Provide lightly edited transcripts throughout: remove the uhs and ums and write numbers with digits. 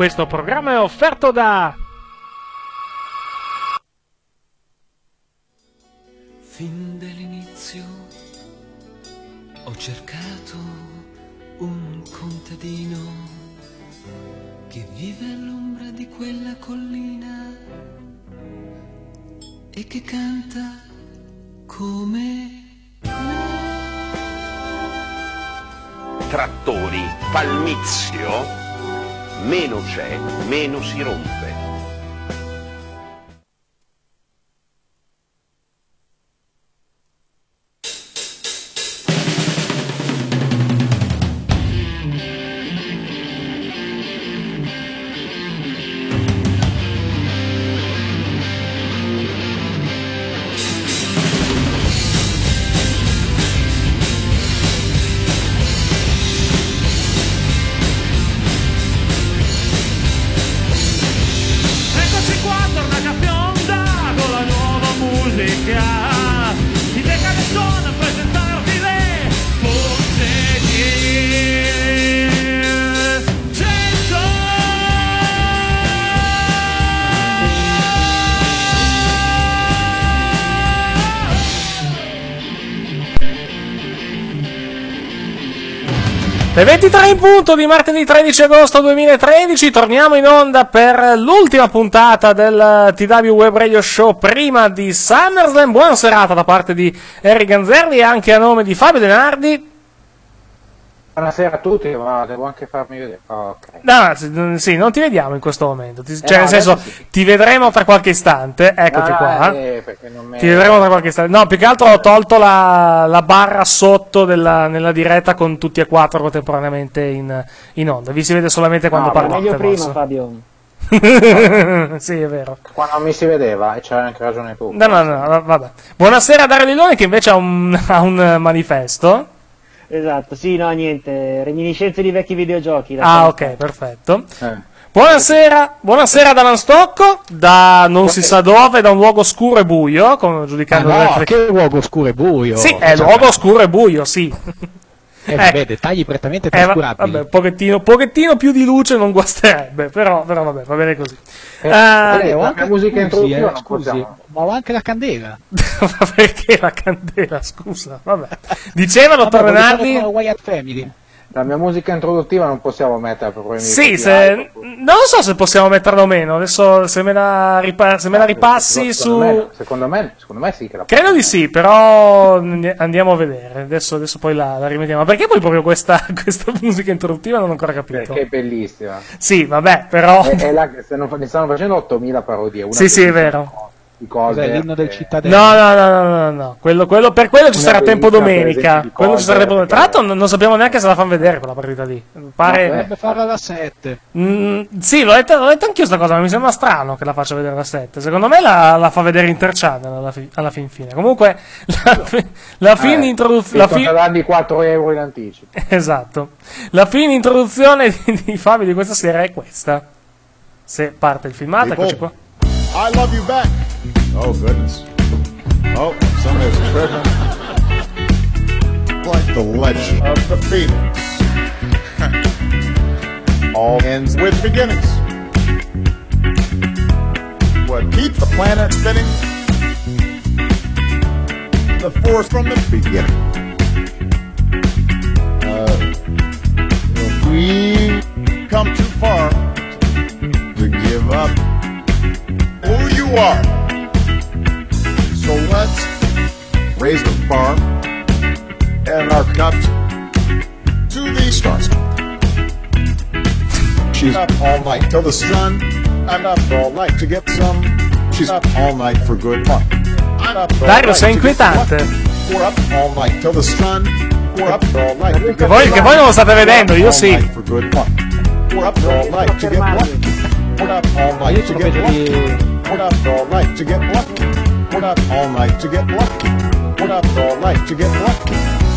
Questo programma è offerto da... Fin dall'inizio ho cercato un contadino che vive all'ombra di quella collina e che canta come trattori, Palmizio, meno c'è, meno si rompe. Le 23 in punto di martedì 13 agosto 2013, torniamo in onda per l'ultima puntata del TW Web Radio Show prima di SummerSlam. Buona serata da parte di Eric Ganzerli e anche a nome di Fabio Denardi. Buonasera a tutti, ma devo anche farmi vedere. Oh, okay. No, sì, non ti vediamo in questo momento. Cioè, nel senso, sì, ti vedremo tra qualche istante. Eccoti qua. Ti vedremo tra qualche istante. No, più che altro ho tolto la barra sotto nella diretta con tutti e quattro contemporaneamente in onda. Vi si vede solamente quando parlate. Meglio prima, Fabio. Sì, è vero. Quando mi si vedeva, e c'era anche ragione tu. No, vabbè. Buonasera a Dario Lillone che invece ha un manifesto. Esatto, sì, no, niente, reminiscenze di vecchi videogiochi. Ah, ok, perfetto. Buonasera ad Alan Stocco, da non si sa dove, da un luogo scuro e buio, come giudicando... Che luogo scuro e buio? Sì, è luogo scuro e buio, sì. Vabbè, dettagli prettamente trascurabili. Vabbè, pochettino più di luce non guasterebbe, però vabbè, va bene così. La musica introduttiva non possiamo. Ma ho anche la candela. Ma perché la candela, scusa? Vabbè. Diceva dottor Renardi... La mia musica introduttiva non possiamo mettere per problemi. Sì, non so se possiamo metterla o meno. Adesso se me la ripassi secondo me sì che la credo di sì, però andiamo a vedere. Adesso poi la rimettiamo. Perché poi proprio questa musica introduttiva non ho ancora capito. Perché è bellissima. Sì, vabbè, però ne stanno facendo 8000 parodie. Sì, è vero. Cos'è l'inno del cittadino? No. Per quello ci sarà tempo domenica. Quello ci sarà tempo domenica. Tra l'altro non sappiamo neanche se la fanno vedere quella partita lì. Dovrebbe farla alla 7. Sì, l'ho letto anch'io sta cosa, ma mi sembra strano che la faccia vedere alla 7. Secondo me la fa vedere Interchannel alla fin fine. Comunque la fine introduzione danno 4 euro in anticipo. Esatto. La fine introduzione di Fabio di questa sera è questa. Se parte il filmato, eccoci qua. I love you back. Oh, goodness. Oh, somebody's tripping. Like the legend of the Phoenix. All ends with beginnings. What keeps the planet spinning? The force from the beginning. We come too far to give up who you are. So let's raise the bar and our cups to the stars. She's up all night till the sun. I'm up all night to get some. She's up all night for good fun. I'm up all Dario, night sei inquietante. We're up all night till the sun. We're up all night to get che voi non lo state vedendo, io sì. For good fun. We're up all night to get lucky. We're up all night to get lucky. We're up all night to get lucky. We're up all night to get lucky. We're up all night to get lucky.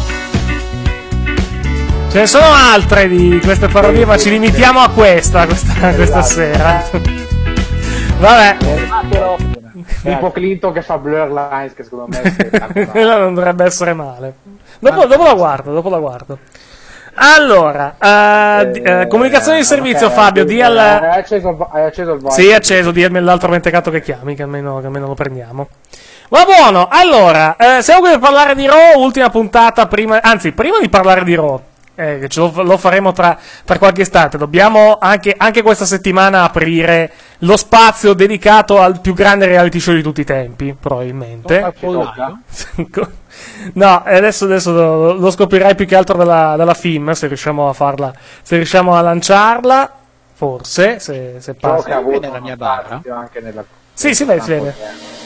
Ce ne sono altre di queste parodie, ma ci limitiamo a questa sera. Vabbè. Tipo Clinton che fa Blur Lines, che secondo me quella non dovrebbe essere male. Dopo la guardo. Allora, comunicazione di servizio, okay, Fabio, di al... Hai acceso il voice? Sì, acceso, di l'altro mentecato che chiami, che almeno lo prendiamo. Va buono, allora, siamo qui per parlare di Raw, ultima puntata, prima di parlare di Raw, che lo faremo tra qualche istante, dobbiamo anche questa settimana aprire lo spazio dedicato al più grande reality show di tutti i tempi, probabilmente. No, adesso lo scoprirai più che altro dalla film, se riusciamo a farla, se riusciamo a lanciarla, forse, se passa. Nella mia barra. Anche nella... Sì, si vede.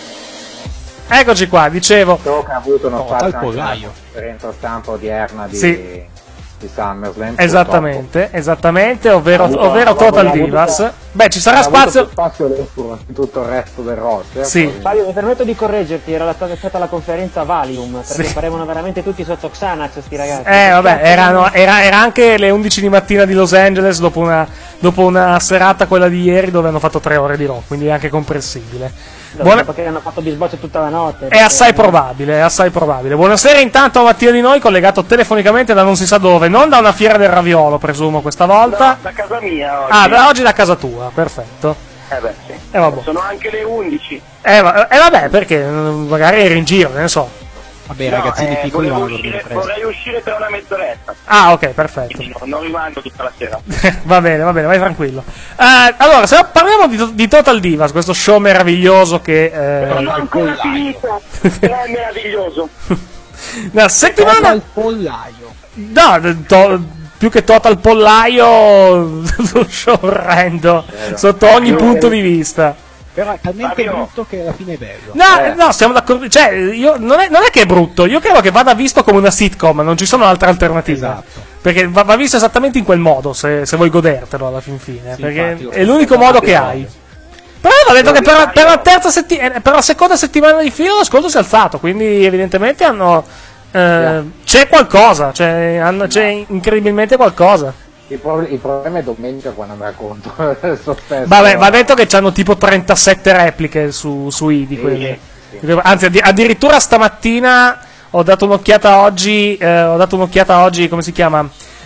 Eccoci qua, dicevo. So che ha avuto uno spazio al pollaio. nella conferenza stampa odierna di SummerSlam. Esattamente, ovvero Total Divas. Beh, ci sarà spazio in tutto il resto del roster. Sì. Fabio, mi permetto di correggerti, era stata la conferenza Valium, perché Sì. parevano veramente tutti sotto Xanax sti ragazzi. Vabbè, era anche le 11 di mattina di Los Angeles dopo una serata, quella di ieri, dove hanno fatto 3 ore di Raw, quindi è anche comprensibile. Perché hanno fatto bisboccio tutta la notte. È assai probabile. Buonasera intanto a Mattia di noi, collegato telefonicamente da non si sa dove, non da una fiera del raviolo, presumo questa volta. No, da casa mia oggi. Oggi da casa tua, perfetto. Beh, sì. Vabbè. Sono anche le 11. Vabbè, perché magari eri in giro, ne so. Vabbè, ragazzini piccoli vanno a dormire presto. Vorrei uscire per una mezz'oretta. Ok, perfetto. Non rimango tutta la sera. Va bene, vai tranquillo. Allora, se parliamo di Total Divas, questo show meraviglioso che... Non ho ancora finito, però è meraviglioso. La settimana... Il pollaio. No, più che Total Pollaio, un show orrendo, sotto ogni punto di vista. Però è talmente brutto che alla fine è bello. No, siamo d'accordo. Cioè, non è che è brutto. Io credo che vada visto come una sitcom. Non ci sono altre alternative. Esatto. Perché va visto esattamente in quel modo. Se vuoi godertelo alla fin fine. Sì, perché infatti, è l'unico modo che hai. Però ho detto che per la seconda settimana di filo l'ascolto si è alzato. Quindi, evidentemente hanno. C'è qualcosa. C'è incredibilmente qualcosa. Il problema è domenica quando andrà conto. Vabbè, va detto che c'hanno tipo 37 repliche su ID. Quelli. Sì. Anzi, addirittura stamattina ho dato un'occhiata oggi. Come si chiama?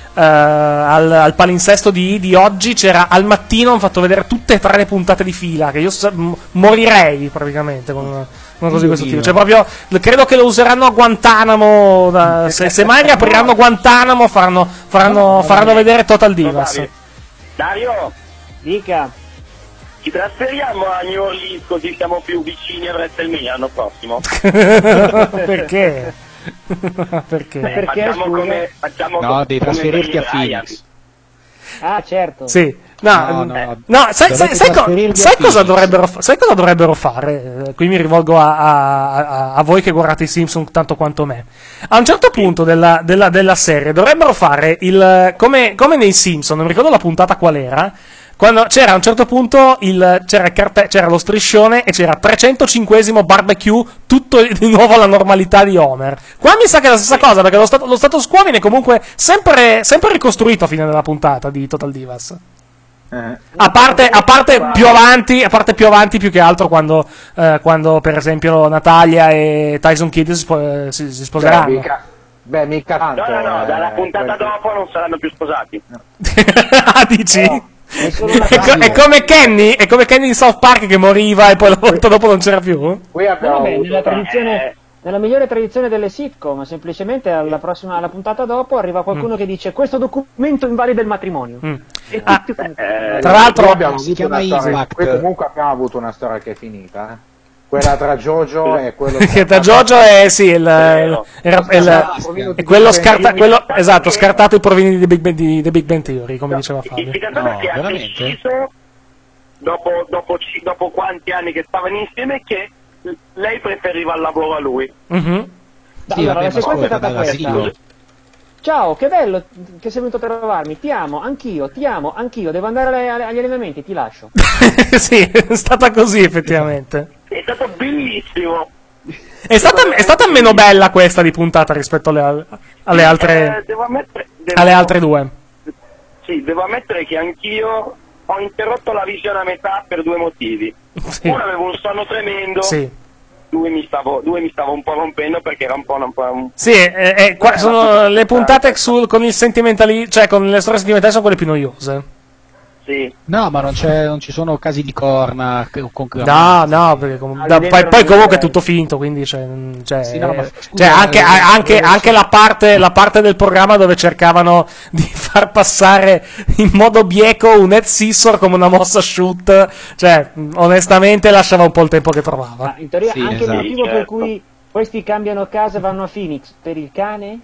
Al palinsesto di oggi c'era al mattino. Hanno fatto vedere tutte e 3 le puntate di fila. Che io morirei praticamente con una cosa di questo tipo. Cioè, proprio credo che lo useranno a Guantanamo. Se mai riapriranno Guantanamo, faranno vedere Total Divas. Dario, Dica. ci trasferiamo a New Orleans così siamo più vicini al WrestleMania l'anno prossimo. Perché? Perché facciamo devi trasferirti a Phoenix. Ah, certo. Sì. No, sai cosa dovrebbero fare? Qui mi rivolgo a voi che guardate i Simpson tanto quanto me. A un certo punto della serie dovrebbero fare come nei Simpson, non mi ricordo la puntata qual era. Quando c'era a un certo punto c'era lo striscione e c'era 305esimo barbecue, tutto di nuovo alla normalità di Homer. Qua mi sa che è la stessa cosa, perché lo status quo viene comunque sempre ricostruito a fine della puntata di Total Divas. A parte più avanti più che altro quando per esempio Natalia e Tyson Kidd si sposeranno. Mica tanto. No, dalla puntata dopo non saranno più sposati. Dici? È come Kenny di South Park che moriva e poi la volta dopo non c'era più? Qui abbiamo nella migliore tradizione delle sitcom, semplicemente alla puntata dopo arriva qualcuno che dice questo documento invalida il matrimonio. Tra l'altro abbiamo avuto una storia, comunque abbiamo avuto una storia che è finita, Quella tra Jojo e quello che tra Jojo è quello scartato i provini di The Big Bang Theory, come diceva Fabio. No, veramente? Dopo quanti anni che stavano insieme, che lei preferiva il lavoro a lui. Mm-hmm. Sì, allora, la sequenza è stata questa. Ciao, che bello che sei venuto a trovarmi, ti amo, anch'io, devo andare agli allenamenti, ti lascio. Sì, è stata così effettivamente. È stato bellissimo. È stata meno bella questa di puntata rispetto alle altre alle altre due. Sì, devo ammettere che anch'io ho interrotto la visione a metà per due motivi. Sì. Uno, avevo un sonno tremendo. Sì. due mi stavo un po' rompendo perché era un po'. Sì, sono le puntate con il sentimentali, cioè con le storie sentimentali sono quelle più noiose. Sì. No, ma non ci sono casi di corna. No, perché poi comunque è tutto finto, quindi anche la parte del programma dove cercavano di far passare in modo bieco un Ed Sissor come una mossa shoot, cioè onestamente lasciava un po' il tempo che trovava. Ma in teoria anche il motivo per cui questi cambiano casa e vanno a Phoenix per il cane?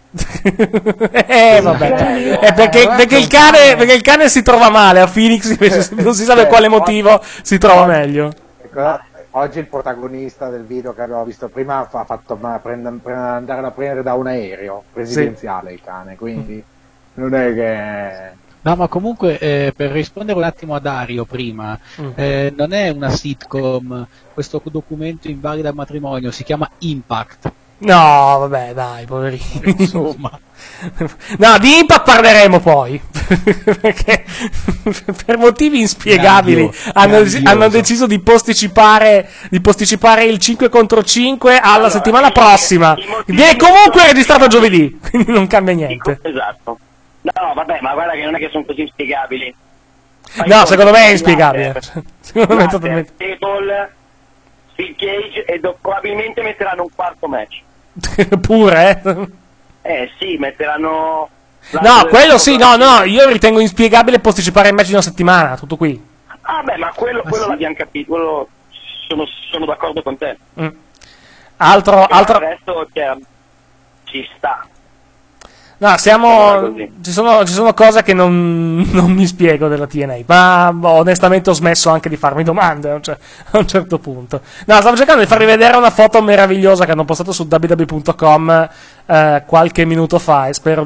Vabbè. Perché il cane si trova male a Phoenix, invece non si sa per quale motivo si trova meglio. Oggi il protagonista del video che abbiamo visto prima ha fatto andare a prendere da un aereo presidenziale il cane, quindi non è che... No, ma comunque per rispondere un attimo a Dario prima, non è una sitcom, questo documento invalida il matrimonio, si chiama Impact. No, vabbè, dai, poverini. Insomma. No, di Impact parleremo poi, perché per motivi inspiegabili hanno deciso di posticipare il 5 contro 5 alla settimana prossima. Viene comunque registrato giovedì, quindi non cambia niente. Esatto. No, vabbè, ma guarda che non è che sono così inspiegabili. No, secondo me è inspiegabile. Secondo me è totalmente. Table, Steel Cage e probabilmente metteranno un quarto match. Pure? Sì, metteranno... No, quello sì, no, io ritengo inspiegabile posticipare il match di una settimana, tutto qui. Ah beh, ma quello l'abbiamo capito, quello sono d'accordo con te. Altro... Il resto ci sta. No, ci sono cose che non mi spiego della TNA, ma onestamente ho smesso anche di farmi domande a un certo punto. No, stavo cercando di farvi vedere una foto meravigliosa che hanno postato su www.com qualche minuto fa e spero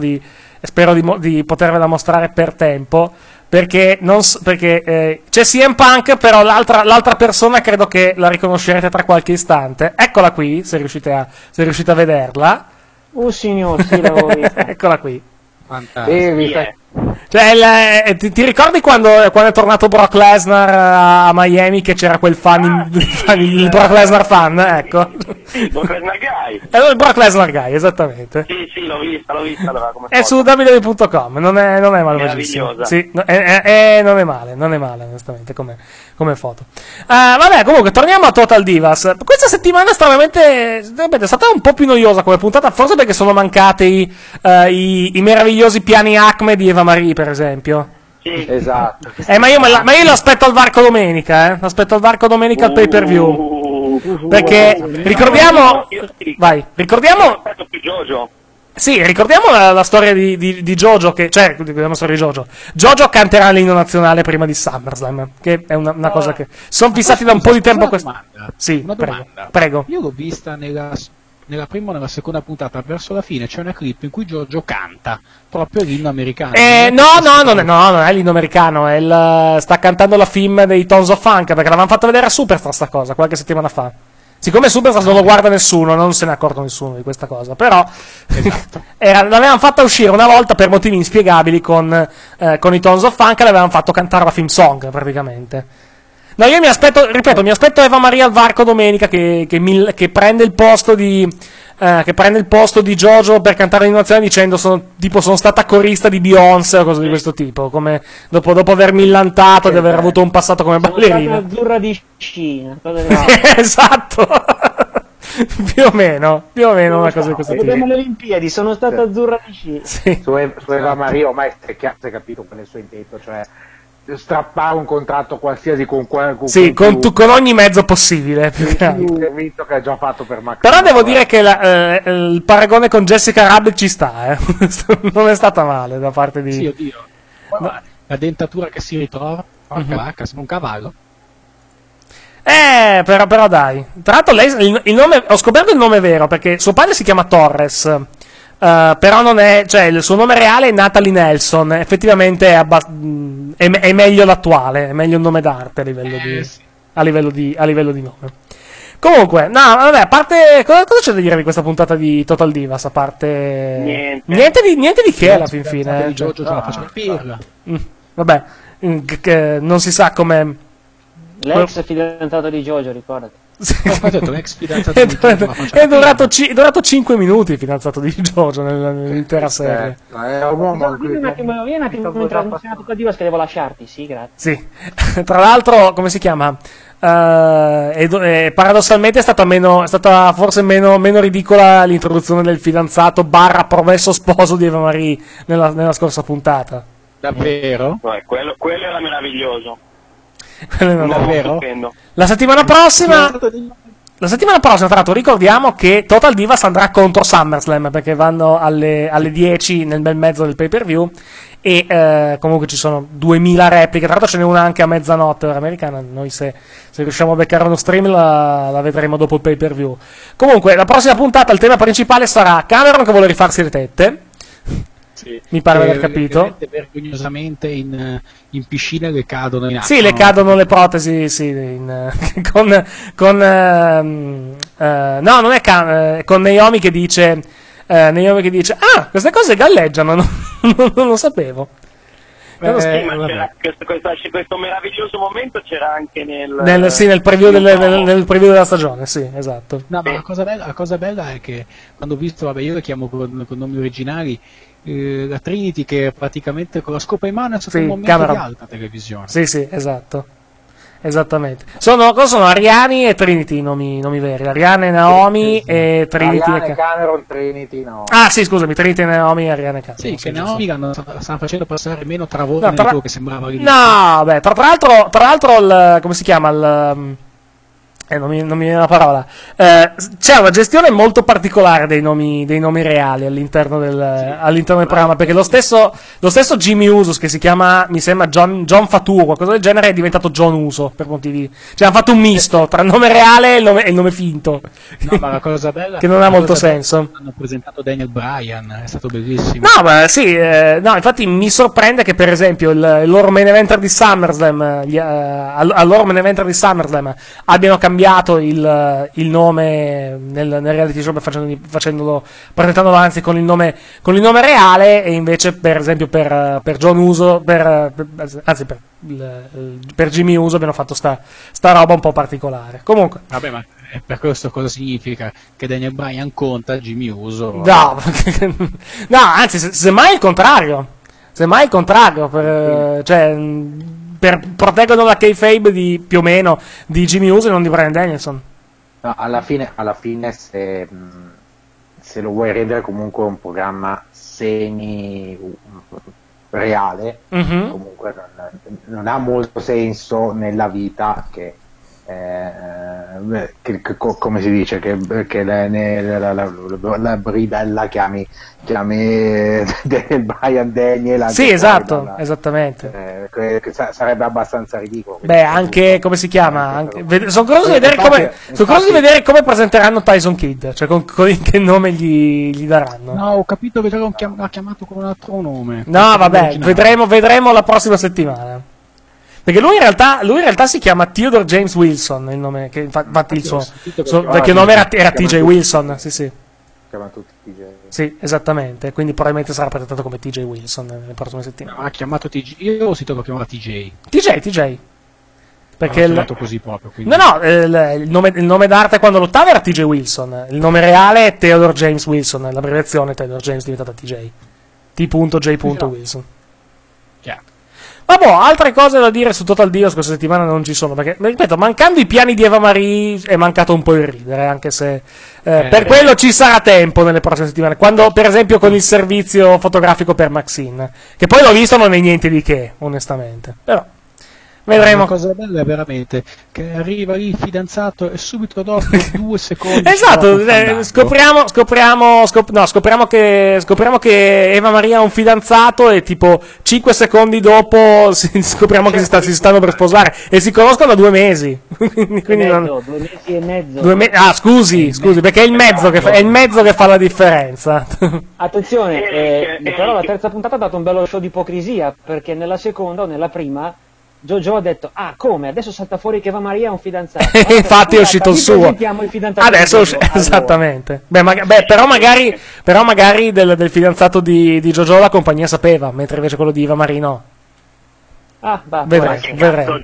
di potervela mostrare per tempo, perché c'è CM Punk, però l'altra persona credo che la riconoscerete tra qualche istante. Eccola qui, se riuscite a vederla. Signor, sì, l'avevo vista. Eccola qui. Fantastico. Cioè, ti ricordi quando è tornato Brock Lesnar a Miami, che c'era quel il Brock Lesnar fan? Ecco. Sì, Brock Lesnar Guy. Il Brock Lesnar Guy, esattamente. Sì, l'ho vista allora, come è su www.com, non è malvagissimo. Sì, non è male, onestamente, come foto. Vabbè, comunque, torniamo a Total Divas. Questa settimana è stata un po' più noiosa come puntata, forse perché sono mancati i meravigliosi piani Acme di Eva Marie, per esempio. Sì. Esatto. Ma io lo aspetto al varco domenica, L'aspetto al varco domenica al pay-per-view. Perché ricordiamo. Aspetto più Jojo. Sì, ricordiamo la storia di Jojo, Jojo canterà l'inno nazionale prima di SummerSlam, che è una cosa che sono fissati da un po' di tempo. Sì, una domanda. Prego. Io l'ho vista nella prima o nella seconda puntata, verso la fine c'è una clip in cui Jojo canta proprio l'inno americano. Non è l'inno americano, sta cantando la film dei Tons of Funk, perché l'avevano fatta vedere a Superstar sta cosa qualche settimana fa. Siccome Superstar non lo guarda nessuno, non se ne è accorto nessuno di questa cosa, però esatto. L'avevano fatta uscire una volta per motivi inspiegabili con i Tons of Funk, e l'avevano fatto cantare la film song praticamente. No, io mi aspetto Eva Maria al varco domenica che prende il posto di Jojo per cantare l'inno nazionale dicendo sono stata corista di Beyoncé o cose di questo tipo, come dopo aver millantato di aver avuto un passato come ballerina. Sono stata azzurra di Scina. Esatto. più o meno una cosa di questo tipo. Vedremo le Olimpiadi, sono stata azzurra di Scina. Sì. Su Eva Maria ormai si è capito qual è il suo intento, cioè strappare un contratto qualsiasi con ogni mezzo possibile, visto che ha già fatto per McCann. Però devo dire che il paragone con Jessica Rabbit ci sta, non è stata male da parte di... Sì, oddio. La dentatura che si ritrova, vacca, sembra un cavallo. Però dai. Tra l'altro lei, il nome, ho scoperto il nome vero, perché suo padre si chiama Torres. Però non è, cioè il suo nome reale è Natalie Nelson, effettivamente è meglio l'attuale, è meglio il nome d'arte a livello di nome. Comunque, no, vabbè, a parte, cosa c'è da dire di questa puntata di Total Divas, a parte niente di che alla fin fine. Di Jojo ce la faccio capire. Vabbè, non si sa come... L'ex fidanzato di Jojo, ricordati. ex fidanzato di Giorgio. È durato 5 minuti il fidanzato di Giorgio nell'intera serie. Vieni un attimo mentre non sei tutta diva che devo lasciarti, sì, grazie. Sì, tra l'altro, come si chiama? Paradossalmente è stata forse meno ridicola l'introduzione del fidanzato / promesso sposo di Eva Marie nella scorsa puntata. Davvero? Quello era meraviglioso. Davvero? La settimana prossima, tra l'altro, ricordiamo che Total Divas andrà contro SummerSlam, perché vanno alle 10 nel bel mezzo del pay-per-view, e comunque ci sono 2000 repliche, tra l'altro ce n'è una anche a mezzanotte ora americana. Noi se riusciamo a beccare uno stream la vedremo dopo il pay-per-view. Comunque la prossima puntata il tema principale sarà Cameron che vuole rifarsi le tette. Sì, mi pare di aver capito. Vergognosamente in piscina le cadono in acqua. Sì, le cadono le protesi, sì, con non è con Naomi che dice ah, queste cose galleggiano, non lo sapevo. Questo meraviglioso momento c'era anche nel preview della stagione, sì, esatto. No, ma la cosa bella è che quando ho visto, io le chiamo con nomi originali, la Trinity che praticamente con la scopa in mano è stato un momento di alta televisione. Sì, esatto. Esattamente. Sono Ariani e Trinity i nomi veri. Ariane, Naomi e Trinity. Ariane, Cameron, Trinity, no. Ah, sì, scusami, Trinity, Naomi e Ariane Cameron. Sì, che Naomi stanno facendo passare meno travone di quello che sembrava all'inizio. No, beh, tra l'altro come si chiama non mi viene la parola. C'è una gestione molto particolare dei nomi reali all'interno del programma, perché lo stesso Jimmy Uso, che si chiama, mi sembra John Faturo, qualcosa del genere, è diventato John Uso per motivi. Cioè hanno fatto un misto tra il nome reale e il nome finto. No, ma la cosa bella che non ha molto senso. Hanno presentato Daniel Bryan, è stato bellissimo. No, ma sì, no, infatti mi sorprende che per esempio il loro main eventer di SummerSlam al loro main eventer di SummerSlam abbiano cambiato il nome nel reality show presentandolo anzi con il nome reale, e invece per esempio per John Uso per Jimmy Uso abbiano fatto sta roba un po' particolare. Comunque vabbè, ma per questo cosa significa? Che Daniel Bryan conta, Jimmy Uso no, anzi semmai il contrario, proteggono la kayfabe più o meno di Jimmy Uso e non di Bryan Danielson. No, alla fine se lo vuoi rendere comunque un programma semi reale, comunque non ha molto senso nella vita che come si dice che la bridella chiami Bryan Daniel. Sì, esatto, esattamente. Sarebbe abbastanza ridicolo. Beh, anche come si chiama? Sono curioso di vedere come presenteranno Tyson Kidd, cioè con che nome gli daranno. No, ho capito che l'ha chiamato con un altro nome. No, vabbè, vedremo la prossima settimana. Perché lui in realtà si chiama Theodore James Wilson, il nome che infatti il suo vecchio nome era TJ Wilson, sì. Chiamano tutti TJ. Sì, esattamente, quindi probabilmente sarà presentato come TJ Wilson nelle prossime settimane. Ma ha chiamato TJ, io ho sentito che lo chiamava TJ. TJ. Perché così proprio, quindi. No, il nome d'arte quando lottava era TJ Wilson, il nome reale è Theodore James Wilson, l'abbreviazione Theodore James è diventata TJ. T.J. Wilson. Chiaro. Vabbè, altre cose da dire su Total Divas questa settimana non ci sono, perché, ripeto, mancando i piani di Eva Marie è mancato un po' il ridere, anche se per quello ci sarà tempo nelle prossime settimane, quando per esempio con il servizio fotografico per Maxine, che poi l'ho visto, non è niente di che, onestamente, però vedremo. La cosa bella è veramente che arriva lì il fidanzato e subito dopo 2 secondi esatto, scopriamo che Eva Maria ha un fidanzato e tipo 5 secondi dopo scopriamo che si stanno per sposare e si conoscono da 2 mesi. Quindi 2 mesi e mezzo. Scusi, perché è il mezzo che fa la differenza. Attenzione, però la terza puntata ha dato un bello show di ipocrisia, perché nella seconda o nella prima Jojo ha detto, come? Adesso salta fuori che Eva Maria è un fidanzato. Infatti è uscito il suo. Il fidanzato adesso esattamente. Però magari del fidanzato di Jojo la compagnia sapeva, mentre invece quello di Eva Maria no. Vedremo.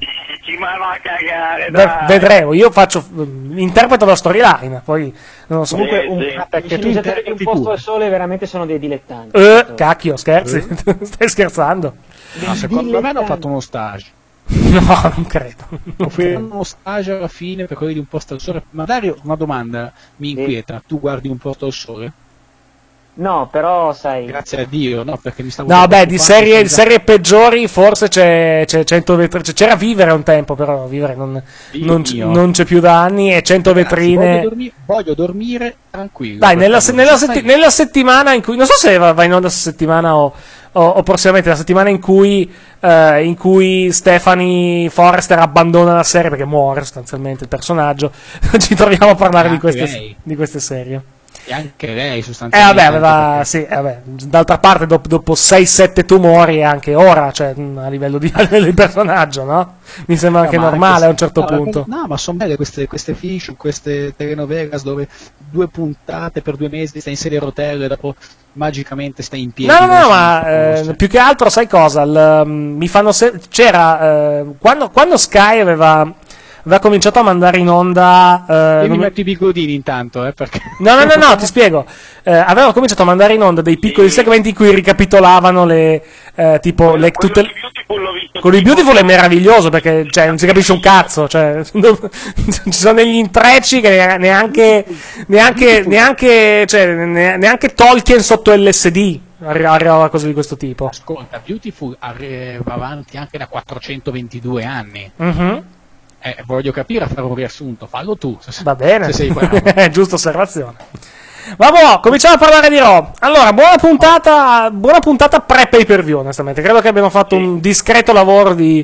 ma va a cagare, dai. Vedremo, io interpreto la storyline, poi non lo so. Comunque perché i sceneggiatori di Un posto al sole veramente sono dei dilettanti. Cacchio, scherzi? Stai scherzando? No, secondo me hanno fatto uno stage. No, non credo. Offriranno uno stage alla fine per quelli di Un posto al sole. Ma Dario, una domanda mi inquieta. Tu guardi Un posto al sole? No, però sai. Grazie a Dio, no, perché mi stavo. No, beh, di serie peggiori forse c'è 100 vetrine. C'era Vivere un tempo, però Vivere non c'è più da anni. E 100 vetrine. Voglio dormire tranquillo. Dai, nella settimana in cui. Non so se va in onda questa settimana o prossimamente la settimana in cui Stephanie Forrester abbandona la serie perché muore sostanzialmente il personaggio. Ci troviamo a parlare di queste serie. E anche lei sostanzialmente. D'altra parte dopo 6-7 tumori anche ora, cioè a livello di personaggio, no? Mi sembra anche normale a un certo punto. No, ma sono belle queste fiction, queste telenovelas dove 2 puntate per 2 mesi stai in sedia a rotelle e dopo magicamente stai in piedi. No, ma più che altro sai cosa? Mi fanno c'era quando Sky aveva cominciato a mandare in onda. Io mi metto i bigodini intanto, perché. No, ti spiego. Avevano cominciato a mandare in onda dei piccoli segmenti in cui ricapitolavano con i Beautiful è meraviglioso perché non si capisce un cazzo, ci sono degli intrecci che neanche Tolkien sotto LSD arrivava cose di questo tipo. Ascolta, Beautiful va avanti anche da 422 anni. Voglio capire a fare un riassunto, fallo tu. Va bene, se sei bravo. Giusta osservazione. Vabbè, cominciamo a parlare di Raw. Allora, buona puntata pre-pay per view, onestamente. Credo che abbiamo fatto un discreto lavoro di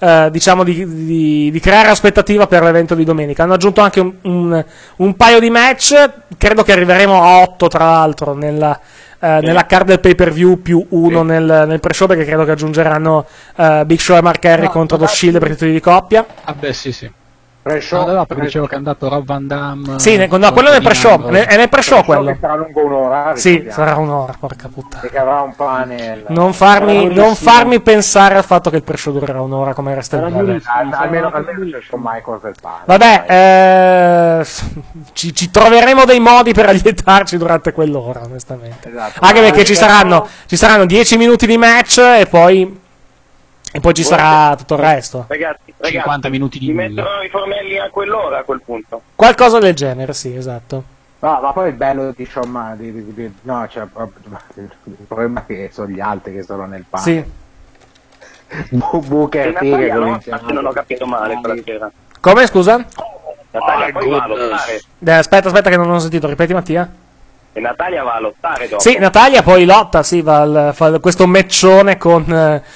creare aspettativa per l'evento di domenica. Hanno aggiunto anche un paio di match. Credo che arriveremo a 8, tra l'altro, nella card del pay per view più 1 nel pre-show, perché credo che aggiungeranno Big Show e Mark Henry contro The Shield per titoli di coppia. Ah beh, sì. Pre-show, perché dicevo che è andato Rob Van Damme. Sì, quello è nel pre-show. È nel pre-show quello. Che sarà lungo un'ora. Sì, sarà un'ora, porca puttana. Perché avrà un panel. Non farmi pensare al fatto che il pre-show durerà un'ora come resta il video. Almeno c'è Shawn Michaels del panel. Vabbè, ci troveremo dei modi per allietarci durante quell'ora, onestamente. Esatto. Anche perché ci saranno 10 minuti di match e poi ci sarà tutto il resto. Ragazzi, 50 minuti di mettono i fornelli a quell'ora a quel punto. Qualcosa del genere, sì, esatto. No, ma poi il bello di Shawn no, cioè, il problema è che sono gli altri che sono nel panel. Sì. Booker T che non ho capito male quella sera. Come, scusa? Natalia poi va a lottare. Aspetta che non ho sentito, ripeti Mattia. E Natalia va a lottare dopo. Sì, Natalia poi lotta, sì, fa questo matchone con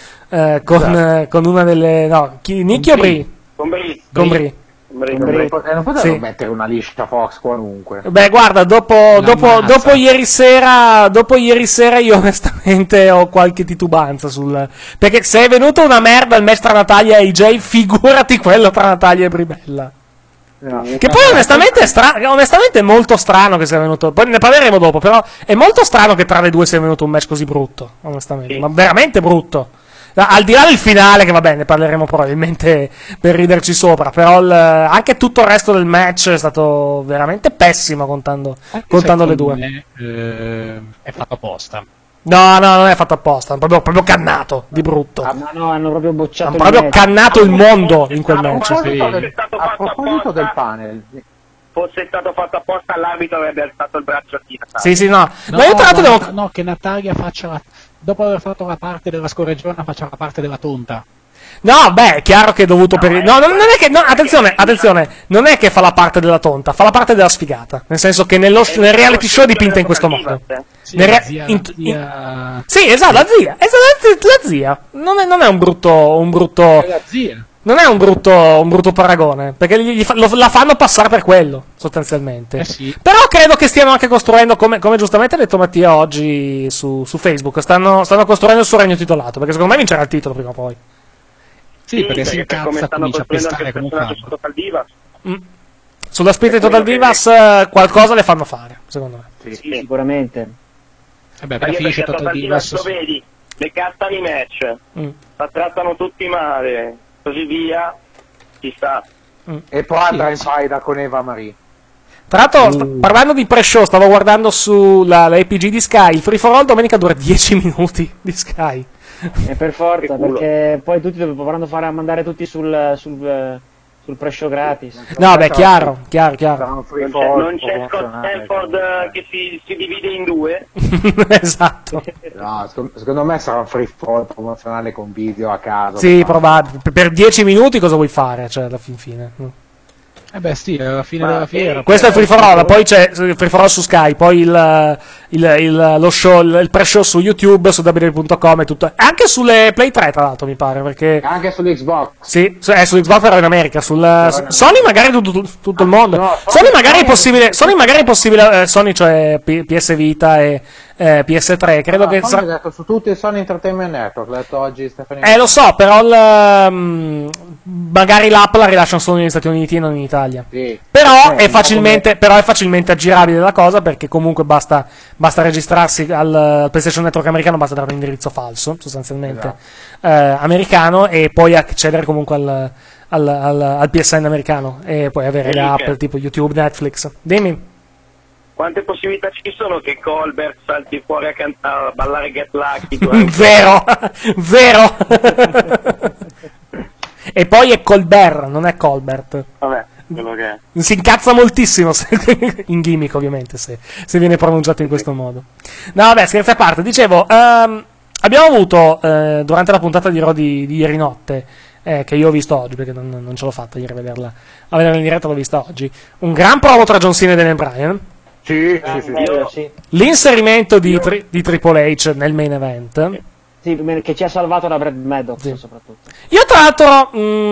una delle. No, Nikki o Brie? Con Brie. Non potevano mettere una lista Fox qualunque. Beh, guarda, dopo ieri sera io onestamente ho qualche titubanza perché se è venuta una merda il match tra Natalia e AJ, figurati quello tra Natalia e Bribella. No. Che poi onestamente è molto strano che sia venuto. Poi ne parleremo dopo, però è molto strano che tra le due sia venuto un match così brutto, onestamente, sì. Ma veramente brutto. Al di là del finale, che vabbè, ne parleremo probabilmente per riderci sopra, però anche tutto il resto del match è stato veramente pessimo contando le due. È fatto apposta. No, non è fatto apposta, è proprio cannato di brutto. No, hanno proprio bocciato. Hanno proprio cannato il mondo in quel match. A proposito del panel, fosse stato fatto apposta, l'arbitro avrebbe alzato il braccio a Natalia. Sì, no. Ma io tra l'altro no, che Natalia faccia dopo aver fatto la parte della scorreggiona, faccia la parte della tonta. No, beh, è chiaro che è dovuto per. No, non è che. No, attenzione, non è che fa la parte della tonta, fa la parte della sfigata. Nel senso che nel reality show è dipinta in questo modo. Sì, zia... Sì, esatto, la zia. Non è un brutto. È la zia. Non è un brutto paragone, perché la fanno passare per quello, sostanzialmente. Sì. Però credo che stiano anche costruendo, come giustamente ha detto Mattia oggi su Facebook, stanno costruendo il suo regno titolato, perché secondo me vincerà il titolo prima o poi. Sì, perché si incazza, comincia a pestare come un capo. Sulla Spirit Total Divas qualcosa le fanno fare, secondo me. Sì, sicuramente. Vabbè, finisce Total Divas. Lo vedi, le cattano i match, la trattano tutti male, così via. Ci sta. E poi andrà in faida con Eva Marie. Tra l'altro, parlando di pre-show, stavo guardando la APG di Sky. Il Free for All domenica dura 10 minuti di Sky. E per forza, perché poi tutti dovranno mandare tutti sul pre-show gratis. No, beh, chiaro. Non c'è Scott Stanford che si divide in due. Esatto. No, secondo me sarà un free for all promozionale con video a caso. Sì, probabile. Per 10 minuti cosa vuoi fare? Cioè, alla fine. Beh, sì, alla fine della fiera. Questo è il Free for All, poi c'è il Free for All su Sky, poi lo show, il pre-show su YouTube, su www.com e tutto. Anche sulle Play 3, tra l'altro, mi pare, perché... Anche sull'Xbox. Sì, su Xbox però in America, Sony magari tutto il mondo. No, Sony magari è possibile, Sony cioè PS Vita e PS3, credo che... Sony ha detto su tutti il Sony Entertainment Network, l'ha detto oggi Stefano. Lo so, però magari l'app la rilasciano solo negli Stati Uniti e non in Italia. Sì. Però è facilmente aggirabile la cosa, perché comunque basta registrarsi al PlayStation Network americano, basta dare un indirizzo falso, sostanzialmente, americano, e poi accedere comunque al PSN americano e poi avere le app tipo YouTube, Netflix. Dimmi. Quante possibilità ci sono che Colbert salti fuori a cantare, a ballare Get Lucky? Vero. E poi è Colbert, non è Colbert. Vabbè, quello che è. Si incazza moltissimo, in gimmick ovviamente, se viene pronunciato in questo modo. No, vabbè, scherzi a parte. Dicevo, abbiamo avuto, durante la puntata di Raw di ieri notte, che io ho visto oggi, perché non ce l'ho fatta ieri a vederla in diretta, l'ho vista oggi, un gran provo tra John Cena e Daniel Bryan. Sì. L'inserimento di Triple H nel main event. Sì, che ci ha salvato da Brad Maddox, soprattutto. Io tra l'altro,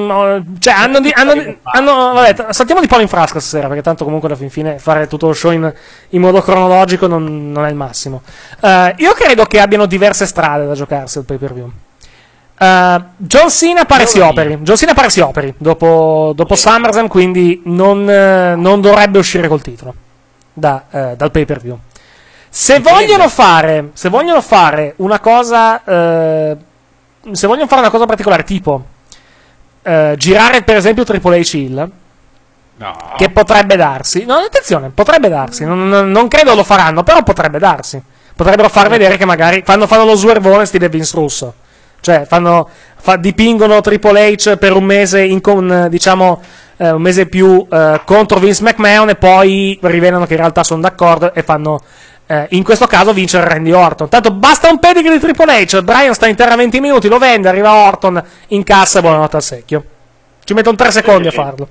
vabbè, saltiamo di palo in frasca stasera, perché tanto comunque alla fin fine fare tutto lo show in modo cronologico non è il massimo. Io credo che abbiano diverse strade da giocarsi al pay-per-view. John Cena pare si operi dopo SummerSlam, quindi non dovrebbe uscire col titolo dal pay-per-view. Se vogliono fare una cosa particolare, tipo girare per esempio Triple H Hill, che potrebbe darsi, no, attenzione, potrebbe darsi, non credo lo faranno, però potrebbe darsi, potrebbero far vedere che magari fanno lo swervone stile Vince Russo, cioè dipingono Triple H per un mese un mese più contro Vince McMahon, e poi rivelano che in realtà sono d'accordo e fanno in questo caso vincere Randy Orton. Tanto basta un pedigree di Triple H, Bryan sta in terra 20 minuti, lo vende, arriva Orton, incassa e buonanotte al secchio. Ci mettono 3 secondi a farlo.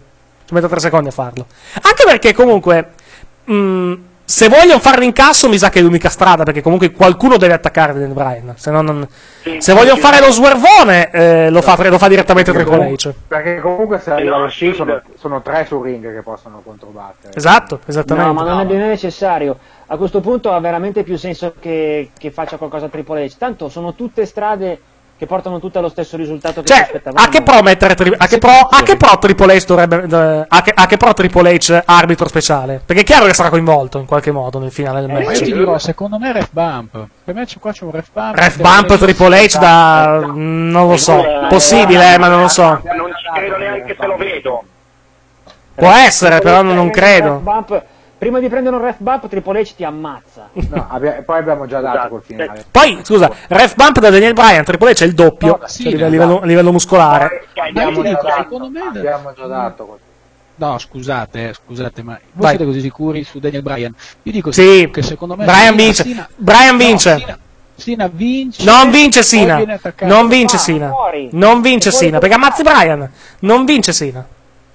Anche perché comunque se vogliono fare l'incasso mi sa che è l'unica strada, perché comunque qualcuno deve attaccare Daniel Bryan, se vogliono fare lo swervone lo fa direttamente Triple H, perché comunque se arriva lo Shield sono 3 sul ring che possono controbattere. Esatto, esattamente. No, ma non è necessario. A questo punto ha veramente più senso che faccia qualcosa a Triple H, tanto sono tutte strade che portano tutte allo stesso risultato che ci aspettavamo. A che pro Triple H dovrebbe a che pro Triple H arbitro speciale? Perché è chiaro che sarà coinvolto in qualche modo nel finale del match. Io ti dirò, secondo me ref bump. Per me qua c'è un ref bump. Ref bump Triple H non lo so. Possibile, ma non lo so. Non ci credo neanche se lo vedo. Può essere, però non credo. Prima di prendere un ref bump, Triple H ti ammazza. No, poi abbiamo già dato col finale. Poi, scusa, ref bump da Daniel Bryan, Triple H è il doppio, a livello muscolare. Secondo me abbiamo già dato. No, scusate, ma voi siete così sicuri su Daniel Bryan? Io dico sì, che secondo me Bryan vince. Cena vince. Non vince Cena. Non vince Cena, perché ammazzi Bryan. Non vince Cena.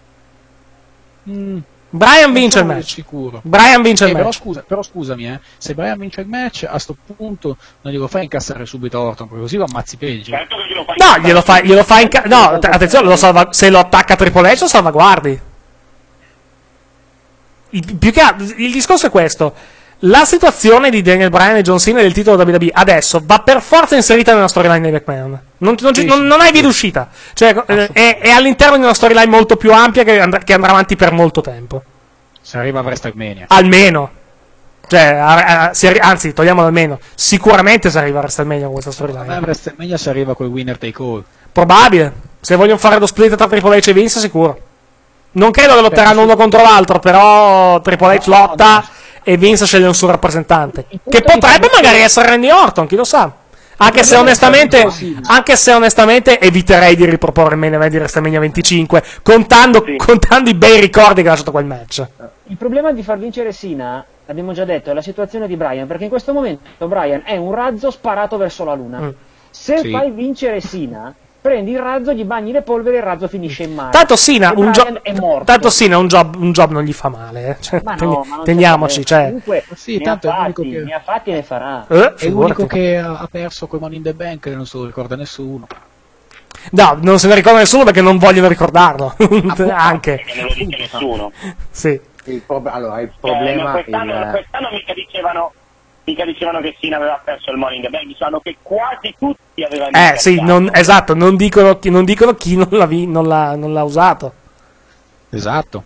Bryan vince il match. Sicuro. Bryan vince il match. Però scusami, se Bryan vince il match, a sto punto non glielo fai incassare subito Orton, perché così lo ammazzi peggio. No, glielo fai no, attenzione, se lo attacca Triple H lo salvaguardi. Più che altro, il discorso è questo. La situazione di Daniel Bryan e John Cena del titolo WWE adesso va per forza inserita nella storyline di McMahon. Non hai via d'uscita. Cioè, è all'interno di una storyline molto più ampia che andrà avanti per molto tempo. Se arriva a WrestleMania. Almeno. Cioè, anzi, togliamolo almeno. Sicuramente si arriva a WrestleMania con questa storyline. A WrestleMania si arriva col winner take all. Probabile. Se vogliono fare lo split tra Triple H e Vince, sicuro. Non credo che lotteranno uno contro l'altro, però Triple H lotta e Vince sceglie un suo rappresentante. Che potrebbe magari essere Randy Orton, chi lo sa. Anche se onestamente eviterei di riproporre il main event di WrestleMania 25, contando i bei ricordi che ha lasciato quel match. Il problema di far vincere Cena, abbiamo già detto, è la situazione di Bryan, perché in questo momento Bryan è un razzo sparato verso la luna. Se fai vincere Cena, prendi il razzo, gli bagni le polveri e il razzo finisce in mare. Tanto Cena un job non gli fa male, cioè, teniamoci, comunque, sì, tanto è l'unico che ne ha fatti e ne farà. È l'unico che ha perso con Money in the Bank e non se lo ricorda nessuno. No, non se ne ricorda nessuno perché non vogliono ricordarlo. Anche. Non lo dice nessuno. Sì. Il problema quest'anno mica dicevano che Cena aveva perso il Money in the Bank, dicevano che quasi tutti avevano sì, esatto, non dicono chi non l'ha usato. Esatto.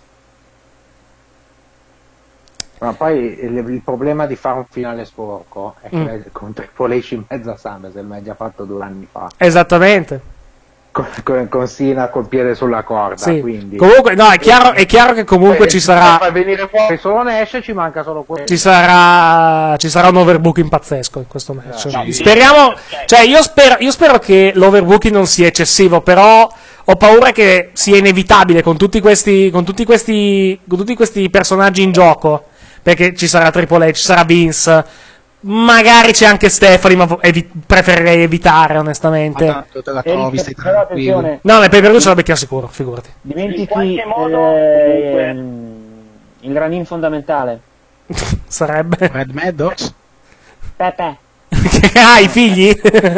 Ma poi il problema di fare un finale sporco è che con Triple H in mezzo a SummerSlam l'ha già fatto 2 anni fa. Esattamente. Con Cena col piede sulla corda, sì. Quindi comunque no, è chiaro che comunque ci sarà, per venire fuori solo Nash, ci manca solo quello. Ci sarà un overbooking pazzesco in questo match. Speriamo, cioè io spero che l'overbooking non sia eccessivo, però ho paura che sia inevitabile con tutti questi personaggi in gioco, perché ci sarà Triple H, ci sarà Vince. Magari c'è anche Stephanie, ma preferirei evitare, onestamente. Ma tanto te la trovi, stai tranquillo. No, nel pay-per-view ce la becchiamo sicuro, figurati. Dimentichi il run-in fondamentale. Sarebbe Red Maddox? Pepe. I figli?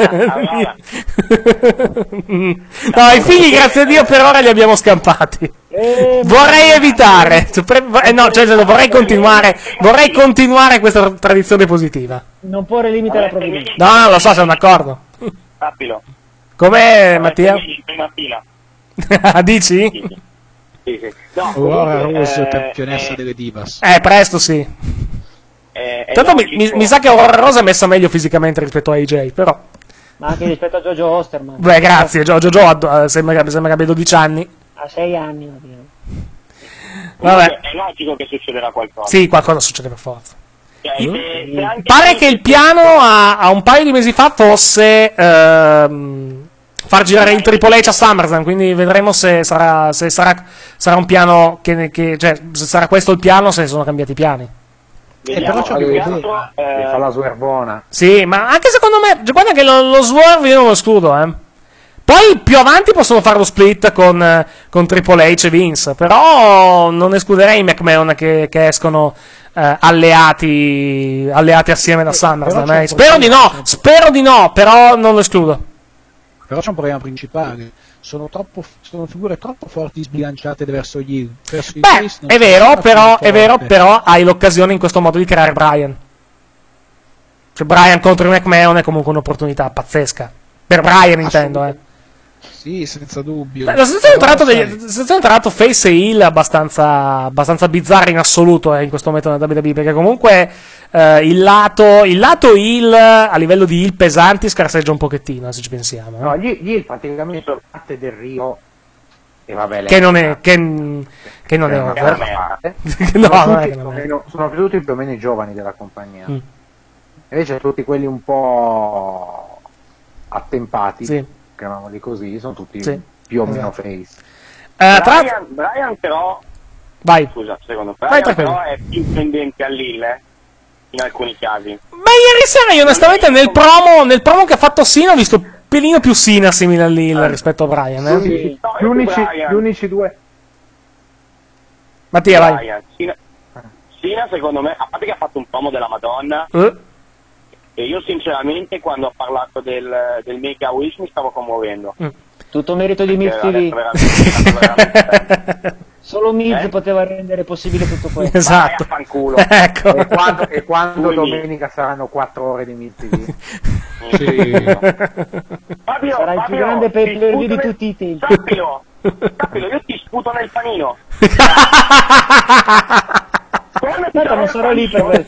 No, i figli, grazie a Dio, per ora li abbiamo scampati. Vorrei evitare, vorrei continuare questa tradizione positiva. Non porre limite alla provvidenza. No, lo so, siamo d'accordo. Sappilo. Com'è, Mattia? In prima fila. Dici? Sì. No, Aurora Rose, campionessa delle Divas. Presto sì. Tanto mi sa che Aurora Rose è messa meglio fisicamente rispetto a AJ, però. Ma anche rispetto a Jojo Osterman. Beh, grazie, Jojo sembra che abbia 12 anni. A 6 anni. Vabbè. È logico che succederà qualcosa. Sì, qualcosa succede per forza. Pare che il piano a un paio di mesi fa fosse far girare il Triple H a SummerSlam, quindi vedremo se sarà un piano che se sarà questo il piano, se sono cambiati i piani. Però fa la swervona. Sì, ma anche secondo me, guarda che lo swerve io non lo escludo, Poi più avanti possono fare lo split con Triple H e Vince, però non escluderei i McMahon che escono alleati assieme da SummerSlam. Spero di no, però non lo escludo. Però c'è un problema principale. Sono figure troppo forti sbilanciate verso gli è vero, però hai l'occasione in questo modo di creare Bryan. Cioè Bryan contro i McMahon è comunque un'opportunità pazzesca. Per Bryan intendo, Sì, senza dubbio. La situazione tra l'altro face e heel è abbastanza bizzarra in assoluto in questo momento nella WWE, perché comunque il lato heel a livello di heel pesanti scarseggia un pochettino, se ci pensiamo. No, gli heel praticamente sono parte del Rio e vabbè, che non è parte. Sono tutti più o meno i giovani della compagnia. Invece tutti quelli un po' attempati, chiamiamoli così, sono tutti più o meno face. Bryan però vai. Scusa, secondo me Bryan però è più tendente all'ille in alcuni casi. Beh, ieri sera io onestamente nel promo che ha fatto Cena ho visto un pelino più Cena simile all'ille rispetto a Bryan. Sì. Gli unici due. Mattia, vai. Cena secondo me, a parte che ha fatto un promo della Madonna, e io sinceramente quando ha parlato del Make a Wish mi stavo commuovendo. Tutto merito di Miz TV. Solo Miz poteva rendere possibile tutto questo. Esatto. Ecco. E quando domenica saranno 4 ore di Miz TV? Fabio, sarà il più grande pay-per-view di tutti i tempi. Sappilo, io ti sputo nel panino. Tanto non sarò lì per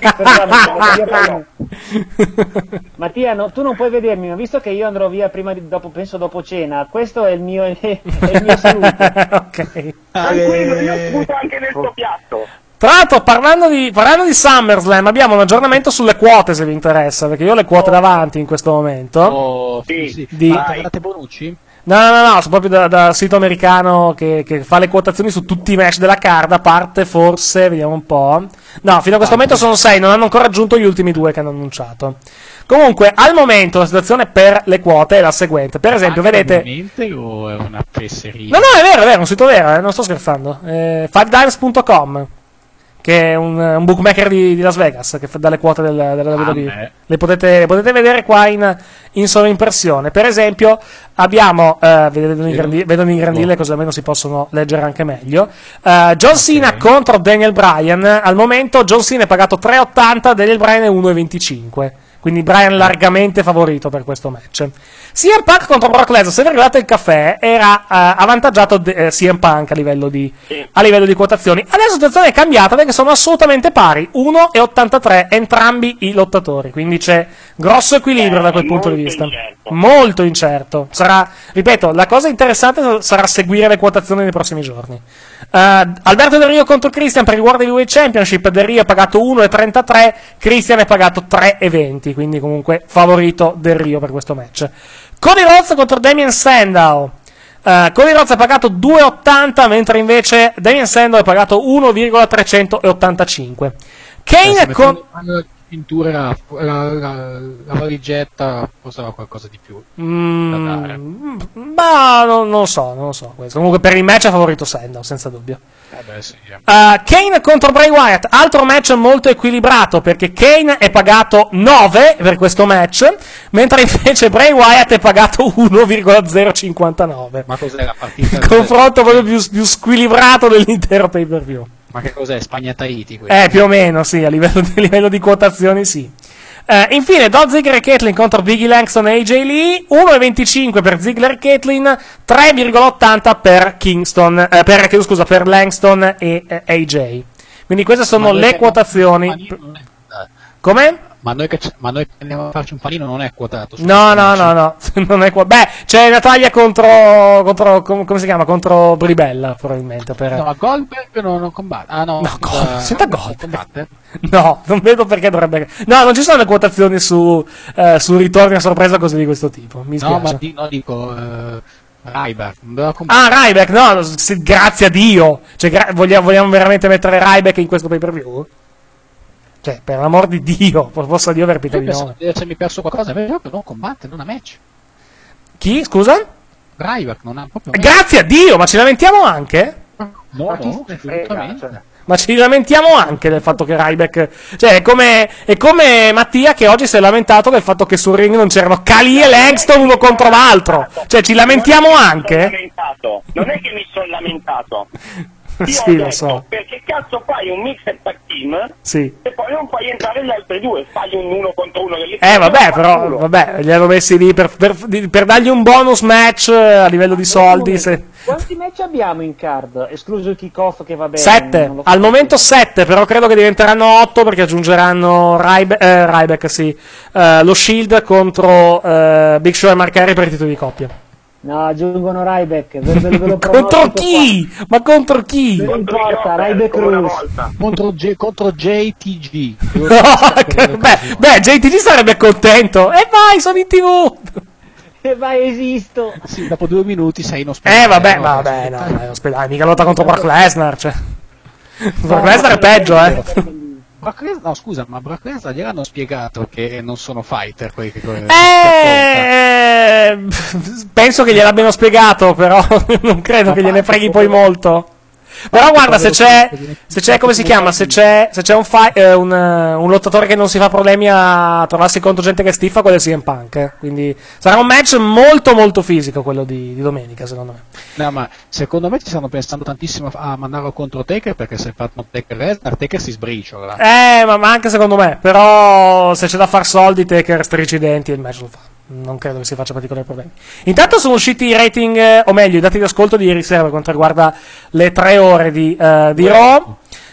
Mattia, no, tu non puoi vedermi, ma visto che io andrò via penso dopo cena, questo è il mio saluto. Ok. Tranquillo, io sputo anche nel tuo piatto. Tra l'altro, parlando di SummerSlam, abbiamo un aggiornamento sulle quote, se vi interessa, perché io ho le quote davanti in questo momento. Sì. Guardate Bonucci? No, sono proprio dal sito americano che fa le quotazioni su tutti i match della card, a parte forse, vediamo un po'. No, fino a questo momento sono 6, non hanno ancora aggiunto gli ultimi 2 che hanno annunciato. Comunque, al momento la situazione per le quote è la seguente. Per esempio, vedete... O è una fesseria? No, è vero, è un sito vero, non sto scherzando. 5dimes.com, che è un bookmaker di Las Vegas, che dà le quote della WWE. Le potete vedere qua in sovraimpressione. Per esempio, abbiamo, vedono ingrandire, così almeno si possono leggere anche meglio. John Cena contro Daniel Bryan. Al momento John Cena è pagato 3,80, Daniel Bryan è 1,25. Quindi Bryan largamente favorito per questo match. CM Punk contro Brock Lesnar, se vi arrivate il caffè, era avvantaggiato CM Punk a livello di quotazioni. Adesso la situazione è cambiata perché sono assolutamente pari, 1,83 entrambi i lottatori, quindi c'è grosso equilibrio da quel punto di vista. Molto incerto. Sarà, ripeto, la cosa interessante sarà seguire le quotazioni nei prossimi giorni. Alberto Del Rio contro Christian per il World Heavyweight Championship. Del Rio è pagato 1,33, Christian è pagato 3,20, quindi comunque favorito Del Rio per questo match. Cody Rhodes contro Damien Sandow. Cody Rhodes è pagato 2,80, mentre invece Damien Sandow è pagato 1,385. Kane con... la valigetta, forse aveva qualcosa di più da dare. Ma non so questo. Comunque per il match ha favorito Sandow, senza dubbio. Sì. Kane contro Bray Wyatt, altro match molto equilibrato, perché Kane è pagato 9 per questo match, mentre invece Bray Wyatt è pagato 1,059. Ma cos'è la partita? Il confronto proprio più squilibrato dell'intero pay per view. Ma che cos'è? Spagna-Tahiti? Più o meno, sì, a livello di quotazioni, sì. Infine, Dolph Ziggler e Caitlyn contro Biggie Langston e AJ Lee, 1,25 per Ziggler e Caitlyn, 3,80 per per Langston e AJ. Quindi queste sono le quotazioni. Come? Ma noi che andiamo a farci un panino non è quotato. No, non è Beh, c'è Natalia contro come si chiama? Contro Bribella, probabilmente. No, ma Goldberg non combatte. Ah no, senta Goldberg. No, non vedo perché dovrebbe. No, non ci sono le quotazioni su ritorni a sorpresa, cose di questo tipo. Mi spiace. No, dico Ryback. Ryback, no, grazie a Dio. Cioè, vogliamo veramente mettere Ryback in questo pay per view? Cioè, per l'amor di Dio, possa Dio aver pietà di noi. Se mi perso qualcosa, è vero che non combatte, non ha match. Chi? Scusa? Ryback non ha proprio match. Grazie a Dio, ma ci lamentiamo anche? No, assolutamente. Ma ci lamentiamo anche del fatto che Ryback... Cioè, è come Mattia che oggi si è lamentato del fatto che sul ring non c'erano Khali e Langston uno contro l'altro. Cioè, ci lamentiamo anche? Non è che mi sono lamentato. Io sì, ho detto, lo so. perché cazzo fai un mixed tag team e poi non fai entrare gli altri due, fai un 1 contro 1 vabbè, li hanno messi lì per dargli un bonus match a livello di soldi. Quanti match abbiamo in card? Escluso il kick-off che va bene? 7, al momento 7, però credo che diventeranno 8 perché aggiungeranno Ryback, sì, lo Shield contro Big Show e Mark Henry per i titoli di coppia. No, aggiungono Ryback. Contro chi? Ma contro chi? Non importa, Ryback Rules. Contro JTG. Beh, JTG sarebbe contento. E vai, sono in TV. E vai, esisto. Sì, dopo 2 minuti sei in ospedale. Vabbè, no, in ospedale. Mica lotta contro Brock Lesnar, cioè. Brock Lesnar è peggio, No, scusa, ma Brock Lesnar gli hanno spiegato che non sono fighter quelli che penso che gliel'abbiano spiegato, però non credo che gliene freghi poi molto. Però guarda, se c'è come si chiama, se c'è un lottatore che non si fa problemi a trovarsi contro gente che stiffa, quello è CM Punk, quindi sarà un match molto molto fisico quello di domenica, secondo me. No, ma secondo me ci stanno pensando tantissimo a mandarlo contro Taker, perché se fanno Taker si sbriciola. Ma anche secondo me, però se c'è da far soldi Taker strinci i denti e il match lo fa. Non credo che si faccia particolari problemi. Intanto sono usciti i rating, o meglio, i dati di ascolto di ieri sera per quanto riguarda le 3 ore di Raw.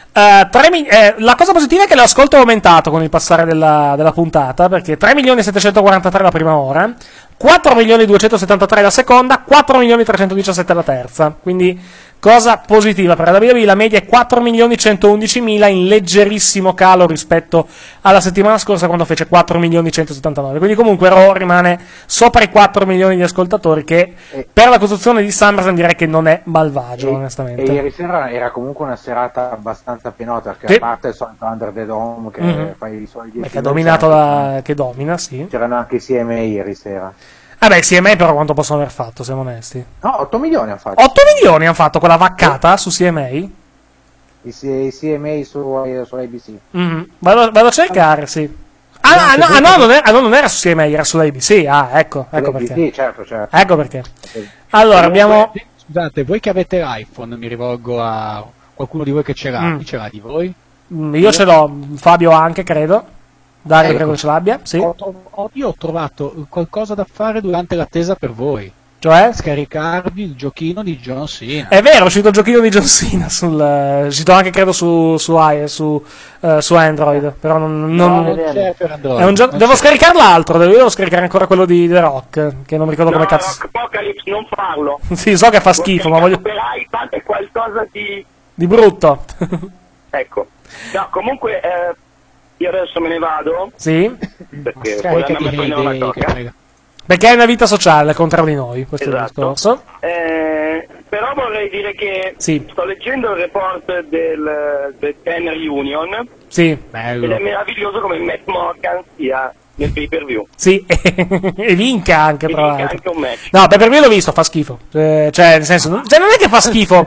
La cosa positiva è che l'ascolto è aumentato con il passare della puntata, perché 3.743 la prima ora, 4.273 la seconda, 4.317 la terza, quindi cosa positiva per la WWE, la media è 4.111.000 in leggerissimo calo rispetto alla settimana scorsa quando fece 4.179, quindi comunque Raw rimane sopra i 4 milioni di ascoltatori, che per la costruzione di SummerSlam direi che non è malvagio, onestamente. E ieri sera era comunque una serata abbastanza pienosa, perché a parte il solito Under the Dome che fa i suoi 10 che ha dominato che domina, sì. C'erano anche i CMA ieri sera. Vabbè, CMA però quanto possono aver fatto, siamo onesti? No, 8 milioni hanno fatto. 8 milioni hanno fatto quella vaccata su CMA? I CMA su ABC. Vado a cercare, sì. Non era su CMA, era sull'ABC. Ecco perché. Sì, certo. Ecco perché. Allora, abbiamo... Scusate, voi che avete l'iPhone, mi rivolgo a qualcuno di voi che ce l'ha. Chi ce l'ha di voi? Io ce l'ho, Fabio anche, credo. Dario credo che ce l'abbia, sì. Io ho trovato qualcosa da fare durante l'attesa per voi. Cioè? Scaricarvi il giochino di John Cena. È vero, è uscito il giochino di John Cena è uscito anche credo su Android, però non c'è per Android. Devo scaricare l'altro, devo scaricare ancora quello di The Rock, che non mi ricordo come cazzo. Apocalypse, non farlo. Sì, so che fa schifo, ma voglio... Per iPad è qualcosa di brutto. Ecco. No, comunque io adesso me ne vado. Sì. Perché poi andiamo a prendere una coca. Perché è una vita sociale, al contrario di noi, questo è il discorso. Però vorrei dire che sto leggendo il report del Ten Reunion. Sì. Ed è meraviglioso come Matt Morgan sia nel pay per view. Sì, e vinca anche, tra l'altro. Anche un match. No, per me l'ho visto, fa schifo. Cioè, nel senso, non è che fa schifo,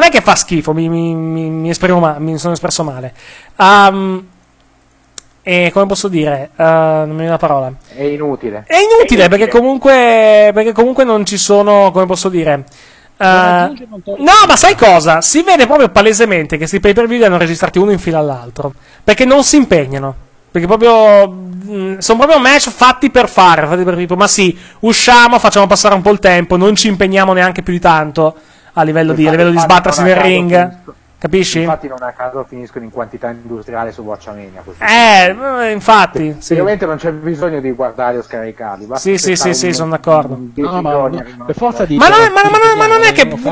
mi sono espresso male. E come posso dire? Non mi viene la parola. È inutile. È inutile perché comunque non ci sono, come posso dire. No, ma sai cosa? Si vede proprio palesemente che questi pay per view li hanno registrati uno in fila all'altro. Perché non si impegnano. Perché sono proprio match fatti per tipo, ma sì, usciamo, facciamo passare un po' il tempo, non ci impegniamo neanche più di tanto a livello di sbattersi nel ring. Capisci? Infatti non a caso finiscono in quantità industriale su Watchamania. Infatti. Sì. Ovviamente non c'è bisogno di guardare o scaricarli. Sì, sono d'accordo. Per forza di ma non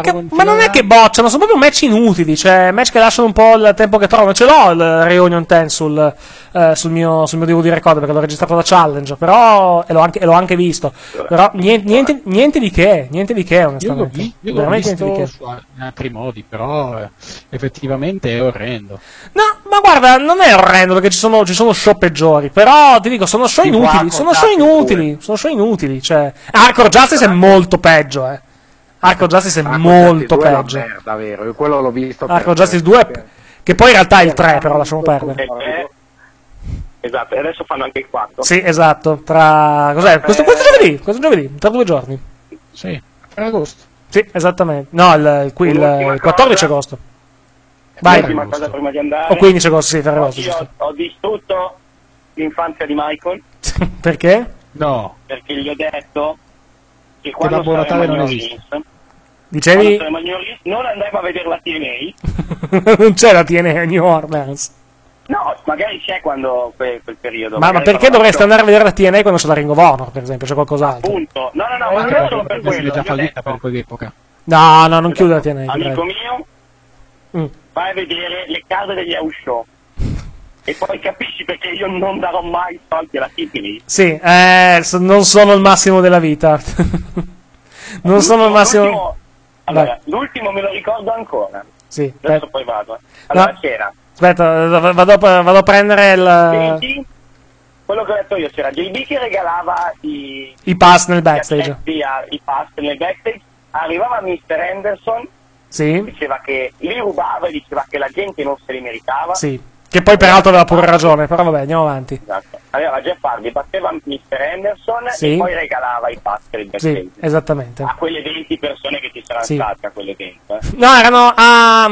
è che bocciano, sono proprio match inutili, cioè match che lasciano un po' il tempo che trovano. Ce l'ho il Reunion 10 sul mio DVD record perché l'ho registrato da Challenge, però e l'ho anche visto. Però niente di che, onestamente. Io l'ho visto in altri modi, però effettivamente è orrendo. No, ma guarda, non è orrendo perché ci sono show peggiori, però ti dico, sono show inutili, sono show inutili, cioè Hardcore Justice è molto peggio, Hardcore Justice è molto peggio. Merda, vero? Io quello l'ho visto. Hardcore Justice 2 che poi in realtà è il 3, però lasciamo perdere. Esatto, e adesso fanno anche il 4. Sì, esatto, cos'è? Questo giovedì, tra 2 giorni. Sì, Ferragosto. Sì, esattamente. No, il 14 agosto. Vai. Cosa prima di andare. O 15 agosto, sì, Ferragosto. Io ho distrutto l'infanzia di Michael. Perché? No. Perché gli ho detto che quando Babbo Natale non esiste. Dicevi? Non andremo a vedere la TNA. Non c'è la TNA a New Orleans. No, magari c'è quel periodo. Ma perché dovreste andare a vedere la TNA quando c'è la Ring of Honor, per esempio? C'è qualcos'altro? Appunto. No, ma non solo per quello. È già fallita per quell'epoca. No, non chiude la TNA. Amico mio, vai a vedere le case degli house show. E poi capisci perché io non darò mai soldi alla TNA. Sì, non sono il massimo della vita. Non sono il massimo... Allora, l'ultimo me lo ricordo ancora. Sì. Adesso poi vado. Allora c'era... Aspetta, vado a prendere il... Quello che ho detto io, c'era JB che regalava i pass nel backstage. I pass nel backstage. Arrivava Mr. Anderson, sì. Diceva che li rubava e diceva che la gente non se li meritava. Sì, che poi peraltro aveva pure ragione, però vabbè, andiamo avanti. Esatto. Allora Jeff Hardy batteva Mr. Anderson e poi regalava i pass per il backstage. Sì, esattamente. A quelle 20 persone che ci saranno state a quelle 20. No, erano a...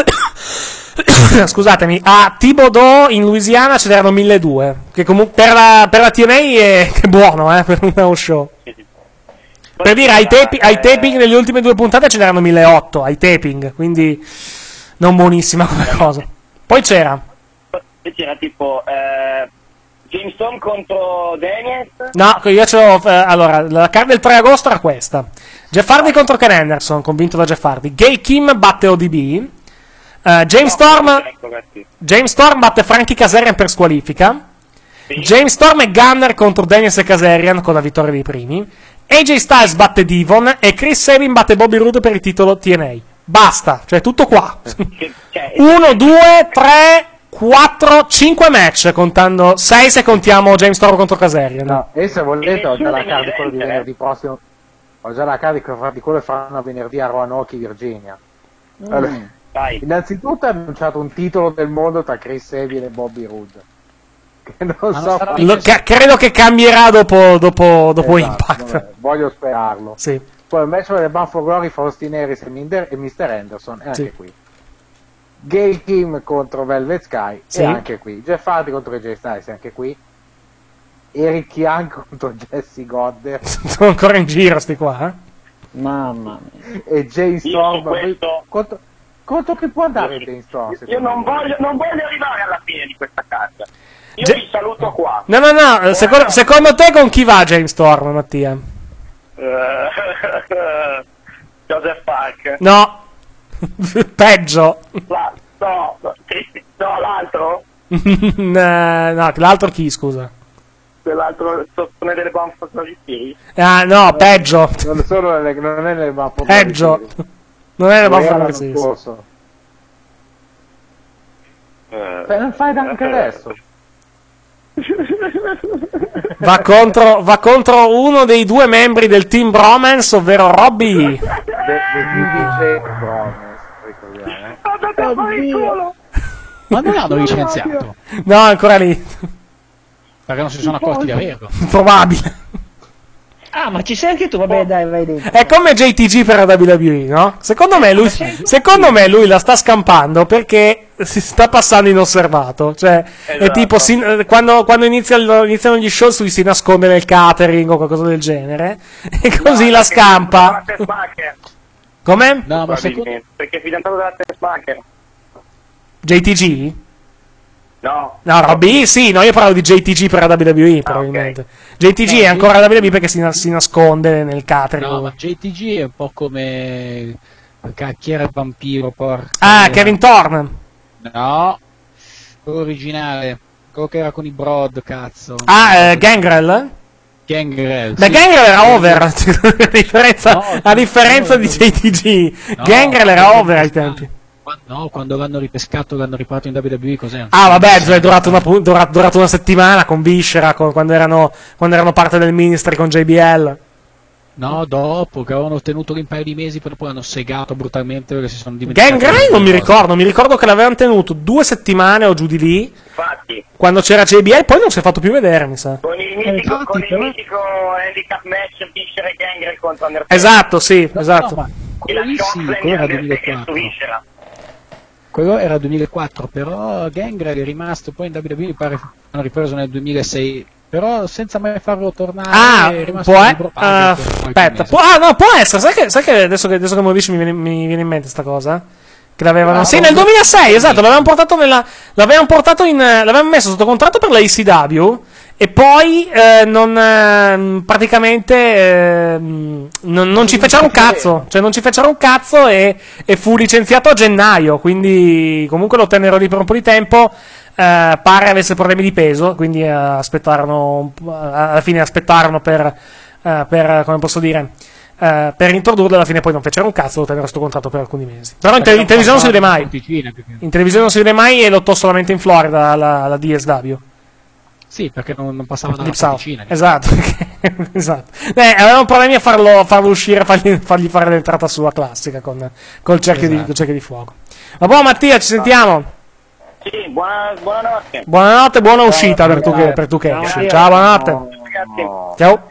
Scusatemi, a Thibodeau in Louisiana ce n'erano 1200, che comunque per la TNA è buono, per un house show. Sì. Per dire, ai taping nelle ultime 2 puntate ce n'erano 1800 ai taping, quindi non buonissima come cosa. Poi c'era tipo James Storm contro Daniels. No, io c'ho allora, la card del 3 agosto era questa. Jeff Hardy contro Ken Anderson, convinto da Jeff Hardy. Gail Kim batte ODB. James Storm batte Frankie Kazarian per squalifica. Sì. James Storm e Gunner contro Daniels e Kazarian con la vittoria dei primi. AJ Styles batte Devon e Chris Sabin batte Bobby Roode per il titolo TNA. Basta, cioè tutto qua. 1, 2, 3, 4, 5 match, contando 6 se contiamo James Storm contro Kazarian. No, e se volete ho già la card di quello di venerdì prossimo. Ho già la card di quello che faranno venerdì a Roanoke, Virginia. Allora, innanzitutto ha annunciato un titolo del mondo tra Chris Sabin e Bobby Roode. Che non so, credo che cambierà dopo esatto, Impact. Vabbè, voglio sperarlo. Sì. Poi il match delle Bound for Glory fra Austin Harris e Mr. Anderson è anche qui. Gail Kim contro Velvet Sky è anche qui. Jeff Hardy contro AJ Styles è anche qui. Eric Young contro Jesse Godder. Sono ancora in giro sti qua, Mamma mia. E Jay Storm contro che può andare Jay Storm? Io non voglio arrivare alla fine di questa carta. Io vi saluto qua. No, secondo te con chi va James Storm, Mattia? Joseph Park. No. Peggio. No, l'altro? No, l'altro chi, scusa? Quell'altro sottone delle Bound for Glory. Ah, no, peggio. Non è nelle Bound for Glory. Peggio. Non è nelle Bound for Glory. Non fai anche adesso. Va contro uno dei due membri del team Bromance, ovvero Robbie. Ma non l'hanno licenziato? No, ancora lì. Perché non si sono accorti di averlo. Probabile. Ah, ma ci sei anche tu? Vabbè, dai, vai dentro. È come JTG per la WWE, no? Secondo me lui la sta scampando perché si sta passando inosservato. Cioè, esatto. È tipo quando iniziano gli show si nasconde nel catering o qualcosa del genere. E così la scampa. Come? No, ma perché è fidanzato della Tessmacher. JTG? No, Robbie sì, no, io parlo di JTG per la WWE, probabilmente. Okay. JTG è ancora la WWE perché si nasconde nel catering. No, ma JTG è un po' come chi era il vampiro, porca. Ah, Kevin Thorne. No, quello originale, quello che era con i Broad, cazzo. Ah, Gangrel? Gangrel. Beh, sì. Gangrel era over, a differenza di JTG. Gangrel era over ai tempi. No, quando l'hanno ripescato, l'hanno riportato in WWE, cos'è? Ah, vabbè, è durato una settimana con Viscera, quando erano parte del Ministry con JBL. No, dopo, che avevano tenuto lì un paio di mesi, poi l'hanno segato brutalmente perché si sono dimenticati. Gangrel non mi ricordo che l'avevano tenuto 2 settimane o giù di lì. Infatti. Quando c'era JBL, poi non si è fatto più vedere, mi sa. Con il mitico handicap match Viscera e Gangrel contro Undertaker. Esatto, sì, esatto. No, quello era 2004. Quello era 2004, però Gangrel è rimasto poi in WWE, mi pare hanno ripreso nel 2006, però senza mai farlo tornare. È rimasto aspetta, può essere, sai che adesso che me lo dici mi viene in mente sta cosa? Che l'avevano sì, nel 2006, esatto, l'avevano messo sotto contratto per la ECW. E poi praticamente non ci fecero un cazzo, cioè non ci fecero un cazzo e fu licenziato a gennaio, quindi comunque lo tennero lì per un po' di tempo, pare avesse problemi di peso, quindi alla fine aspettarono per come posso dire, per introdurlo, alla fine poi non fecero un cazzo, lo tennero sotto contratto per alcuni mesi. Però in televisione non si vede mai, in televisione non si vede mai e lottò solamente in Florida alla DSW. Sì, perché non passava dalla porticina. Esatto, esatto. Avevano problemi a farlo uscire, fargli fare l'entrata sua classica col cerchio di fuoco. Ma buon Mattia, ci sentiamo. Sì, buonanotte. Buonanotte, buona uscita per tu che esci. Ciao, buonanotte. Ciao.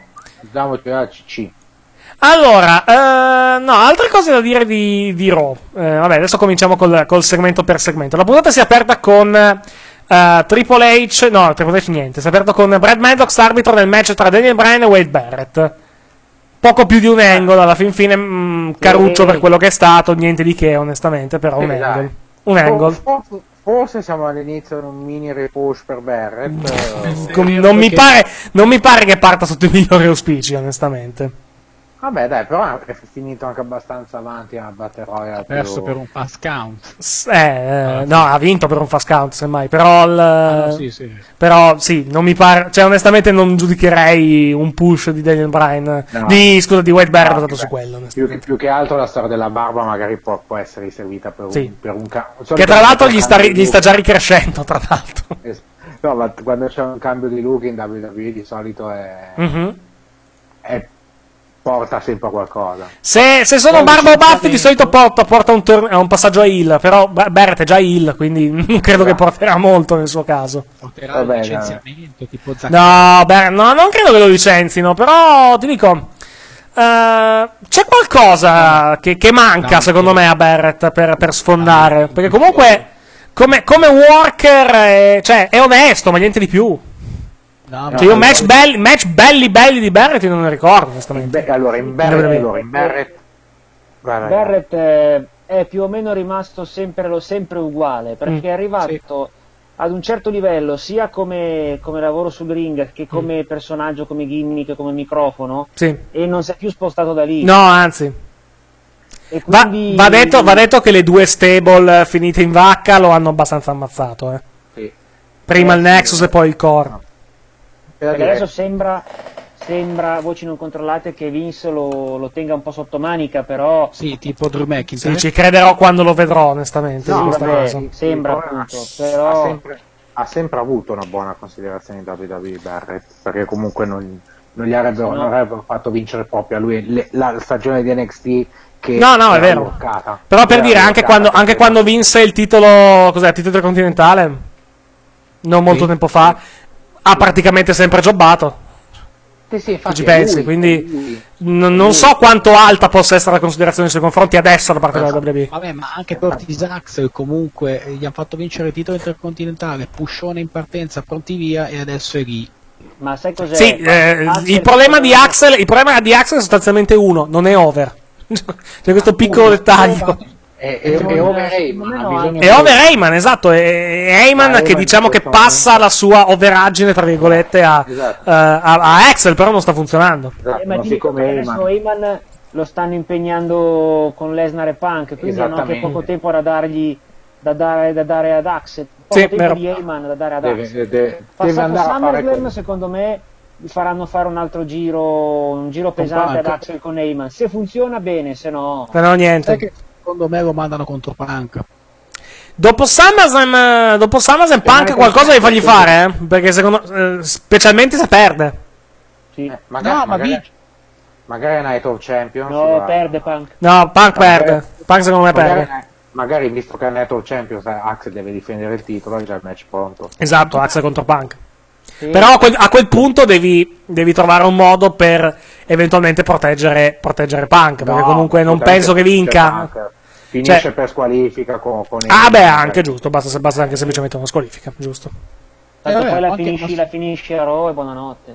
Allora, no, altre cose da dire di Raw. Vabbè, adesso cominciamo col segmento per segmento. La puntata si è aperta con Triple H niente, si è aperto con Brad Maddox arbitro nel match tra Daniel Bryan e Wade Barrett. Poco più di un angle, alla fin fine caruccio per quello che è stato, niente di che onestamente, però un angle. Forse siamo all'inizio di un mini repush per Barrett. Non mi pare che parta sotto i migliori auspici, onestamente. Vabbè, dai, però è finito anche abbastanza avanti a Battle Royale. Ha perso per un fast count. No, ha vinto per un fast count, semmai. Però, sì. Però sì, non mi pare. Cioè, onestamente, non giudicherei un push di Daniel Bryan. No. Di Wade Barrett basato su quello. Più che altro la storia della barba magari può essere riservita per un che tra l'altro gli sta già ricrescendo, tra l'altro. No, ma quando c'è un cambio di look in WWE di solito porta sempre a qualcosa. Se sono barba o baffi di solito porta un passaggio a heel, però Barrett è già heel, quindi non credo che porterà molto nel suo caso. Porterà il licenziamento tipo no, non credo che lo licenzino, però ti dico c'è qualcosa che manca secondo me a Barrett per sfondare, perché comunque come worker è onesto, ma niente di più. Io match belli di Barrett non ne ricordo onestamente. Allora in Barrett è più o meno rimasto sempre uguale, perché è arrivato ad un certo livello sia come lavoro sul ring che come personaggio, come gimmick, come microfono, e non si è più spostato da lì. No, anzi. E quindi... va detto che le due stable finite in vacca lo hanno abbastanza ammazzato. Prima il Nexus e poi il Core. Perché adesso sembra, voci non controllate, che Vince lo tenga un po' sotto manica, però... Sì, tipo Drew McIntyre. Sì, ci crederò quando lo vedrò, onestamente. Sembra appunto, però... Ha sempre avuto una buona considerazione in WWE Barrett, perché comunque non gli avrebbero fatto vincere proprio a lui la stagione di NXT che no, è vero. bloccata. Però per dire, anche quando vinse il titolo, il titolo intercontinentale, non molto tempo fa, ha praticamente sempre jobbato. Sì, ci pensi, quindi non so quanto alta possa essere la considerazione nei suoi confronti adesso da parte della WWE. Vabbè, ma anche Curtis Axel comunque gli hanno fatto vincere il titolo intercontinentale, pushone in partenza, pronti via, e adesso è lì. Ma sai cos'è? Sì, il problema di Axel è sostanziamente uno, non è over. C'è questo piccolo dettaglio. È over Heyman. È over Heyman, esatto. È Heyman che diciamo che passa la sua overaggine, tra virgolette, a Axel, però non sta funzionando. Ma ti dico che adesso Heyman lo stanno impegnando con Lesnar e Punk, quindi hanno anche poco tempo da dare ad Axel. Poco tempo di Heyman da dare ad Axel. Passato SummerSlam, secondo me faranno fare un altro giro pesante ad Axel con Heyman. Se funziona bene, se no niente. Secondo me lo mandano contro Punk. Dopo SummerSlam Punk qualcosa devi fargli fare, perché specialmente se perde. Sì. Magari Night of Champions. No, perde Punk. No, Punk perde. Punk secondo me perde. Magari visto che è Night of Champions Axel deve difendere il titolo, è già il match pronto. Esatto, Axel contro Punk. Sì. Però a quel punto devi trovare un modo per eventualmente proteggere Punk, perché comunque non penso che vinca. Finisce per squalifica con anche giusto, basta anche semplicemente una squalifica, giusto. Tanto poi la finisci a Raw e buonanotte.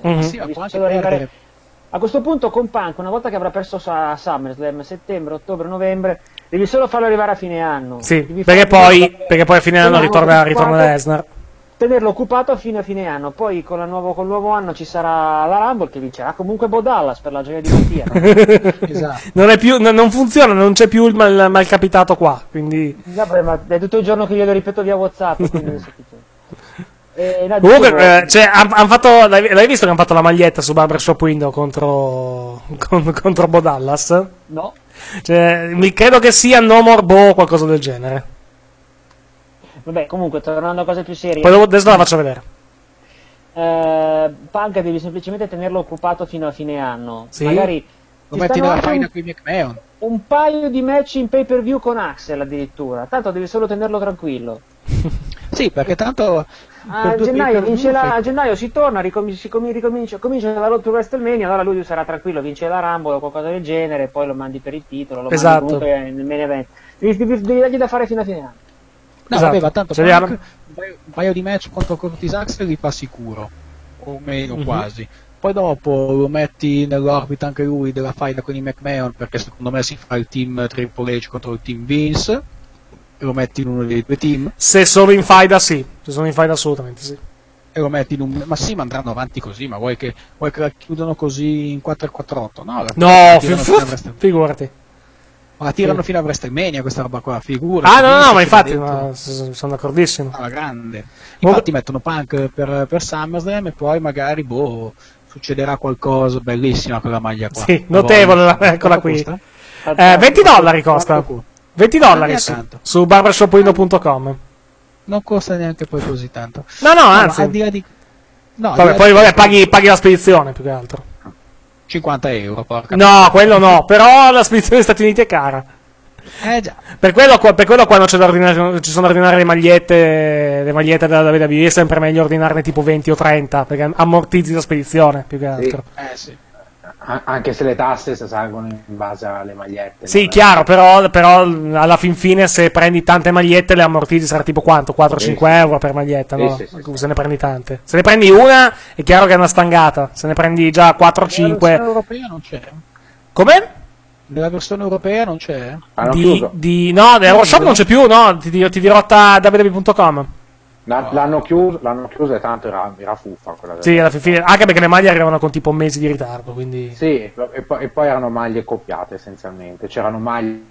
A questo punto con Punk, una volta che avrà perso a SummerSlam, settembre, ottobre, novembre, devi solo farlo arrivare a fine anno. Sì, perché poi a fine anno ritorna Lesnar. Tenerlo occupato fino a fine anno, poi con il nuovo anno ci sarà la Rumble che vincerà comunque Bo Dallas per la gioia di Mattia. Esatto. Non funziona, non c'è più il malcapitato qua, quindi... Vabbè, ma è tutto il giorno che glielo ripeto via WhatsApp, quindi comunque l'hai visto che hanno fatto la maglietta su Barbershop Window contro Bo Dallas? No. Credo che sia No More Bo o qualcosa del genere. Vabbè, comunque, tornando a cose più serie. Poi adesso la faccio vedere. Punk devi semplicemente tenerlo occupato fino a fine anno. Sì? Magari lo metti nella faina qui McMahon. Un paio di match in pay per view con Axel addirittura. Tanto devi solo tenerlo tranquillo. Sì, perché tanto a gennaio si torna, comincia la Road to WrestleMania, allora lui sarà tranquillo, vince la Rumble o qualcosa del genere, poi lo mandi per il titolo, lo mandi comunque nel main event. Devi dargli da fare fino a fine anno. No, aveva tanto un paio di match contro Curtis Axel li fa sicuro, o meno quasi. Poi dopo lo metti nell'orbita anche lui della faida con i McMahon, perché secondo me si fa il team Triple H contro il team Vince. lo metti in uno dei due team. Se sono in faida, sì. Se sono in faida, assolutamente sì. E lo metti in un... Ma sì, ma andranno avanti così, ma vuoi che la chiudano così in 4-4-8? No, figurati. Ma la tirano fino a WrestleMania questa roba qua, figurati. No, ma infatti, sono d'accordissimo. Alla grande. Infatti mettono Punk per SummerSlam e poi magari, succederà qualcosa, bellissima quella maglia qua. Sì, notevole, eccola qui. $20 costa. $20 su barbershopwindow.com. Non costa neanche poi così tanto. No, anzi. Vabbè, paghi la spedizione più che altro. €50, porca. No, quello no, però la spedizione negli Stati Uniti è cara. Già. Per quello quando ci sono da ordinare le magliette della WWE è sempre meglio ordinarne tipo 20 o 30, perché ammortizzi la spedizione più che altro. Sì. Anche se le tasse salgono in base alle magliette. Sì, chiaro, però alla fin fine se prendi tante magliette le ammortizzi sarà tipo quanto? 4-5 euro per maglietta, no? Sì. Se ne prendi tante. Se ne prendi una è chiaro che è una stangata, se ne prendi già 4-5... Nella versione europea non c'è. Come? Nella versione europea non c'è? No, Euroshop non c'è più, no, ti dirotta www.com. L'hanno chiuso e tanto era fuffa quella. Sì, alla fine, anche perché le maglie arrivano con tipo mesi di ritardo, quindi... Sì, e poi erano maglie copiate essenzialmente, c'erano maglie...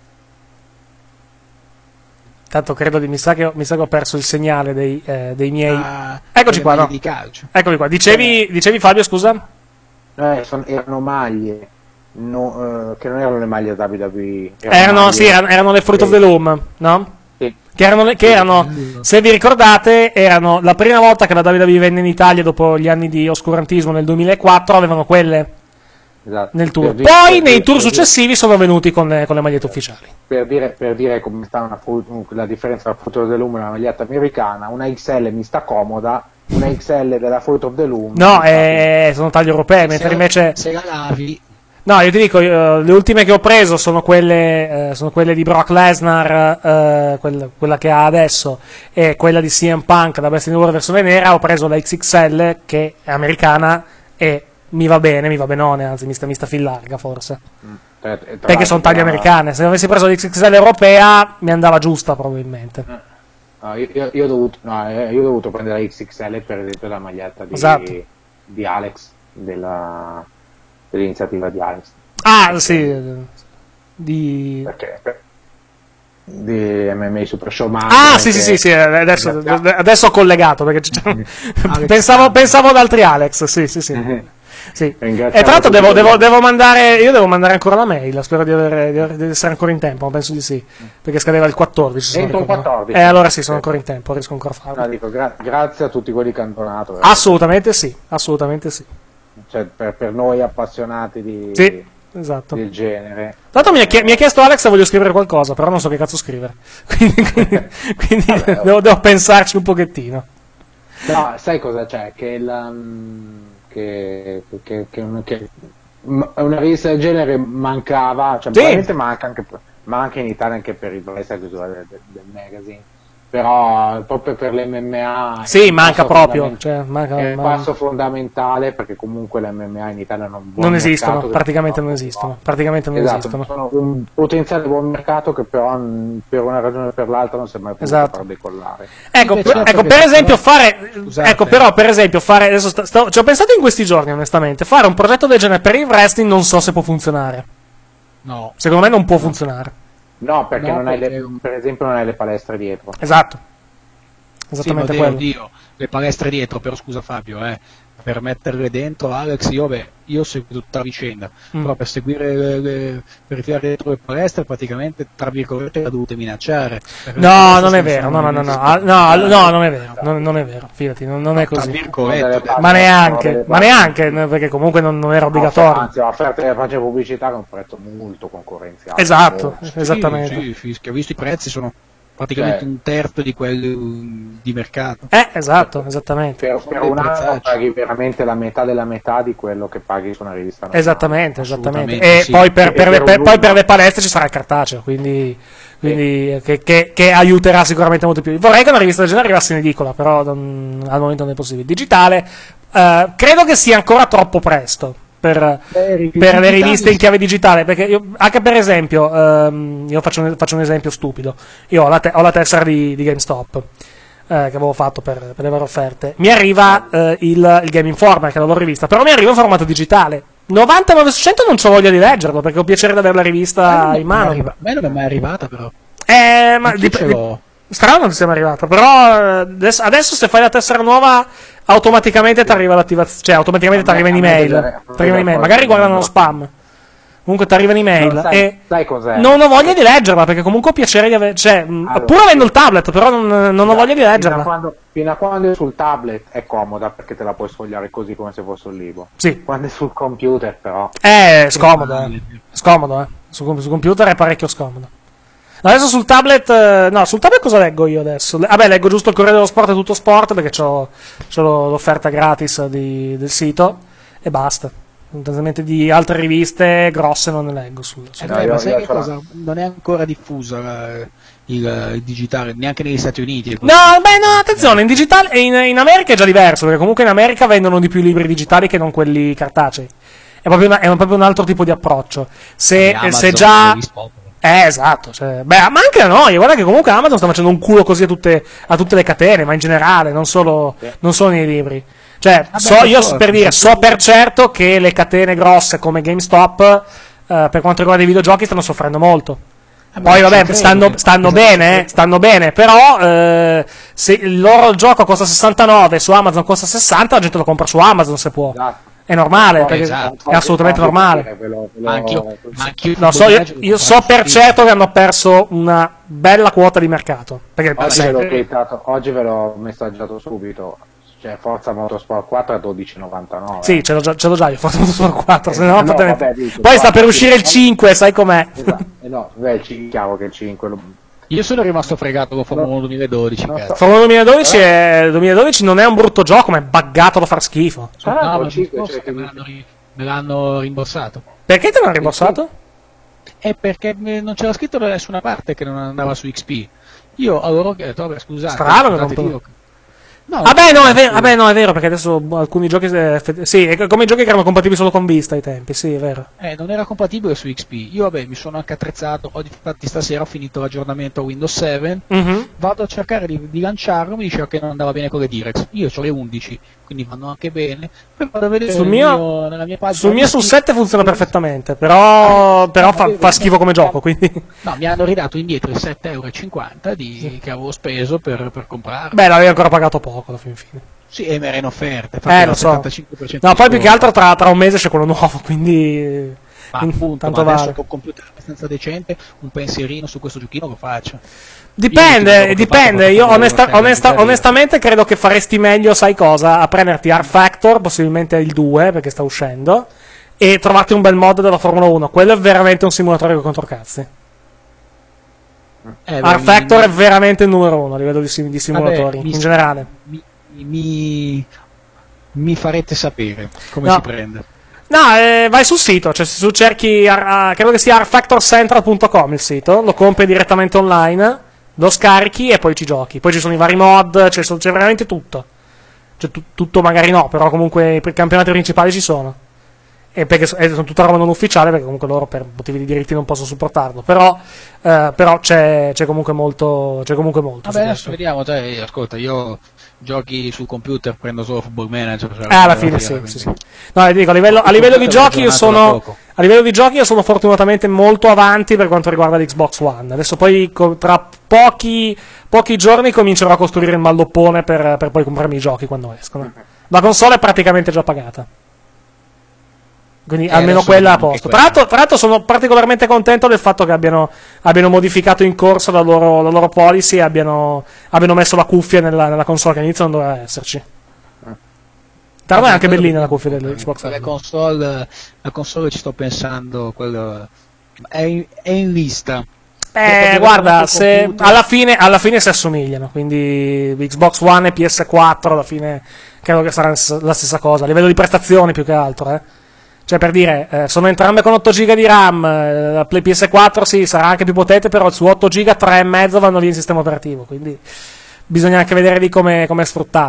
Tanto credo mi sa che ho perso il segnale dei miei... Eccoci qua, no? Di calcio. Eccomi qua, dicevi Fabio, scusa? Erano maglie... che non erano le maglie WWE. Erano le Fruit of the Loom, no? Sì. Che erano, se vi ricordate, erano la prima volta che la WWE venne in Italia dopo gli anni di oscurantismo nel 2004, avevano quelle nel tour. Poi nei tour successivi sono venuti con le magliette ufficiali. Per dire come sta la differenza tra Fruit of the Loom e la maglietta americana, una XL mi sta comoda, una XL della Fruit of the Loom... No, sono tagli europei, mentre invece... Se la lavi... No, io ti dico, le ultime che ho preso sono quelle di Brock Lesnar, quella che ha adesso, e quella di CM Punk, la Best in the World versione nera. Ho preso la XXL, che è americana, e mi va benone, anzi mi sta fin larga forse. Perché sono taglie americane. Se avessi preso l'XXL europea, mi andava giusta probabilmente. Io ho dovuto prendere la XXL per esempio la maglietta di Alex, dell'iniziativa di Alex. Sì, di MMA Super Show. Sì, adesso ho collegato perché pensavo ad altri Alex. Sì. Sì. E tra l'altro devo mandare ancora la mail, spero di essere ancora in tempo, ma penso di sì, perché scadeva il 14. Entro il 14. Allora sì, sono ancora in tempo, riesco ancora a farlo. Dico, grazie a tutti quelli che hanno donato. Assolutamente sì. Cioè, per noi appassionati di esatto. del genere. Tanto mi ha chiesto Alex se voglio scrivere qualcosa, però non so che cazzo scrivere. Quindi devo pensarci un pochettino. No, sai cosa c'è? Che una rivista del genere mancava, cioè probabilmente manca in Italia anche per il wrestling del magazine. Però proprio per l'MMA manca proprio, è un passo fondamentale, perché comunque l'MMA in Italia non esistono, praticamente non esistono. Sono un potenziale buon mercato che però per una ragione o per l'altra non si è mai potuto far decollare. Per esempio fare adesso ci ho pensato in questi giorni onestamente, fare un progetto del genere per il wrestling non so se può funzionare. No. Secondo me non può funzionare. No, perché per esempio non hai le palestre dietro. Esatto. Esattamente quello. Le palestre dietro, però scusa Fabio, per metterle dentro, Alex, io seguo tutta la vicenda, però per seguire per ritirare dentro le palestre praticamente, tra virgolette, la dovute minacciare. No, non è vero, no, non è vero, non è vero, fidati, non è così. Ma neanche, perché comunque non era obbligatorio. Anzi, offerte faccia pubblicità con un prezzo molto concorrenziale. Esatto, esattamente. Sì, che ho visto i prezzi sono praticamente un terzo di quelli di mercato. Esatto, esattamente. Per un anno paghi veramente la metà della metà di quello che paghi su una rivista normale. Esattamente. E sì. Poi per le palestre ci sarà il cartaceo, quindi che aiuterà sicuramente molto più. Vorrei che una rivista del genere arrivasse in edicola, però al momento non è possibile. Digitale, credo che sia ancora troppo presto. per le riviste in chiave digitale, perché anche per esempio, io faccio un esempio stupido, io ho la tessera di GameStop, che avevo fatto per le varie offerte, mi arriva il Game Informer, che è la loro rivista, però mi arriva in formato digitale. 99% non c'ho voglia di leggerlo, perché ho piacere di avere la rivista in mano. A me non è mai arrivata, però. Ma strano non ti sia mai arrivata, però adesso se fai la tessera nuova automaticamente ti arriva l'attivazione, cioè automaticamente ti arriva in email. Magari guardano lo spam. Comunque ti arriva un'email e sai cos'è? Non ho voglia di leggerla, perché comunque ho piacere di avere, cioè, allora, pur avendo il tablet, però non ho voglia di leggerla. Fino a quando è sul tablet è comoda, perché te la puoi sfogliare così come se fosse un libro. Sì. Quando è sul computer però è scomodo, scomodo, Sul computer è parecchio scomodo. Adesso sul tablet, sul tablet cosa leggo io adesso? Vabbè, leggo giusto il Corriere dello Sport e Tutto Sport, perché c'ho l'offerta gratis del sito e basta. Tendenzialmente di altre riviste grosse non ne leggo ma sai che cosa? Non è ancora diffusa il digitale neanche negli Stati Uniti. No, attenzione, in digitale in America è già diverso, perché comunque in America vendono di più libri digitali che non quelli cartacei. È proprio un altro tipo di approccio. Se già esatto, cioè, ma anche da noi, guarda che comunque Amazon sta facendo un culo così a tutte le catene, ma in generale, non solo nei libri. Cioè, so per certo che le catene grosse come GameStop, per quanto riguarda i videogiochi, stanno soffrendo molto. Poi vabbè, stanno bene, però se il loro gioco costa 69, su Amazon costa 60, la gente lo compra su Amazon se può. È normale, perché è assolutamente normale. Io so per certo che hanno perso una bella quota di mercato. Perché oggi ve l'ho messaggiato subito. Cioè Forza Motorsport 4 a 12,99. Sì, ce l'ho già io, Forza Motorsport 4. Poi sta per uscire il 5, sai com'è? Esatto. Chiaro che il 5 Io sono rimasto fregato con Formula 1 2012. Formula 2012 non è un brutto gioco, ma è buggato da far schifo. Me l'hanno rimborsato. Perché te l'hanno rimborsato? È perché non c'era scritto da nessuna parte che non andava su XP. Io avevo detto, vabbè, scusate. Strano, no, è vero, perché adesso alcuni giochi sì, è come i giochi che erano compatibili solo con Vista ai tempi, sì, è vero. Non era compatibile su XP. Io mi sono anche attrezzato, infatti stasera ho finito l'aggiornamento a Windows 7, vado a cercare di lanciarlo, mi diceva che non andava bene con le Direx. Io ho le 11, quindi vanno anche bene. Poi vado a vedere nella mia pagina. Sul mio sul 7 funziona perfettamente, però fa schifo come gioco, quindi. No, mi hanno ridato indietro i 7,50 che avevo speso per comprare. Beh, l'avevi ancora pagato poco alla fine. Sì, e mi era in offerta. Lo so. 75% no, poi più che altro tra un mese c'è quello nuovo, quindi. Ma appunto, tanto ma adesso con un computer abbastanza decente, un pensierino su questo giochino lo faccio. Dipende. Io onestamente credo che faresti meglio, sai cosa? A prenderti R Factor, possibilmente il 2, perché sta uscendo, e trovarti un bel mod della Formula 1. Quello è veramente un simulatore con controcazzi. R Factor è veramente il numero 1 a livello di simulatori, in generale. Mi farete sapere come si prende. No, vai sul sito, cioè se tu cerchi, credo che sia rfactorcentral.com il sito, lo compri direttamente online, lo scarichi e poi ci giochi. Poi ci sono i vari mod, c'è veramente tutto. Cioè, tutto magari no, però comunque i campionati principali ci sono. E perché sono tutta roba non ufficiale, perché comunque loro per motivi di diritti non possono supportarlo. Però c'è comunque molto. Vabbè, adesso vediamo, ascolta, io giochi sul computer prendo solo Football Manager. Alla fine sì. No, dico, a livello di giochi io sono fortunatamente molto avanti per quanto riguarda l'Xbox One. Adesso poi tra pochi giorni comincerò a costruire il malloppone per poi comprarmi i giochi quando escono. La console è praticamente già pagata. Quindi almeno quella a posto. Tra l'altro sono particolarmente contento del fatto che abbiano modificato in corso la loro policy e abbiano messo la cuffia nella console, che all'inizio non doveva esserci. Tra l'altro è anche bellina la cuffia dell'Xbox. La console ci sto pensando, è in lista. Guarda, alla fine si assomigliano, quindi Xbox One e PS4 alla fine credo che sarà la stessa cosa, a livello di prestazioni più che altro, Cioè, per dire, sono entrambe con 8 GB di RAM, la PS4 sì, sarà anche più potente, però su 8 GB 3,5 vanno via in sistema operativo, quindi bisogna anche vedere di come è sfruttata.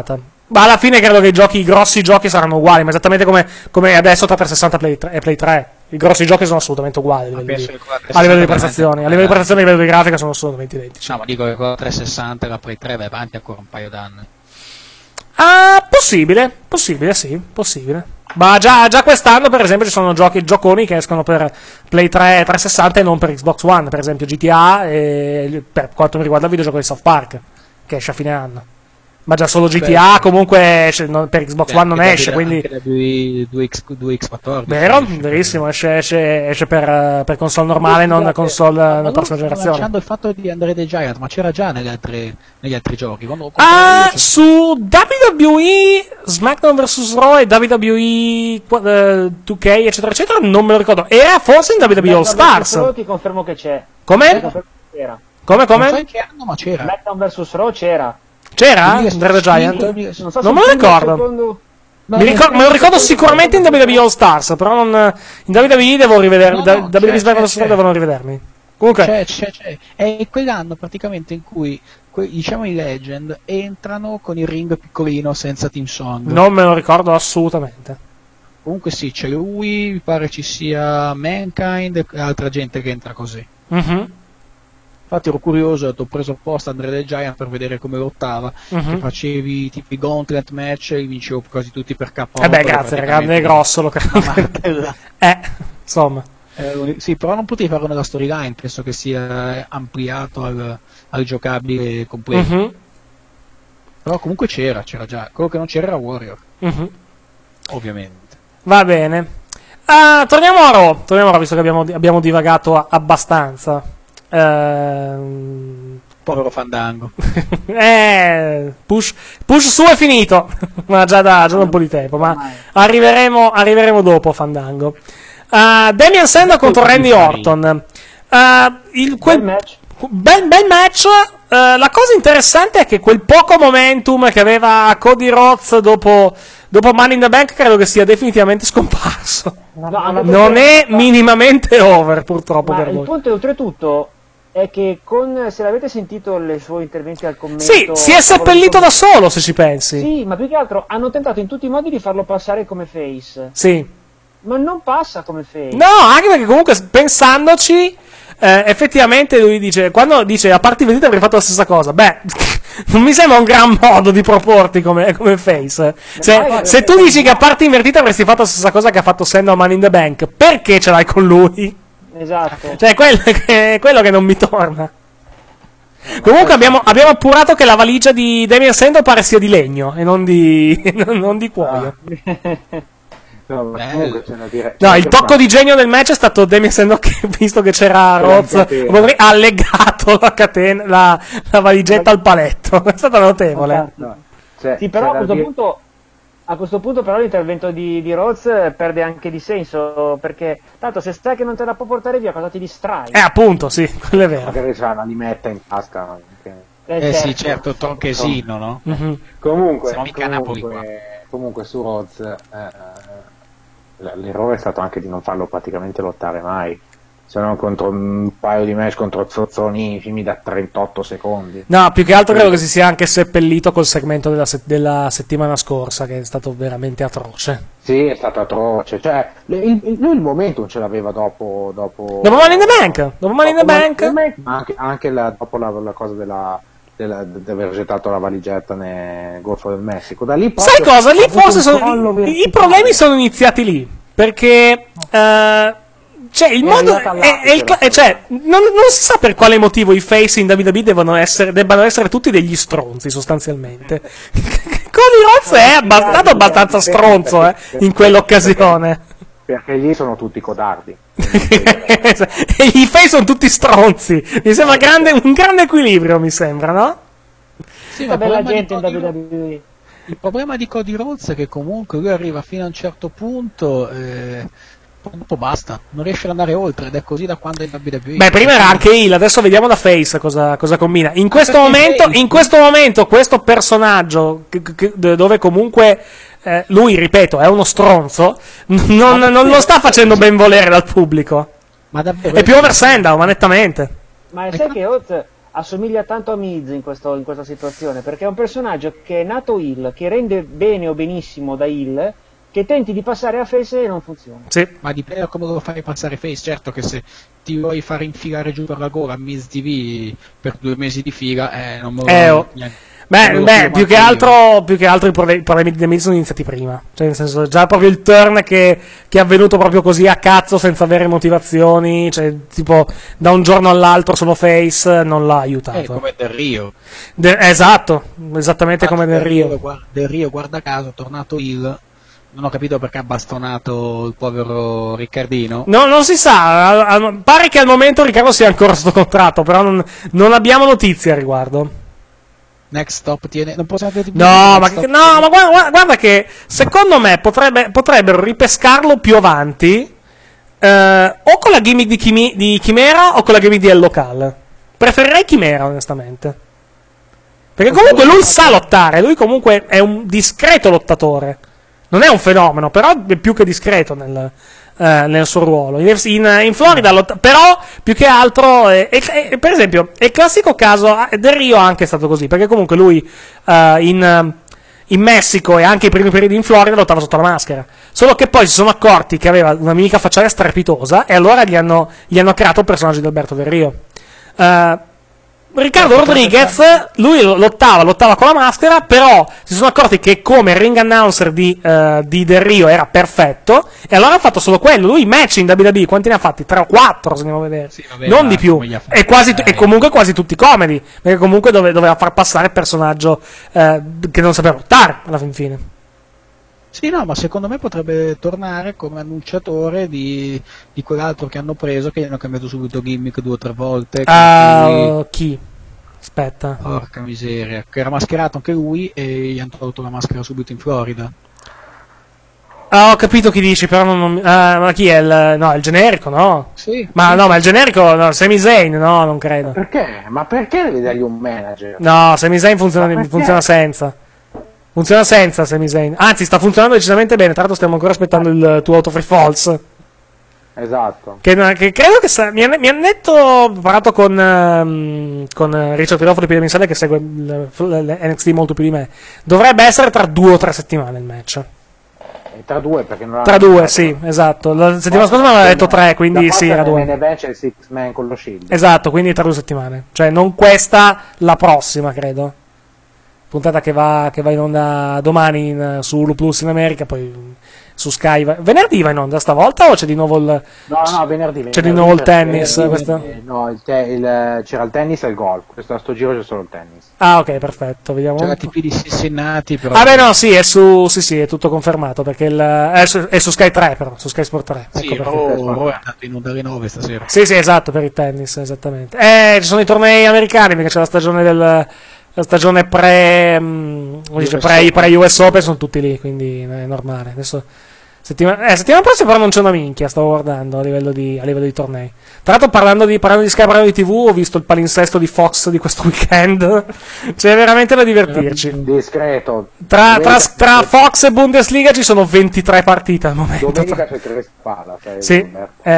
Ma alla fine credo che i grossi giochi saranno uguali, ma esattamente come adesso tra 360 e Play 3. I grossi giochi sono assolutamente uguali a livello di prestazioni. A livello di prestazioni e a livello di grafica sono assolutamente identici. No, ma dico che con la 360 e la Play 3 vai avanti ancora un paio d'anni. Ah, possibile, sì, possibile. Ma già quest'anno, per esempio, ci sono gioconi che escono per Play 3 e 360 e non per Xbox One, per esempio GTA e per quanto mi riguarda il videogioco di South Park, che esce a fine anno. Ma già solo GTA comunque esce, per Xbox One non esce, quindi... Anche 2X14. Vero, verissimo, esce per console normale, non console della prossima generazione. Lanciando il fatto di Andre the Giant, ma c'era già negli altri giochi. Su WWE, SmackDown vs Raw e WWE 2K, eccetera, eccetera, non me lo ricordo. Era forse in WWE All Stars. Ti confermo che c'è. Come? Come? Non so in che anno, ma c'era. SmackDown vs Raw c'era. C'era? Andre the Giant? Non me lo ricordo. Me lo ricordo sicuramente in WWE All Stars, però non in WWE devo rivedere. WWE SmackDown vs Raw devono rivedermi. Comunque c'è. È quell'anno praticamente in cui diciamo i Legend entrano con il ring piccolino senza Team Song. Non me lo ricordo assolutamente. Comunque sì, c'è lui, mi pare ci sia Mankind e altra gente che entra così. Infatti ero curioso, ho preso apposta Andre the Giant per vedere come lottava, che facevi tipo i gauntlet match e vincevo quasi tutti per KO. Grazie, grande e grosso, lo credo. Insomma. Sì, però non potevi farlo nella storyline, penso che sia ampliato al giocabile completo. Però comunque c'era già, quello che non c'era era Warrior. Ovviamente. Va bene. Torniamo a Raw, visto che abbiamo divagato abbastanza. Povero Fandango. Push su è finito. Ma già da un po' di tempo, ma arriveremo dopo Fandango. Damian Sandow contro Randy Orton. Bel match. La cosa interessante è che quel poco momentum che aveva Cody Rhodes dopo Money in the Bank credo che sia definitivamente scomparso. Non è minimamente over, purtroppo per voi. Il punto è oltretutto è che se l'avete sentito i suoi interventi al commento... Sì, si è seppellito da solo, se ci pensi. Sì, ma più che altro hanno tentato in tutti i modi di farlo passare come face. Sì. Ma non passa come face. No, anche perché comunque pensandoci, effettivamente lui dice, quando dice a parti vendite avrei fatto la stessa cosa, non mi sembra un gran modo di proporti come face. Se tu dici che a parti invertite avresti fatto la stessa cosa che ha fatto Sandow a Money in the Bank, perché ce l'hai con lui? Esatto. Cioè, quello che non mi torna. Comunque abbiamo appurato che la valigia di Damian Sandow pare sia di legno e non di cuoio. No, il tocco di genio del match è stato Damian Sandow che, visto che c'era Rhodes, ha legato la catena, la valigetta al paletto. È stata notevole. Sì, però a questo punto però l'intervento di Rhodes perde anche di senso, perché tanto se sai che non te la può portare via, cosa ti distrai? Appunto, sì, quello è vero. Magari c'è una limetta in tasca. Sì, certo, tronchesino, no? Comunque su Rhodes l'errore è stato anche di non farlo praticamente lottare mai, se no contro un paio di match contro zozzoni fimi da 38 secondi. No, più che altro credo che si sia anche seppellito col segmento della settimana scorsa, che è stato veramente atroce. Sì, è stato atroce, cioè lui il momentum ce l'aveva dopo Money in the Bank, anche dopo la cosa di aver gettato la valigetta nel Golfo del Messico. Da lì sai cosa? Lì forse i problemi sono iniziati lì, perché cioè il modo non si sa per quale motivo i face in WWE debbano essere tutti degli stronzi sostanzialmente. Cody Rhodes è stato abbastanza stronzo in quell'occasione, perché lì sono tutti codardi. E i face sono tutti stronzi. Mi sembra un grande equilibrio, mi sembra, no? Sì, ma bella gente in WWE. Il problema di Cody Rhodes è che comunque lui arriva fino a un certo punto dopo basta, non riesce ad andare oltre, ed è così da quando è in WWE. Prima era anche heel, adesso vediamo da face cosa combina. In questo momento questo personaggio dove comunque lui, ripeto, è uno stronzo, non lo sta facendo ben volere dal pubblico. Ma davvero? È più over Sandow, ma nettamente. Ma sai che Rhodes assomiglia tanto a Miz in questa situazione, perché è un personaggio che è nato heel, che rende bene o benissimo da heel, che tenti di passare a face e non funziona. Sì. Ma dipende da come lo fai passare face. Certo che se ti vuoi fare infilare giù per la gola a Miz TV per 2 mesi di fila, non me lo più che altro i problemi di The Miz sono iniziati prima, cioè nel senso già proprio il turn che è avvenuto proprio così a cazzo senza avere motivazioni, cioè tipo da un giorno all'altro sono face, non l'ha aiutato. Come Del Rio. Esatto, esattamente come Del Rio. Del Rio, guarda caso, è tornato heel. Non ho capito perché ha bastonato il povero Riccardino. No, non si sa, pare che al momento Riccardo sia ancora sotto contratto, però non abbiamo notizie a riguardo. Next Stop tiene. Non possiamo dire ma guarda che secondo me potrebbero ripescarlo più avanti, o con la gimmick di Chimera o con la gimmick di El Local. Preferirei Chimera, onestamente. Perché comunque lui sa lottare, lui comunque è un discreto lottatore. Non è un fenomeno, però è più che discreto nel suo ruolo. In Florida, però più che altro, per esempio, è il classico caso Del Rio anche è stato così, perché comunque lui in Messico e anche i primi periodi in Florida lottava sotto la maschera. Solo che poi si sono accorti che aveva una mimica facciale strepitosa e allora gli hanno creato il personaggio di Alberto Del Rio. Riccardo Rodriguez, lui lottava con la maschera, però si sono accorti che come ring announcer di Del Rio era perfetto, e allora ha fatto solo quello. Lui match in WWE, quanti ne ha fatti? 3 o 4, se andiamo a vedere. Sì, vabbè, non di più. E comunque quasi tutti comedy, perché comunque doveva far passare il personaggio che non sapeva lottare, alla fin fine. Sì, no, ma secondo me potrebbe tornare come annunciatore di quell'altro che hanno preso, che gli hanno cambiato subito gimmick 2 o 3 volte. Chi? Aspetta. Porca miseria, che era mascherato anche lui e gli hanno tolto la maschera subito in Florida. Ho capito chi dici, però ma chi è il generico, no? Sì. Ma il generico, no, Sami Zayn, no, non credo. Perché? Ma perché devi dargli un manager? No, Sami Zayn funziona senza. Funziona senza Sami Zayn. Anzi, sta funzionando decisamente bene. Tra l'altro stiamo ancora aspettando il tuo Auto Free Falls. Esatto. Che credo che mi hanno detto, ho parlato con Richard Filofoli Piede Mensale, che segue NXT molto più di me. Dovrebbe essere tra 2 o 3 settimane il match. Tra 2, perché non tra 2, sì, esatto. La settimana scorsa mi aveva detto 3, quindi sì, era 2. C'è il Six Man con lo Shield. Esatto, quindi tra 2 settimane. Cioè non questa, la prossima, credo. Puntata che va in onda domani su Hulu Plus in America, poi su Sky. Venerdì va in onda stavolta o c'è di nuovo il... No, venerdì. C'è di nuovo il tennis? No, c'era il tennis e il golf. Sto giro c'è solo il tennis. Ah, ok, perfetto. Vediamo. C'era TP di Cincinnati, però... Ah, beh, no, sì, è è tutto confermato, perché è su Sky 3, però, su Sky Sport 3. Sì, ecco Raw è andato in onda alle 9 stasera. Sì, esatto, per il tennis, esattamente. Ci sono i tornei americani, perché c'è la stagione la stagione pre-US Open, sono tutti lì, quindi è normale. Adesso settimana prossima però non c'è una minchia, stavo guardando a livello di tornei. Tra l'altro parlando di Sky, parlando di TV, ho visto il palinsesto di Fox di questo weekend. C'è veramente da divertirci. Discreto. Tra Fox e Bundesliga ci sono 23 partite al momento. Domenica c'è Crest Pala. Sì,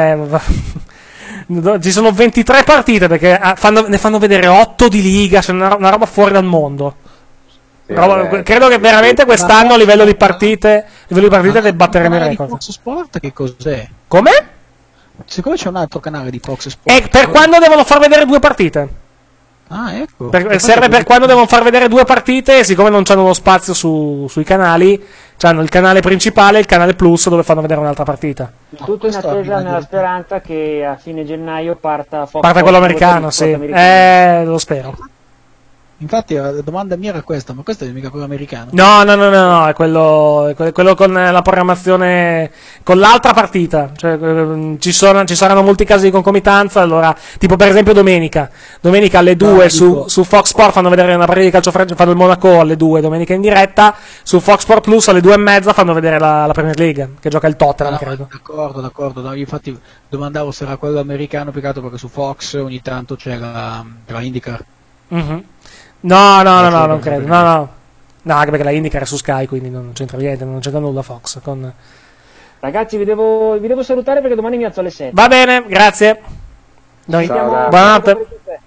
ci sono 23 partite, perché ne fanno vedere 8 di Liga, c'è una roba fuori dal mondo. Credo che veramente quest'anno a livello di partite ne batteremo i record. Fox Sport che cos'è? Come? Secondo me c'è un altro canale di Fox Sport. È per quando devono far vedere 2 partite. Ah, ecco. Serve per quando devono far vedere 2 partite, e siccome non c'hanno lo spazio sui canali, c'hanno il canale principale e il canale Plus dove fanno vedere un'altra partita. Tutto in attesa, nella speranza che a fine gennaio parta quello americano, sì. Lo spero. Infatti la domanda mia era questa, ma questo è mica quello americano? No, è quello con la programmazione, con l'altra partita, cioè ci saranno molti casi di concomitanza, allora, tipo per esempio domenica alle 2 su Fox Sport fanno vedere una partita di calcio freddo, fanno il Monaco alle 2, domenica in diretta, su Fox Sport Plus alle 2:30 fanno vedere la Premier League, che gioca il Tottenham, credo. D'accordo, no, infatti domandavo se era quello americano, peccato perché su Fox ogni tanto c'è la IndyCar. Mm-hmm. No, non credo. No, anche perché la IndyCar è su Sky, quindi non c'entra niente, non c'entra nulla Fox. Ragazzi, vi devo salutare perché domani mi alzo alle 7. Va bene, grazie. Buonanotte. Buonanotte.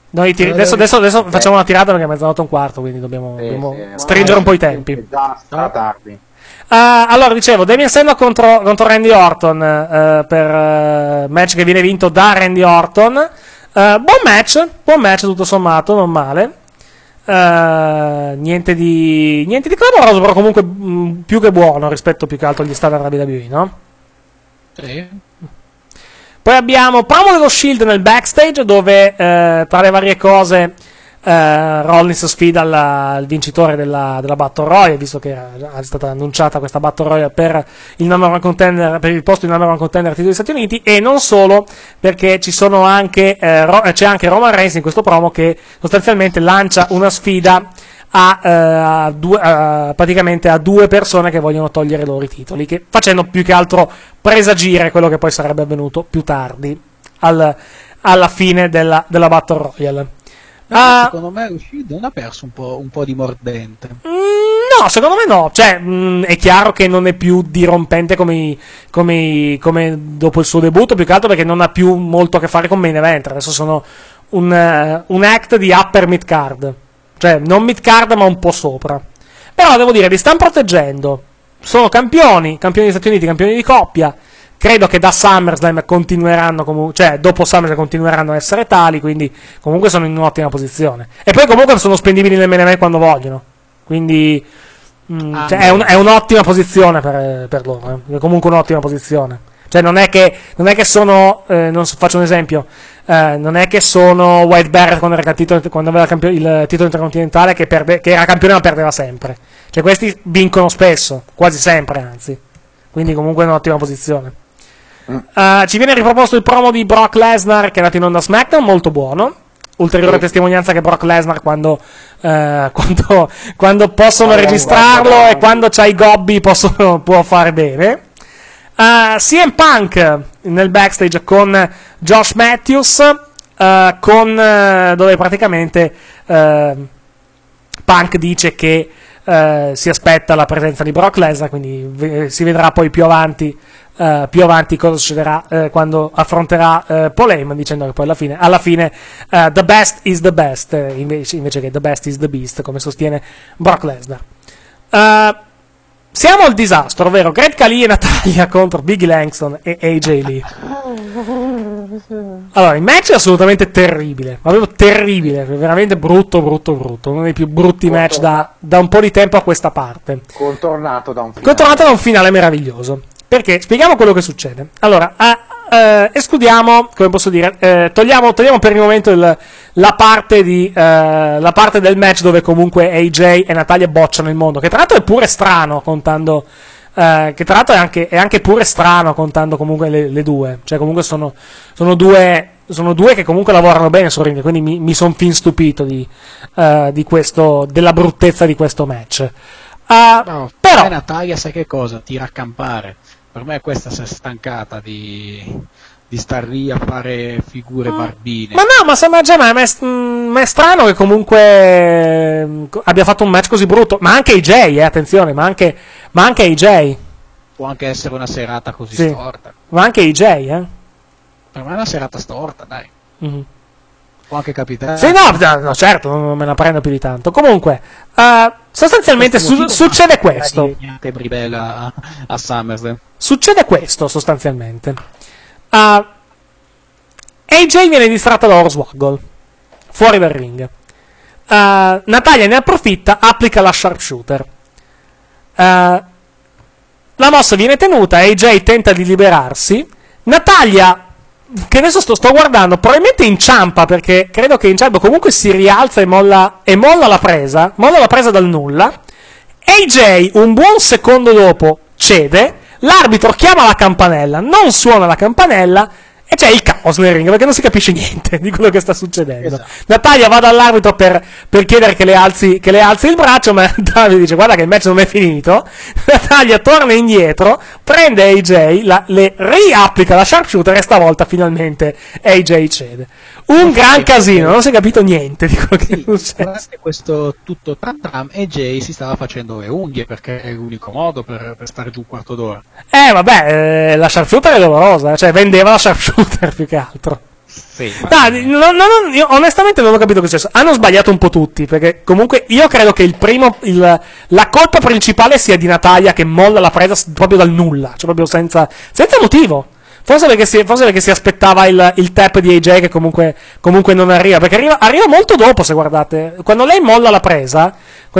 Noi adesso facciamo una tirata perché è mezzanotte e un quarto, quindi dobbiamo stringere un po' i tempi. Già sta tardi. Allora, dicevo, Damien Sandow contro Randy Orton per match che viene vinto da Randy Orton. Buon match tutto sommato, non male. Niente di clamoroso, però comunque più che buono rispetto più che altro agli standard WWE, no? Sì. Poi abbiamo promo dello Shield nel backstage, dove tra le varie cose Rollins sfida il vincitore della Battle Royale, visto che è stata annunciata questa Battle Royale per il number one contender, per il posto di number one contender degli Stati Uniti, e non solo, perché c'è anche Roman Reigns in questo promo che sostanzialmente lancia una sfida praticamente a due persone che vogliono togliere loro i titoli, facendo più che altro presagire quello che poi sarebbe avvenuto più tardi alla fine della Battle Royale. Secondo me Shield non ha perso un po' di mordente. No, secondo me no. Cioè, è chiaro che non è più dirompente come dopo il suo debutto, più che altro perché non ha più molto a che fare con main event. Adesso sono un act di upper mid card, cioè non mid card ma un po' sopra. Però devo dire, li stanno proteggendo. Sono campioni degli Stati Uniti, campioni di coppia. Credo che da SummerSlam continueranno dopo SummerSlam continueranno a essere tali, quindi comunque sono in un'ottima posizione. E poi comunque sono spendibili nel main event quando vogliono. Quindi è un'ottima posizione per loro, è comunque un'ottima posizione. Cioè non è che sono faccio un esempio, non è che sono Wade Barrett quando aveva il titolo intercontinentale che era campione ma perdeva sempre. Cioè questi vincono spesso, quasi sempre anzi. Quindi comunque è un'ottima posizione. Ci viene riproposto il promo di Brock Lesnar che è andato in onda SmackDown, molto buono. Ulteriore testimonianza che Brock Lesnar quando possono registrarlo e quando c'ha i gobbi può fare bene. CM Punk nel backstage con Josh Matthews, dove praticamente Punk dice che si aspetta la presenza di Brock Lesnar, quindi si vedrà poi più avanti cosa succederà quando affronterà Paul Heyman, dicendo che poi alla fine the best is the best, invece che the best is the beast, come sostiene Brock Lesnar. Siamo al disastro, ovvero Great Khali e Natalya contro Biggie Langston e AJ Lee. Allora, il match è assolutamente terribile, ma proprio terribile, veramente brutto, uno dei più brutti match da un po' di tempo a questa parte. Contornato da un finale meraviglioso. Perché? Spieghiamo quello che succede. Allora, escludiamo, come posso dire, togliamo per il momento la parte del match dove comunque AJ e Natalya bocciano il mondo, che tra l'altro è pure strano contando, che tra l'altro è anche pure strano contando comunque le due, cioè comunque sono due che comunque lavorano bene sul ring, quindi mi sono fin stupito di questo, della bruttezza di questo match. Però Natalya sai che cosa? Tira a campare. Per me questa si è stancata di star lì a fare figure barbine. Ma no, ma è strano che comunque abbia fatto un match così brutto. Ma anche AJ, attenzione, ma anche AJ. Può anche essere una serata così storta. Ma anche AJ, Per me è una serata storta, dai. Mm-hmm. Può anche capitare. Sì, no, certo, non me la prendo più di tanto. Comunque, sostanzialmente succede questo. A SummerSlam. Succede questo, sostanzialmente. AJ viene distratta da Hornswoggle fuori dal ring. Natalya ne approfitta, applica la sharpshooter. La mossa viene tenuta, AJ tenta di liberarsi. Natalya, che adesso sto guardando, probabilmente inciampa, perché credo che inciampa, comunque si rialza e molla la presa dal nulla. AJ un buon secondo dopo cede, l'arbitro chiama la campanella, non suona la campanella e c'è il caos nel ring perché non si capisce niente di quello che sta succedendo. Esatto. Natalya va dall'arbitro per chiedere che le alzi il braccio, ma Davide dice guarda che il match non è finito. Natalya torna indietro, prende AJ, le riapplica la sharpshooter e stavolta finalmente AJ cede. Un gran casino, non si è capito niente di quello che succede. Questo tutto tram AJ si stava facendo le unghie perché è l'unico modo per stare giù un quarto d'ora. Vabbè, la sharpshooter è dolorosa, cioè vendeva la sharpshooter più che altro. Sì, io onestamente non ho capito cosa è successo. Hanno sbagliato un po' tutti, perché comunque io credo che la colpa principale sia di Natalya, che molla la presa proprio dal nulla, cioè proprio senza motivo. Forse perché si aspettava il tap di AJ, che comunque non arriva, perché arriva molto dopo, se guardate. Quando lei molla la presa,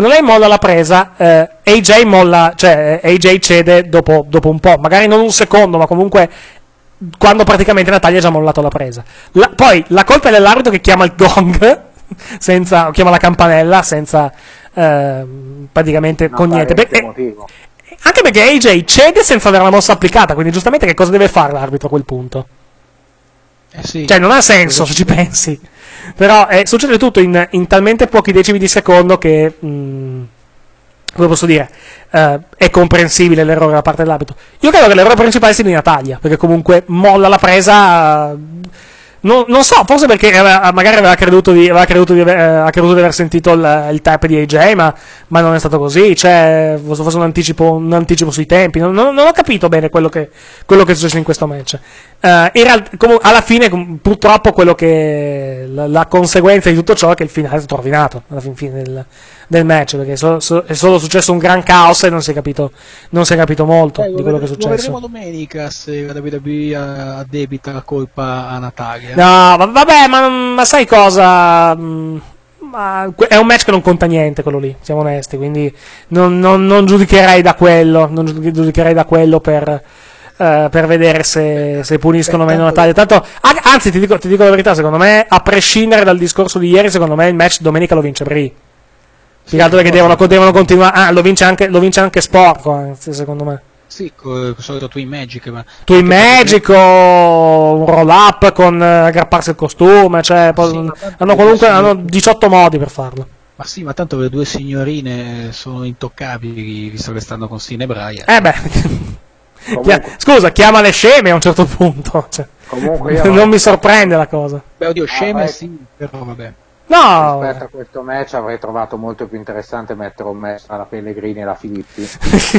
AJ molla, cioè AJ cede dopo un po', magari non un secondo, ma comunque quando praticamente Natalya ha già mollato la presa. Poi la colpa è dell'arbitro che chiama il gong, chiama la campanella, senza praticamente con niente. Anche perché AJ cede senza avere la mossa applicata, quindi giustamente che cosa deve fare l'arbitro a quel punto? Sì. Cioè non ha senso se ci pensi. Però succede tutto in talmente pochi decimi di secondo che come posso dire, è comprensibile l'errore da parte dell'arbitro. Io credo che l'errore principale sia di Natalya, perché comunque molla la presa. Non so, forse perché magari aveva creduto di aver sentito il tap di AJ, ma non è stato così. Cioè, forse un anticipo sui tempi. Non ho capito bene quello che è successo in questo match. Alla fine, purtroppo, la conseguenza di tutto ciò è che il finale è stato rovinato alla fine del match, perché è solo successo un gran caos e non si è capito molto di quello che è successo. Vedremo domenica se la WWE addebita la colpa a Natalya. No, vabbè, ma sai cosa? È un match che non conta niente, quello lì, siamo onesti, quindi non giudicherei da quello, per vedere se puniscono o meno Natalya. Tanto, anzi, ti dico la verità, secondo me, a prescindere dal discorso di ieri, secondo me il match domenica lo vince Brie. Più che altro perché devono continuare. Lo vince anche sporco, anzi, secondo me. Sì, con il solito Twin Magic. Un roll up con aggrapparsi il costume, cioè hanno 18 modi per farlo. Ma sì, ma tanto le due signorine sono intoccabili, visto che stanno con Cena e Bryan. Scusa, chiama le sceme a un certo punto. Cioè, comunque non mi sorprende la cosa. Beh, oddio, sceme sì, però vabbè. No! Rispetto a questo match avrei trovato molto più interessante mettere un match tra la Pellegrini e la Filippi.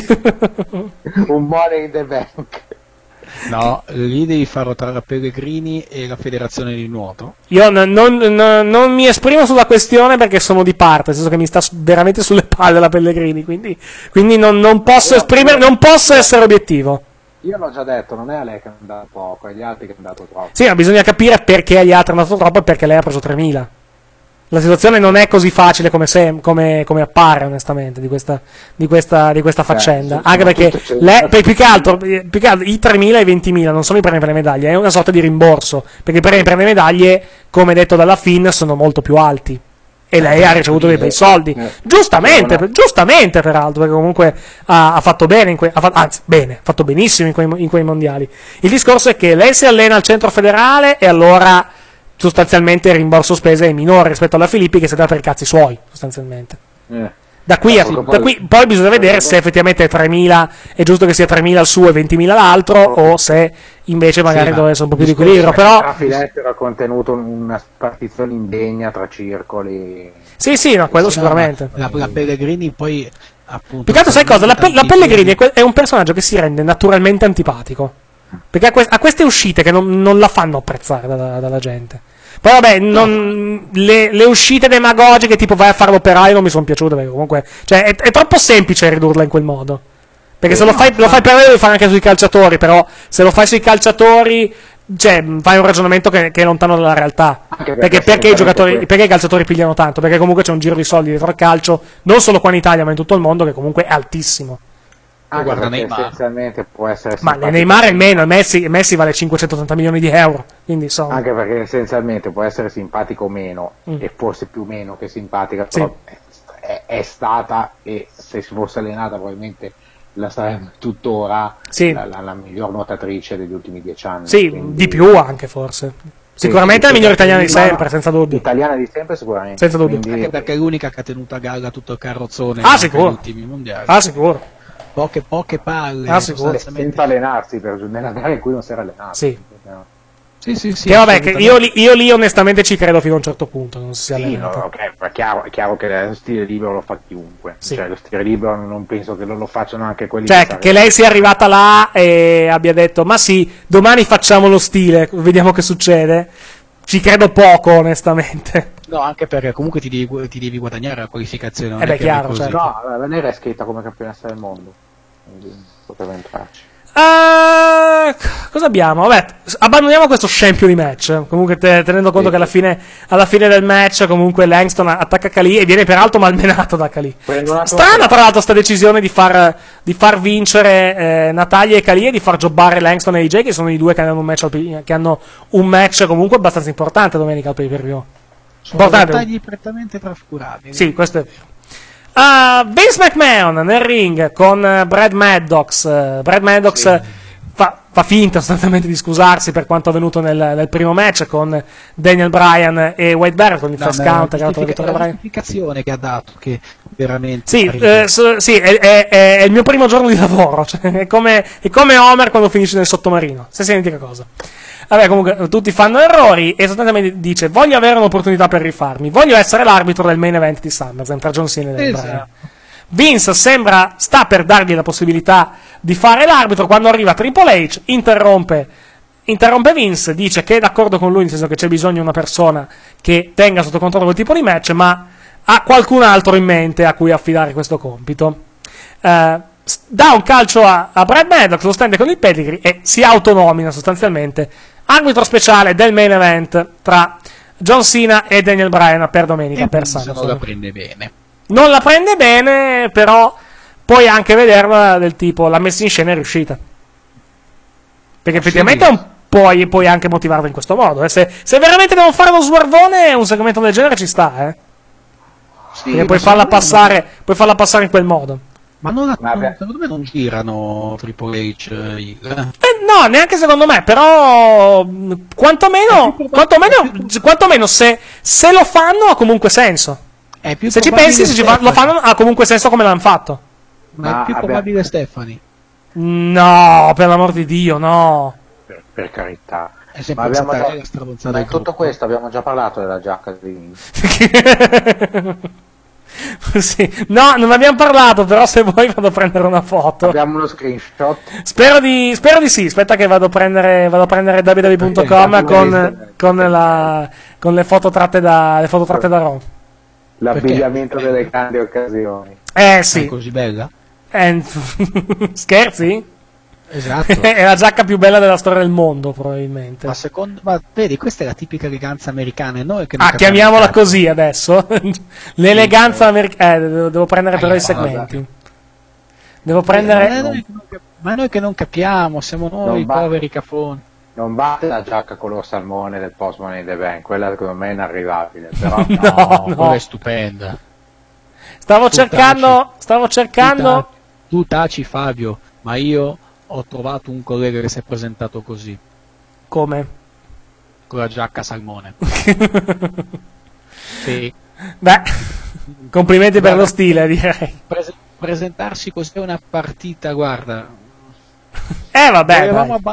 Un Money in the Bank. No, lì devi farlo tra la Pellegrini e la Federazione di Nuoto. Io non mi esprimo sulla questione perché sono di parte, nel senso che mi sta veramente sulle palle la Pellegrini, quindi non posso non posso essere obiettivo. Io l'ho già detto, non è a lei che hanno dato poco, è agli altri che hanno dato troppo. Sì, ma bisogna capire perché agli altri hanno dato troppo e perché lei ha preso 3.000. La situazione non è così facile come appare, onestamente, di questa faccenda. Anche perché più che altro i 3.000 e i 20.000 non sono i premi per le medaglie, è una sorta di rimborso, perché i premi per le medaglie, come detto dalla Finn, sono molto più alti. E lei ha ricevuto dei bei soldi. Giustamente, peraltro, perché comunque ha fatto bene, ha fatto benissimo in quei mondiali. Il discorso è che lei si allena al centro federale e allora sostanzialmente il rimborso spese è minore rispetto alla Filippi, che si dà per i cazzi suoi, sostanzialmente. Da qui poi bisogna vedere se effettivamente è 3.000, è giusto che sia 3.000 il suo e 20.000 l'altro, o se invece magari deve essere un po' più di equilibrio. Però la Filetto ha contenuto una spartizione indegna tra circoli. Sì, no, quello sicuramente. La Pellegrini poi, appunto, più che altro sai cosa? La Pellegrini è un personaggio che si rende naturalmente antipatico, perché ha queste uscite che non la fanno apprezzare dalla gente. Poi vabbè, le uscite demagogiche tipo vai a fare l'operaio non mi sono piaciute, perché comunque cioè, è troppo semplice ridurla in quel modo. Perché se lo fai per lei, lo devi fare anche sui calciatori, però se lo fai sui calciatori, cioè, fai un ragionamento che è lontano dalla realtà. Perché i calciatori pigliano tanto? Perché comunque c'è un giro di soldi dietro al calcio, non solo qua in Italia ma in tutto il mondo, che comunque è altissimo. Guarda, essenzialmente può essere ma Neymar è meno, Messi vale 580 milioni di euro, quindi insomma. Anche perché essenzialmente può essere simpatico o meno, e forse più meno che simpatica, però è stata, e se si fosse allenata probabilmente la sarebbe tuttora la miglior nuotatrice degli ultimi 10 anni. Sì, quindi di più anche forse. Sicuramente è la migliore italiana di sempre, senza dubbio. Italiana di sempre sicuramente. Senza dubbio. Quindi anche perché è l'unica che ha tenuto a galla tutto il carrozzone negli ultimi mondiali. Sicuro. Poche palle, senza allenarsi, nella gara in cui non si era allenato. Sì. Sì. Che vabbè, che io lì onestamente ci credo fino a un certo punto. Non si sia allenato. No, ok, ma è chiaro che lo stile libero lo fa chiunque. Sì. Cioè, lo stile libero non penso che lo facciano anche quelli. Cioè, che lei sia arrivata là e abbia detto: ma sì, domani facciamo lo stile, vediamo che succede. ci credo poco, onestamente. No, anche perché comunque ti devi guadagnare la qualificazione. Non beh, chiaro, certo. No, la Venere è scritta come campionessa del mondo, quindi poteva entrarci. Cosa abbiamo? Vabbè, abbandoniamo questo scempio di match. Comunque tenendo conto che alla fine del match comunque Langston attacca Khali e viene peraltro malmenato da Khali. Strana tra l'altro sta decisione di far vincere Natalya e Khali e di far jobbare Langston e AJ, che sono i due che hanno un match comunque abbastanza importante domenica al pay-per-view. Sono dettagli prettamente trascurabili. Sì, questo è vero. Vince McMahon nel ring con Brad Maddox. Brad Maddox sì. fa finta sostanzialmente di scusarsi per quanto avvenuto nel primo match con Daniel Bryan e Wade Barrett, con il first count che ha dato la vittoria Bryan. La giustificazione che ha dato, che veramente sì, è il mio primo giorno di lavoro, cioè, è come Homer quando finisce nel sottomarino, stessa identica cosa. Vabbè, comunque tutti fanno errori e sostanzialmente dice: voglio avere un'opportunità per rifarmi, voglio essere l'arbitro del main event di SummerSlam tra John Cena e Daniel Bryan. Vince sta per dargli la possibilità di fare l'arbitro quando arriva Triple H, interrompe Vince, dice che è d'accordo con lui, nel senso che c'è bisogno di una persona che tenga sotto controllo quel tipo di match, ma ha qualcun altro in mente a cui affidare questo compito. Dà un calcio a Brad Maddox, lo stende con il pedigree e si autonomina sostanzialmente arbitro speciale del main event tra John Cena e Daniel Bryan per domenica per SummerSlam. Non la prende bene. Non la prende bene, però puoi anche vederla del tipo la messa in scena è riuscita. Perché effettivamente puoi anche motivarla in questo modo. Se veramente devono fare lo swervone, un segmento del genere ci sta, Sì, perché puoi farla passare in quel modo. Ma secondo me non girano Triple H no, neanche secondo me, però quantomeno se lo fanno ha comunque senso. Se ci pensi, lo fanno ha comunque senso come l'hanno fatto. Ma è più probabile Stephanie. No, per l'amor di Dio, no. Per carità. Ma in tutto questo abbiamo già parlato della giacca di sì. No, non abbiamo parlato, però se vuoi vado a prendere una foto. Abbiamo uno screenshot. Spero di sì. Aspetta che vado a prendere www.com con le foto tratte da Raw. L'abbigliamento delle grandi occasioni. Sì. È così bella? Scherzi? Esatto. È la giacca più bella della storia del mondo, probabilmente. Ma vedi, questa è la tipica eleganza americana. Noi che chiamiamola così adesso. L'eleganza americana. Devo prendere però i segmenti. Devo prendere. Ma noi che non capiamo, siamo noi i poveri cafoni. Non batte la giacca color salmone del Post Money in the Bank, quella secondo me è inarrivabile. Però no, quella è stupenda. Stavo cercando. Tu taci, Fabio, ma io ho trovato un collega che si è presentato così. Come? Con la giacca salmone. Sì. Beh, complimenti per lo stile, direi. Presentarsi così è una partita, guarda. Vabbè.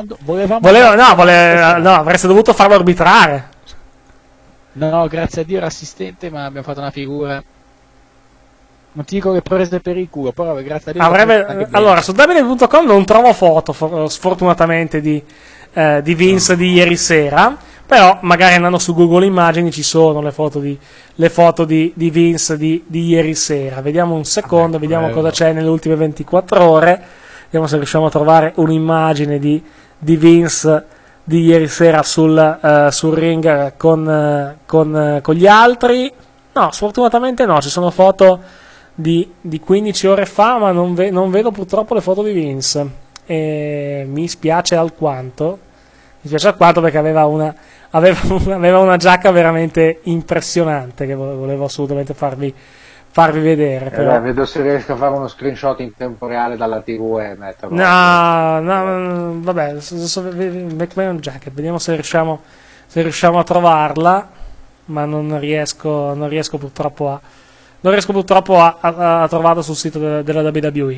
No, avreste dovuto farlo arbitrare. No, grazie a Dio era assistente, ma abbiamo fatto una figura. Non ti dico che prese per il culo, però grazie a Dio. Allora, su www.com non trovo foto, sfortunatamente, di Vince di ieri sera, però magari andando su Google Immagini ci sono le foto di Vince di ieri sera. Vediamo un secondo, vediamo cosa c'è nelle ultime 24 ore. Vediamo se riusciamo a trovare un'immagine di Vince di ieri sera sul ring con gli altri. No, sfortunatamente no, ci sono foto di 15 ore fa, ma non vedo purtroppo le foto di Vince. E mi spiace alquanto perché aveva una giacca veramente impressionante che volevo assolutamente farvi vedere. Però. Vedo se riesco a fare uno screenshot in tempo reale dalla TV e metterlo. No, vabbè, McMahon Jacket, vediamo se riusciamo a trovarla, ma non riesco purtroppo a trovarla sul sito della WWE.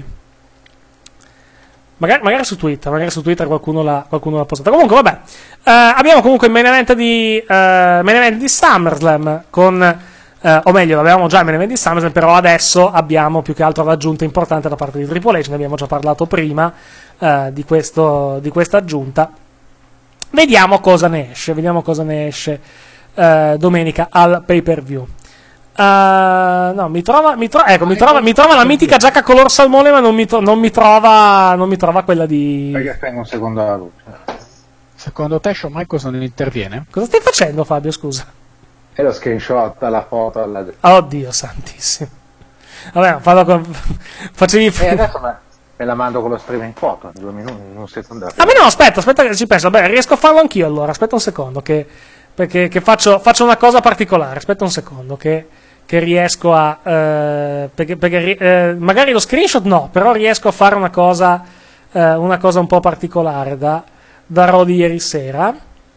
Magari su Twitter qualcuno l'ha postata. Comunque vabbè, abbiamo comunque il main event di SummerSlam con o meglio, l'avevamo già il main event di SummerSlam, però adesso abbiamo più che altro l'aggiunta importante da parte di Triple H. Ne abbiamo già parlato prima di questa aggiunta. Vediamo cosa ne esce domenica al pay per view. No, mi trova la mitica giacca color salmone, ma non mi trova quella di. Perché spengo un secondo alla luce. Secondo te Shawn Michaels non interviene? Cosa stai facendo, Fabio? Scusa. E lo screenshot, la foto alla. Oddio santissimo. Vabbè, facevi. Adesso me la mando con lo streaming foto in 2 minuti, in un secondo. Ah, beh, no, aspetta che ci penso. Vabbè, riesco a farlo anch'io allora. Aspetta un secondo, perché faccio una cosa particolare. Aspetta un secondo, che riesco a. Magari lo screenshot no, però riesco a fare una cosa un po' particolare da Raw di ieri sera.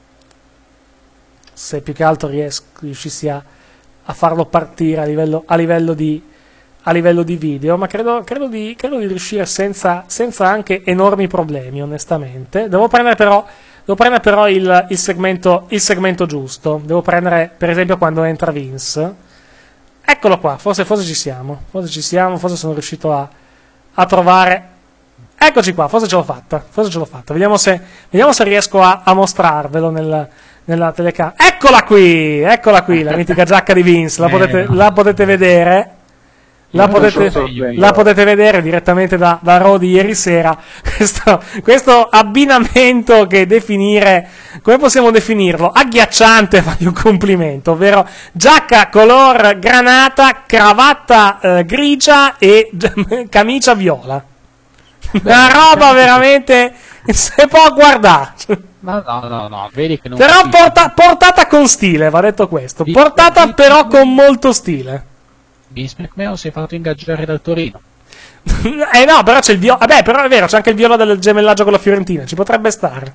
Se più che altro riuscissi a farlo partire a livello di video, ma credo di riuscire senza anche enormi problemi, onestamente. Devo prendere però il segmento giusto. Devo prendere, per esempio, quando entra Vince. Eccolo qua, forse ci siamo, forse sono riuscito a trovare. Eccoci qua, forse ce l'ho fatta. Vediamo se riesco a mostrarvelo nella telecamera. Eccola qui, la mitica giacca di Vince, la potete vedere. La potete vedere direttamente da Raw di ieri sera. Questo abbinamento che definire, come possiamo definirlo? Agghiacciante, fagli un complimento, ovvero giacca color granata, cravatta grigia e camicia viola. Una roba veramente, se può guardare. No, vedi che non. Però portata con stile, va detto questo. Portata però con molto stile. Vince McMahon si è fatto ingaggiare dal Torino. No, però c'è il viola. Vabbè, però è vero, c'è anche il viola del gemellaggio con la Fiorentina. Ci potrebbe stare.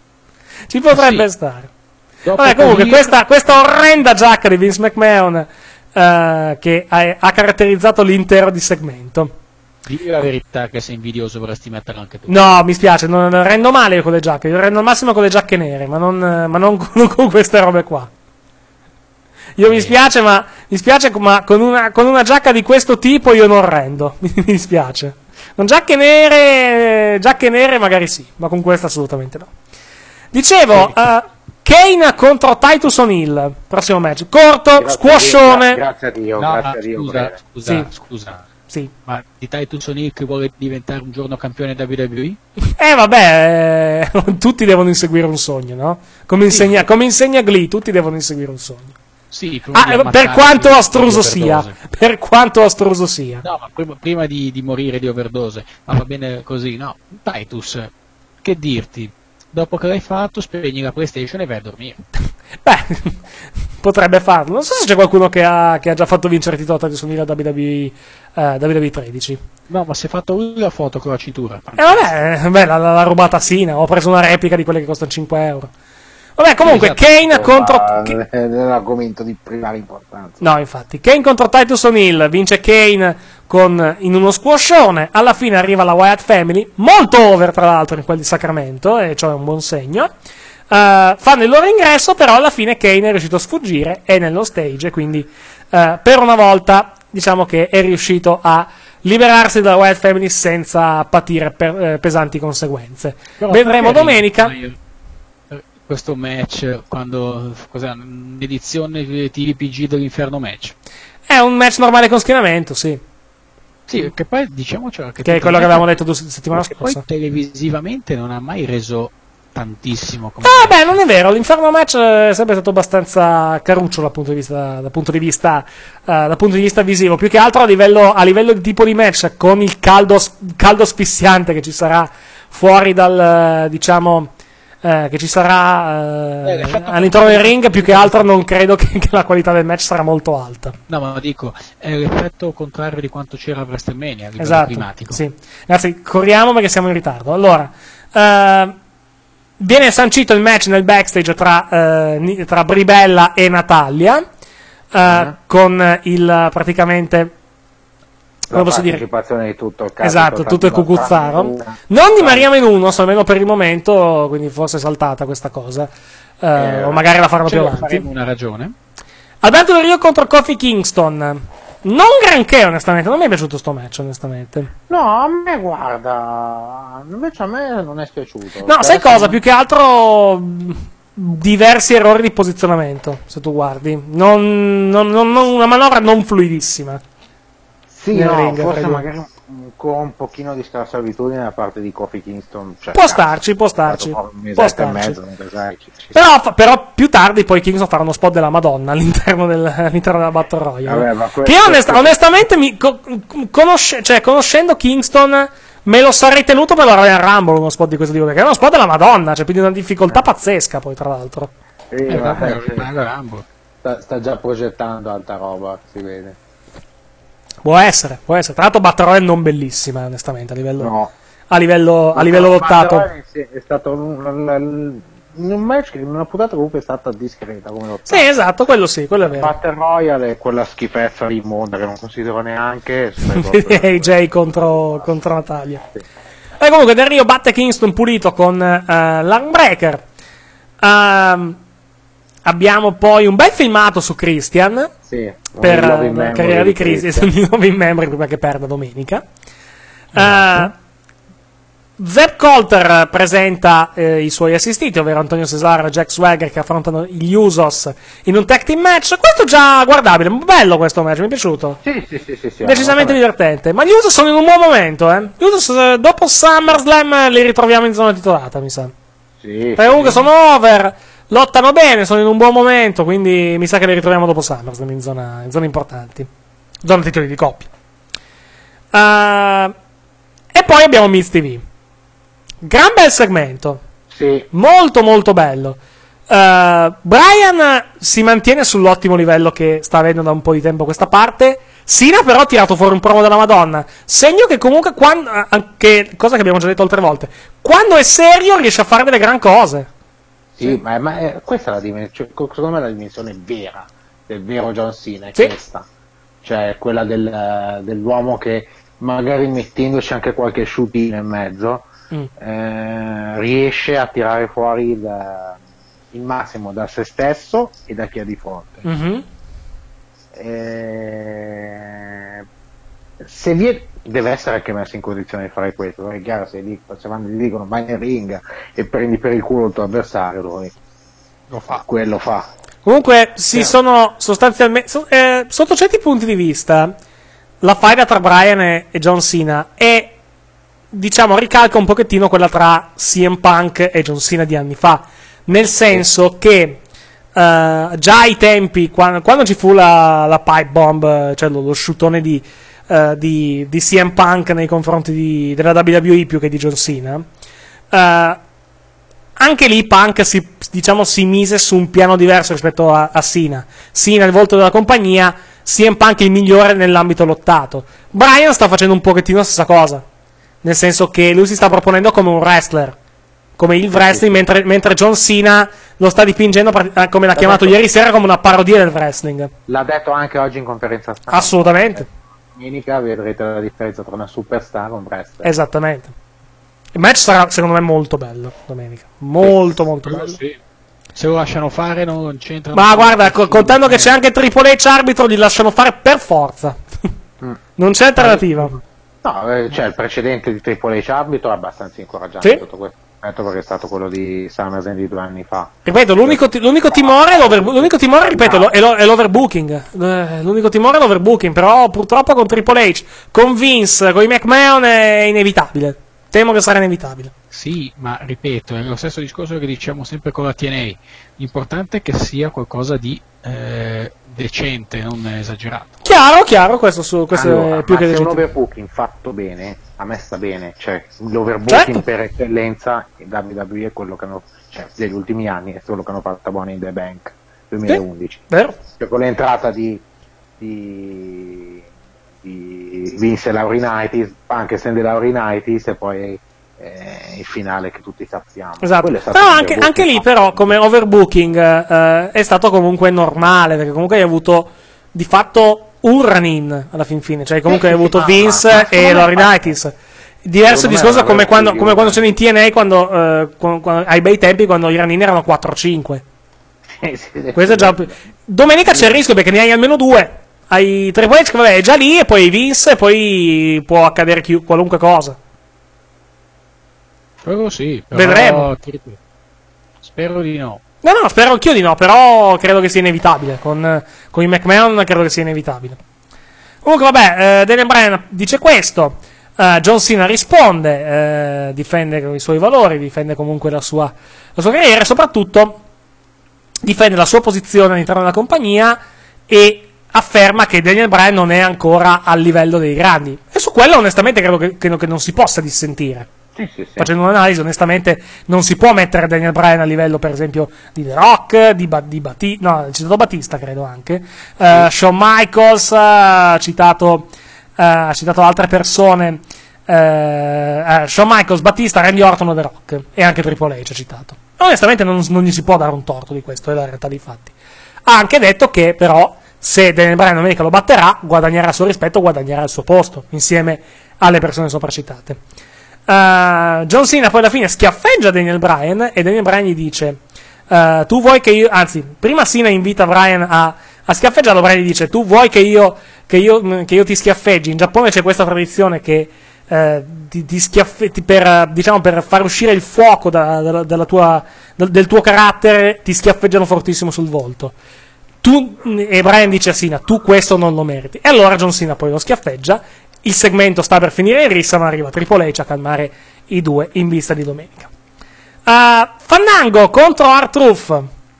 Stare. Vabbè, comunque, questa orrenda giacca di Vince McMahon che ha caratterizzato l'intero di segmento. Dì la verità che sei invidioso, vorresti metterla anche tu. No, mi spiace, non rendo male con le giacche. Io rendo al massimo con le giacche nere, ma non con queste robe qua. Mi spiace, ma con una giacca di questo tipo io non rendo. Mi dispiace. Con giacche nere magari sì, ma con questa assolutamente no. Dicevo, Kane contro Titus O'Neil, prossimo match. Corto, squoscione. Grazie a Dio, Scusa. Sì. Ma di Titus O'Neil che vuole diventare un giorno campione WWE? Vabbè, tutti devono inseguire un sogno, no? Come insegna Glee, tutti devono inseguire un sogno. Sì, per quanto astruso sia. No, ma prima di morire di overdose. Ma va bene così, no? Titus, che dirti? Dopo che l'hai fatto, spegni la PlayStation e vai a dormire. Beh, potrebbe farlo. Non so se c'è qualcuno che ha già fatto vincere titolo Titus O'Neil da WWE 13. No, ma si è fatto lui la foto con la cintura. Vabbè, l'ha rubata Sina. Ho preso una replica di quelle che costano 5 euro. Vabbè, comunque, esatto, Kane contro. Non è un argomento di primaria importanza. No, infatti. Kane contro Titus O'Neil. Vince Kane in uno squoscione. Alla fine arriva la Wyatt Family. Molto over, tra l'altro, in quel di Sacramento. E cioè un buon segno. Fanno il loro ingresso, però alla fine Kane è riuscito a sfuggire. È nello stage. Quindi, per una volta, diciamo che è riuscito a liberarsi dalla Wyatt Family senza patire pesanti conseguenze. Però vedremo domenica. Questo match, cos'è, un'edizione TVPG dell'Inferno match? È un match normale con schienamento, sì. Sì, che poi diciamocelo che è quello che avevamo detto 2 settimane scorsa. Poi televisivamente non ha mai reso tantissimo. Beh, non è vero, l'Inferno match è sempre stato abbastanza caruccio dal punto di vista visivo, più che altro a livello di tipo di match, con il caldo asfissiante che ci sarà fuori dal, diciamo, che ci sarà all'interno del ring, più che altro non credo che la qualità del match sarà molto alta. No, ma dico, è l'effetto contrario di quanto c'era a WrestleMania a livello climatico. Sì. Ragazzi, corriamo perché siamo in ritardo. Allora, viene sancito il match nel backstage tra Brie Bella e Natalya, con il praticamente la partecipazione di tutto il caso, esatto, tutto il cucuzzaro, non di Maria Menounos, almeno per il momento, quindi forse è saltata questa cosa, o magari la faranno più avanti. Faremo una ragione. Alberto Del Rio contro Kofi Kingston, Non granché, onestamente, non mi è piaciuto sto match, onestamente. No, a me guarda, invece a me non è spiaciuto. No, sai cosa? Più che altro diversi errori di posizionamento, se tu guardi. Una manovra non fluidissima. Sì, no, forse magari con un pochino di scarsa abitudine da parte di Kofi Kingston. Cioè, può starci. Però più tardi poi Kingston farà uno spot della Madonna all'interno della Battle Royale. Vabbè, che io onestamente conoscendo Kingston me lo sarei tenuto per la Royal Rumble uno spot di questo tipo, perché è uno spot della Madonna, cioè, quindi una difficoltà pazzesca poi tra l'altro. Sta già progettando alta roba, si vede. Può essere. Tra l'altro Battle Royale non bellissima, onestamente, a livello lottato. È stato un match che in una puntata comunque è stata discreta come lottato. Sì, esatto, quello è vero. Battle Royale è quella schifezza di Monda che non considero neanche AJ contro Natalia. Sì. E comunque Del Rio batte Kingston pulito con l'Armbreaker. Abbiamo poi un bel filmato su Christian, sì, per la carriera di Christian, il nuovo in memory prima che perda domenica. Zeb Colter presenta i suoi assistiti, ovvero Antonio Cesaro e Jack Swagger, che affrontano gli Usos in un tag team match. Questo già guardabile, bello questo match, mi è piaciuto. Sì, decisamente divertente. Ma gli Usos sono in un buon momento, Gli Usos dopo SummerSlam li ritroviamo in zona titolata, mi sa. Sì. Perché comunque sono over, lottano bene, sono in un buon momento, quindi mi sa che li ritroviamo dopo SummerSlam in zone importanti, zona titoli di coppia. E poi abbiamo Miz TV, gran bel segmento, sì, molto molto bello. Bryan si mantiene sull'ottimo livello che sta avendo da un po' di tempo a questa parte. Cena però ha tirato fuori un promo della Madonna, segno che comunque anche cosa che abbiamo già detto altre volte, quando è serio riesce a fare delle gran cose. Sì, ma questa è la dimensione, secondo me è la dimensione vera del vero John Cena, è sì, questa, cioè quella dell'uomo che magari mettendoci anche qualche shootino in mezzo riesce a tirare fuori il massimo da se stesso e da chi ha di fronte. Mm-hmm. Se deve essere anche messo in condizione di fare questo, perché è chiaro, se gli dicono vai nel ring e prendi per il culo il tuo avversario, lo fa. Comunque sono sostanzialmente sotto certi punti di vista la faida tra Bryan e John Cena è, diciamo, ricalca un pochettino quella tra CM Punk e John Cena di anni fa, nel senso che già ai tempi quando ci fu la pipe bomb, cioè lo shootone di CM Punk nei confronti della WWE più che di John Cena, anche lì Punk si mise su un piano diverso rispetto a Cena. Cena il volto della compagnia, CM Punk il migliore nell'ambito lottato. Bryan sta facendo un pochettino la stessa cosa, nel senso che lui si sta proponendo come un wrestler, come il wrestling, mentre John Cena lo sta dipingendo, come l'ha chiamato ieri sera, come una parodia del wrestling. L'ha detto anche oggi in conferenza stampa. Assolutamente. Domenica vedrete la differenza tra una superstar e un wrestler. Esattamente. Il match sarà secondo me molto bello domenica, molto bello. Sì. Se lo lasciano fare non c'entra. Ma guarda, contando che c'è anche Triple H arbitro, li lasciano fare per forza. Non c'è alternativa. No, cioè il precedente di Triple H arbitro è abbastanza incoraggiante, sì, tutto questo, perché è stato quello di SummerSlam di 2 anni fa. Ripeto, l'unico timore ripeto, è l'overbooking. L'unico timore è l'overbooking, però purtroppo con Triple H, con Vince, con i McMahon è inevitabile. Temo che sarà inevitabile. Sì, ma ripeto, è lo stesso discorso che diciamo sempre con la TNA. L'importante è che sia qualcosa di decente, non esagerato. Chiaro, questo allora, è più che decente. Se un overbooking fatto bene, a me sta bene, cioè l'overbooking, certo, per eccellenza in WWE è quello che hanno, cioè degli ultimi anni è quello che hanno fatto Money in the Bank 2011. Sì, vero. Cioè, con l'entrata di Vince Laurinaitis, anche Sandy Laurinaitis, e poi il finale che tutti sappiamo. Esatto. Però anche lì però come overbooking è stato comunque normale, perché comunque hai avuto di fatto un run-in alla fine, cioè comunque hai avuto Vince e Laurinaitis. Diverso discorso come quando c'erano in TNA, quando ai bei tempi, quando i run-in erano 4-5. Questo è già domenica c'è il rischio perché ne hai almeno 2. hai Triple H che vabbè è già lì, e poi Vince, e poi può accadere qualunque cosa. Quello sì, però vedremo. Spero di no. No, spero anch'io di no, però credo che sia inevitabile. Con i McMahon credo che sia inevitabile. Comunque vabbè, Daniel Bryan dice questo, John Cena risponde, difende i suoi valori, difende comunque la sua carriera e soprattutto difende la sua posizione all'interno della compagnia e afferma che Daniel Bryan non è ancora al livello dei grandi. E su quello onestamente credo che non si possa dissentire. Sì. Facendo un'analisi, onestamente non si può mettere Daniel Bryan a livello per esempio di The Rock, di Batista, no, ha citato Batista credo anche, Shawn Michaels, ha citato altre persone, Shawn Michaels, Batista, Randy Orton o The Rock, e anche Triple H ha citato. Onestamente non gli si può dare un torto di questo, è la realtà dei fatti. Ha anche detto che però se Daniel Bryan domenica lo batterà, guadagnerà il suo rispetto, guadagnerà il suo posto insieme alle persone sopracitate. John Cena poi alla fine schiaffeggia Daniel Bryan e Daniel Bryan gli dice tu vuoi che io, anzi prima Cena invita Bryan a schiaffeggiarlo, Bryan gli dice tu vuoi che io ti schiaffeggi. In Giappone c'è questa tradizione che ti schiaffeggi per far uscire il fuoco del tuo carattere, ti schiaffeggiano fortissimo sul volto. E Bryan dice a Cena tu questo non lo meriti, e allora John Cena poi lo schiaffeggia. Il segmento sta per finire in rissa, ma arriva Triple H a calmare i due in vista di domenica. Fandango contro R-Truth.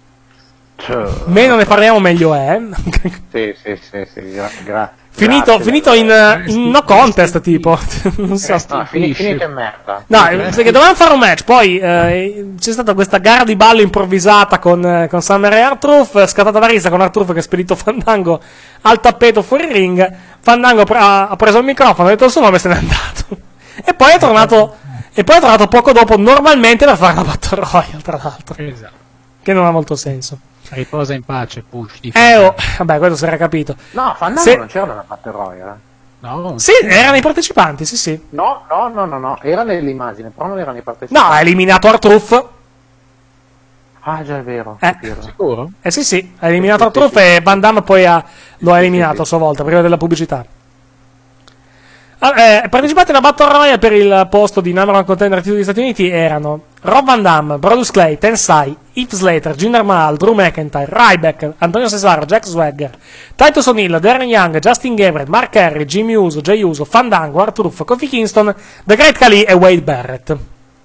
Meno ne parliamo meglio è. Sì, grazie. Finito in no contest, tipo. Non so. Finito in merda. No, perché dovevamo fare un match, poi c'è stata questa gara di ballo improvvisata con Summer e R-Truth, scattata la rissa con R-Truth che ha spedito Fandango al tappeto fuori ring. Fandango ha preso il microfono, ha detto il suo nome e se n'è andato. E poi è tornato poco dopo normalmente per fare la Battle Royale, tra l'altro. Esatto. Che non ha molto senso. Riposa in pace, Push. Vabbè, questo si era capito. No, Fandango non c'era nella Battle Royale. No. Sì, erano i partecipanti, sì. No, era nell'immagine, però non erano i partecipanti. No, ha eliminato R-Truth. Ah, già è vero. Sicuro? Sì, ha eliminato R-Truth e Van Damme poi lo ha eliminato a sua volta, prima della pubblicità. Partecipati alla Battle Royale per il posto di number one contender titolo degli Stati Uniti erano Rob Van Damme, Brodus Clay, Tensai, Heath Slater, Jinder Mahal, Drew McIntyre, Ryback, Antonio Cesaro, Jack Swagger, Titus O'Neil, Darren Young, Justin Gabriel, Mark Henry, Jimmy Uso, Jay Uso, Fandango, R-Truth, Kofi Kingston, The Great Khali e Wade Barrett.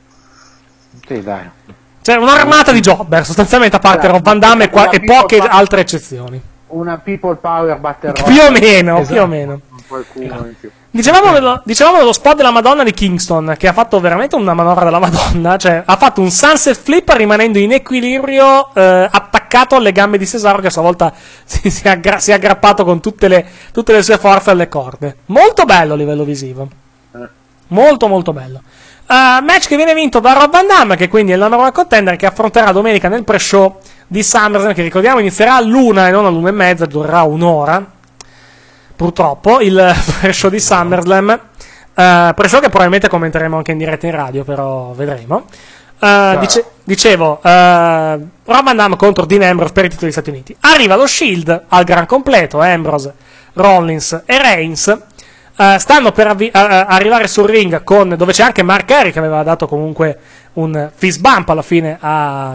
Sì, dai. Cioè un'armata di jobber sostanzialmente, a parte Rob Van Damme e poche altre eccezioni. Una People Power Battle Royale. Più o meno. Qualcuno in più. Dicevamo dello spot della Madonna di Kingston, che ha fatto veramente una manovra della Madonna, cioè ha fatto un sunset flip rimanendo in equilibrio attaccato alle gambe di Cesaro, che a sua volta si è aggrappato con tutte le sue forze alle corde. Molto bello a livello visivo. Molto molto bello. Match che viene vinto da Rob Van Damme, che quindi è il number one contender, che affronterà domenica nel pre-show di SummerSlam, che ricordiamo inizierà all'1 e non all'1:30, durerà un'ora. Purtroppo il pre-show di SummerSlam, pre-show che probabilmente commenteremo anche in diretta in radio, però vedremo. Dicevo, Rob Van Damme contro Dean Ambrose per i titoli degli Stati Uniti. Arriva lo Shield al gran completo, Ambrose, Rollins e Reigns. Stanno per arrivare sul ring dove c'è anche Mark Henry, che aveva dato comunque un fist bump alla fine a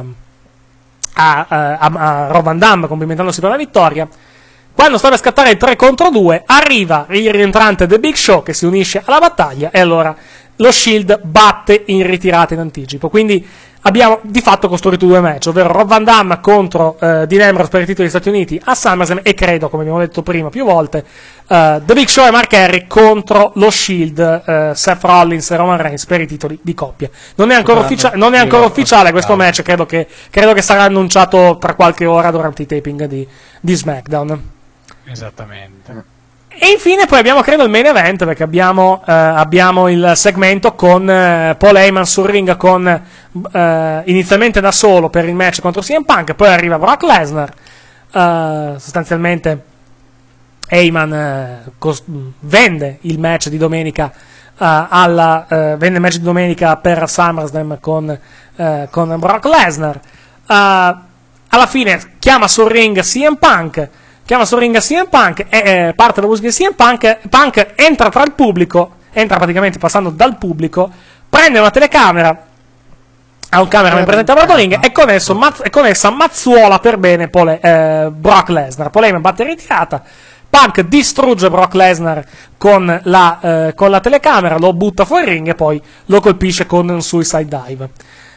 Rob Van Damme, complimentandosi per la vittoria. Quando sta per scattare il 3 contro 2, arriva il rientrante The Big Show, che si unisce alla battaglia, e allora lo Shield batte in ritirata in anticipo. Quindi abbiamo di fatto costruito due match, ovvero Rob Van Damme contro Dean Ambrose per i titoli degli Stati Uniti a SummerSlam, e credo, come abbiamo detto prima più volte, The Big Show e Mark Henry contro lo Shield, Seth Rollins e Roman Reigns per i titoli di coppia. Non è ancora ufficiale questo match, credo che sarà annunciato tra qualche ora durante i taping di SmackDown. Esattamente. E infine poi abbiamo, credo, il main event, perché abbiamo il segmento con Paul Heyman sul ring inizialmente da solo per il match contro CM Punk, poi arriva Brock Lesnar. Sostanzialmente Heyman vende il match di domenica vende il match di domenica per SummerSlam con Brock Lesnar. Alla fine chiama sul ring CM Punk, chiama sul ring CM Punk, parte la musica di CM Punk, Punk entra tra il pubblico, entra praticamente passando dal pubblico, prende una telecamera, ha un cameraman presente a bordo ring, è connessa mazzuola per bene Brock Lesnar. Paul Heyman batte ritirata, Punk distrugge Brock Lesnar con la telecamera, lo butta fuori ring e poi lo colpisce con un suicide dive.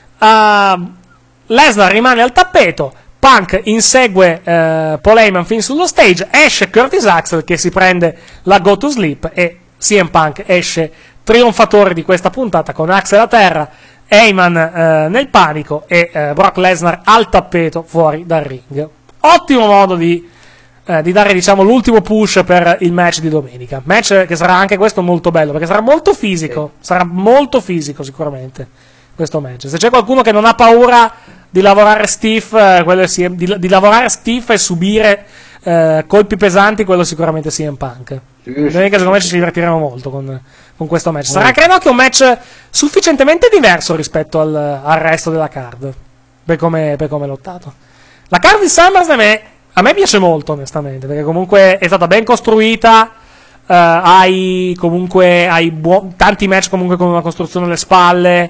Lesnar rimane al tappeto, Punk insegue Paul Heyman fin sullo stage, esce Curtis Axel che si prende la go to sleep e CM Punk esce trionfatore di questa puntata con Axel a terra, Heyman nel panico e Brock Lesnar al tappeto fuori dal ring. Ottimo modo di dare, diciamo, l'ultimo push per il match di domenica. Match che sarà anche questo molto bello, perché sarà molto fisico. Sarà molto fisico sicuramente questo match. Se c'è qualcuno che non ha paura di lavorare stiff, di lavorare stiff e subire colpi pesanti, quello sicuramente CM Punk. Domenica secondo me ci divertiremo molto con questo match. Sarà credo anche un match sufficientemente diverso rispetto al resto della card, per come è lottato. La card di SummerSlam a me piace molto, onestamente, perché comunque è stata ben costruita, hai tanti match comunque con una costruzione alle spalle,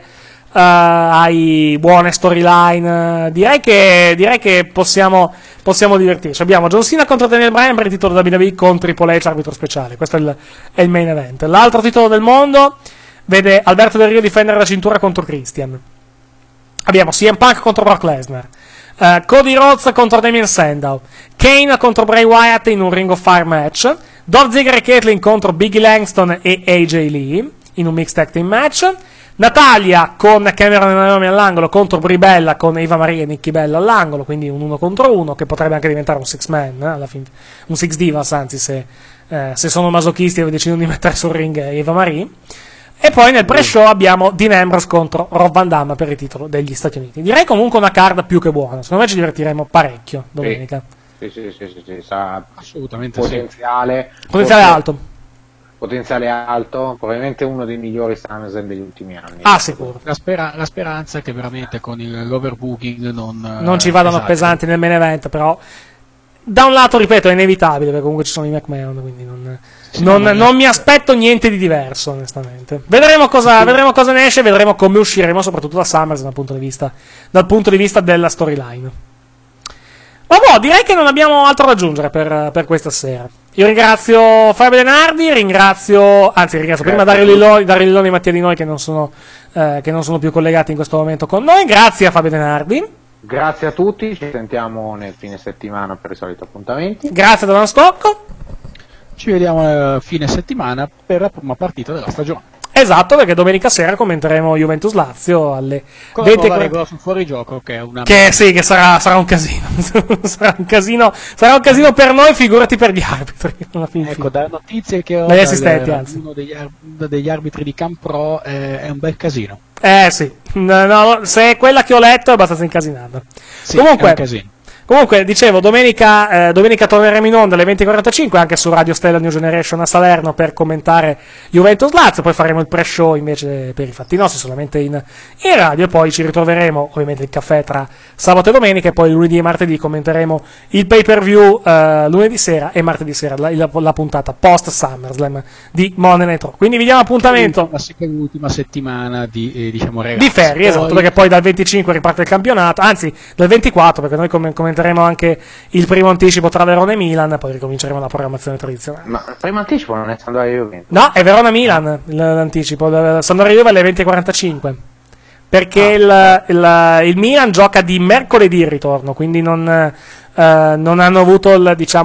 hai buone storyline, direi che possiamo divertirci. Abbiamo John Cena contro Daniel Bryan per il titolo WWE con Triple H arbitro speciale, questo è il main event. L'altro titolo del mondo vede Alberto Del Rio difendere la cintura contro Christian. Abbiamo CM Punk contro Brock Lesnar, Cody Rhodes contro Damien Sandow, Kane contro Bray Wyatt in un Ring of Fire match, Dolph Ziggler e Caitlyn contro Biggie Langston e AJ Lee in un Mixed Tag Team match, Natalia con Cameron e Naomi all'angolo contro Brie Bella con Eva Marie e Nikki Bella all'angolo, quindi un 1 contro 1 che potrebbe anche diventare un 6-man alla fine, un 6 Divas anzi se sono masochisti e decidono di mettere sul ring Eva Marie. E poi nel pre-show abbiamo Dean Ambrose contro Rob Van Damme per il titolo degli Stati Uniti. Direi comunque una card più che buona, secondo me ci divertiremo parecchio domenica. Sì, sa assolutamente potenziale alto. Potenziale alto, probabilmente uno dei migliori SummerSlam degli ultimi anni. Sicuro. La speranza è che veramente con l'overbooking non ci vadano pesanti nel main event, però da un lato, ripeto, è inevitabile, perché comunque ci sono i McMahon, quindi non mi aspetto niente di diverso, onestamente. Vedremo cosa ne esce, vedremo come usciremo, soprattutto da SummerSlam dal punto di vista della storyline. Ma direi che non abbiamo altro da aggiungere per questa sera. Io ringrazio Fabio Denardi, ringrazio prima Dario Lilloni e Mattia Di Noi che non sono più collegati in questo momento con noi. Grazie a Fabio Denardi. Grazie a tutti, ci sentiamo nel fine settimana per i soliti appuntamenti. Grazie a Don Stocco. Ci vediamo fine settimana per la prima partita della stagione. Esatto, perché domenica sera commenteremo Juventus-Lazio alle 20:40 sul fuorigioco, che sarà un casino. sarà un casino per noi, figurati per gli arbitri. Ecco, da notizie che ho dagli assistenti, anzi. Uno degli arbitri di Campro è un bel casino. Sì, no, se è quella che ho letto è abbastanza incasinata. Sì, è un casino. Comunque, dicevo, domenica torneremo in onda alle 20:45 anche su Radio Stella New Generation a Salerno per commentare Juventus-Lazio, poi faremo il pre-show invece per i fatti nostri solamente in radio e poi ci ritroveremo ovviamente il caffè tra sabato e domenica e poi lunedì e martedì commenteremo il pay-per-view lunedì sera e martedì sera la puntata post-SummerSlam di Monday Night Raw. Quindi vi diamo appuntamento l'ultima settimana di ferie, esatto, perché poi dal 25 riparte il campionato, anzi dal 24 perché noi commenteremo anche il primo anticipo tra Verona e Milan, poi ricominceremo la programmazione tradizionale. Ma il primo anticipo non è Sampdoria Juventus? No, è Verona-Milan l'anticipo, Sampdoria Juve alle 20:45 perché il Milan gioca di mercoledì il ritorno, quindi non hanno avuto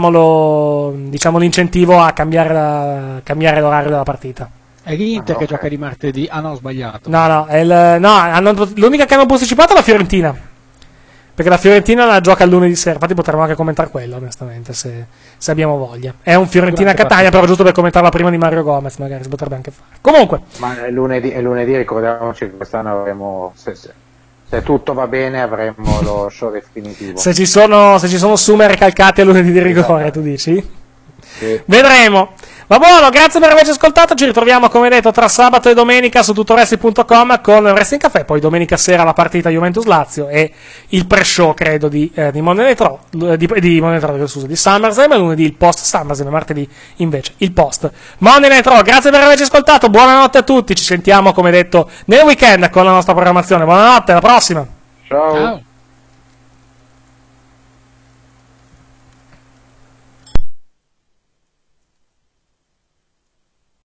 l'incentivo a cambiare l'orario della partita. È l'Inter che gioca di martedì. Ah no, ho sbagliato. No, l'unica che hanno posticipato è la Fiorentina. Perché la Fiorentina la gioca il lunedì sera, infatti potremmo anche commentare quella, onestamente, se abbiamo voglia. È un Fiorentina-Catania, però giusto per commentarla prima di Mario Gomez, magari si potrebbe anche fare. Comunque. Ma lunedì ricordiamoci che quest'anno avremo, se tutto va bene, avremo lo show definitivo. Se ci sono Sumer calcati a lunedì di rigore, tu dici? Vedremo. Va buono, grazie per averci ascoltato. Ci ritroviamo, come detto, tra sabato e domenica su tuttoWrestling.com con Wrestling Café. Poi domenica sera la partita Juventus-Lazio e il pre-show, credo, di Monday Night Raw, di SummerSlam, e lunedì il post SummerSlam, martedì invece il post Monday Night Raw. Grazie per averci ascoltato. Buonanotte a tutti. Ci sentiamo, come detto, nel weekend con la nostra programmazione. Buonanotte, alla prossima. Ciao.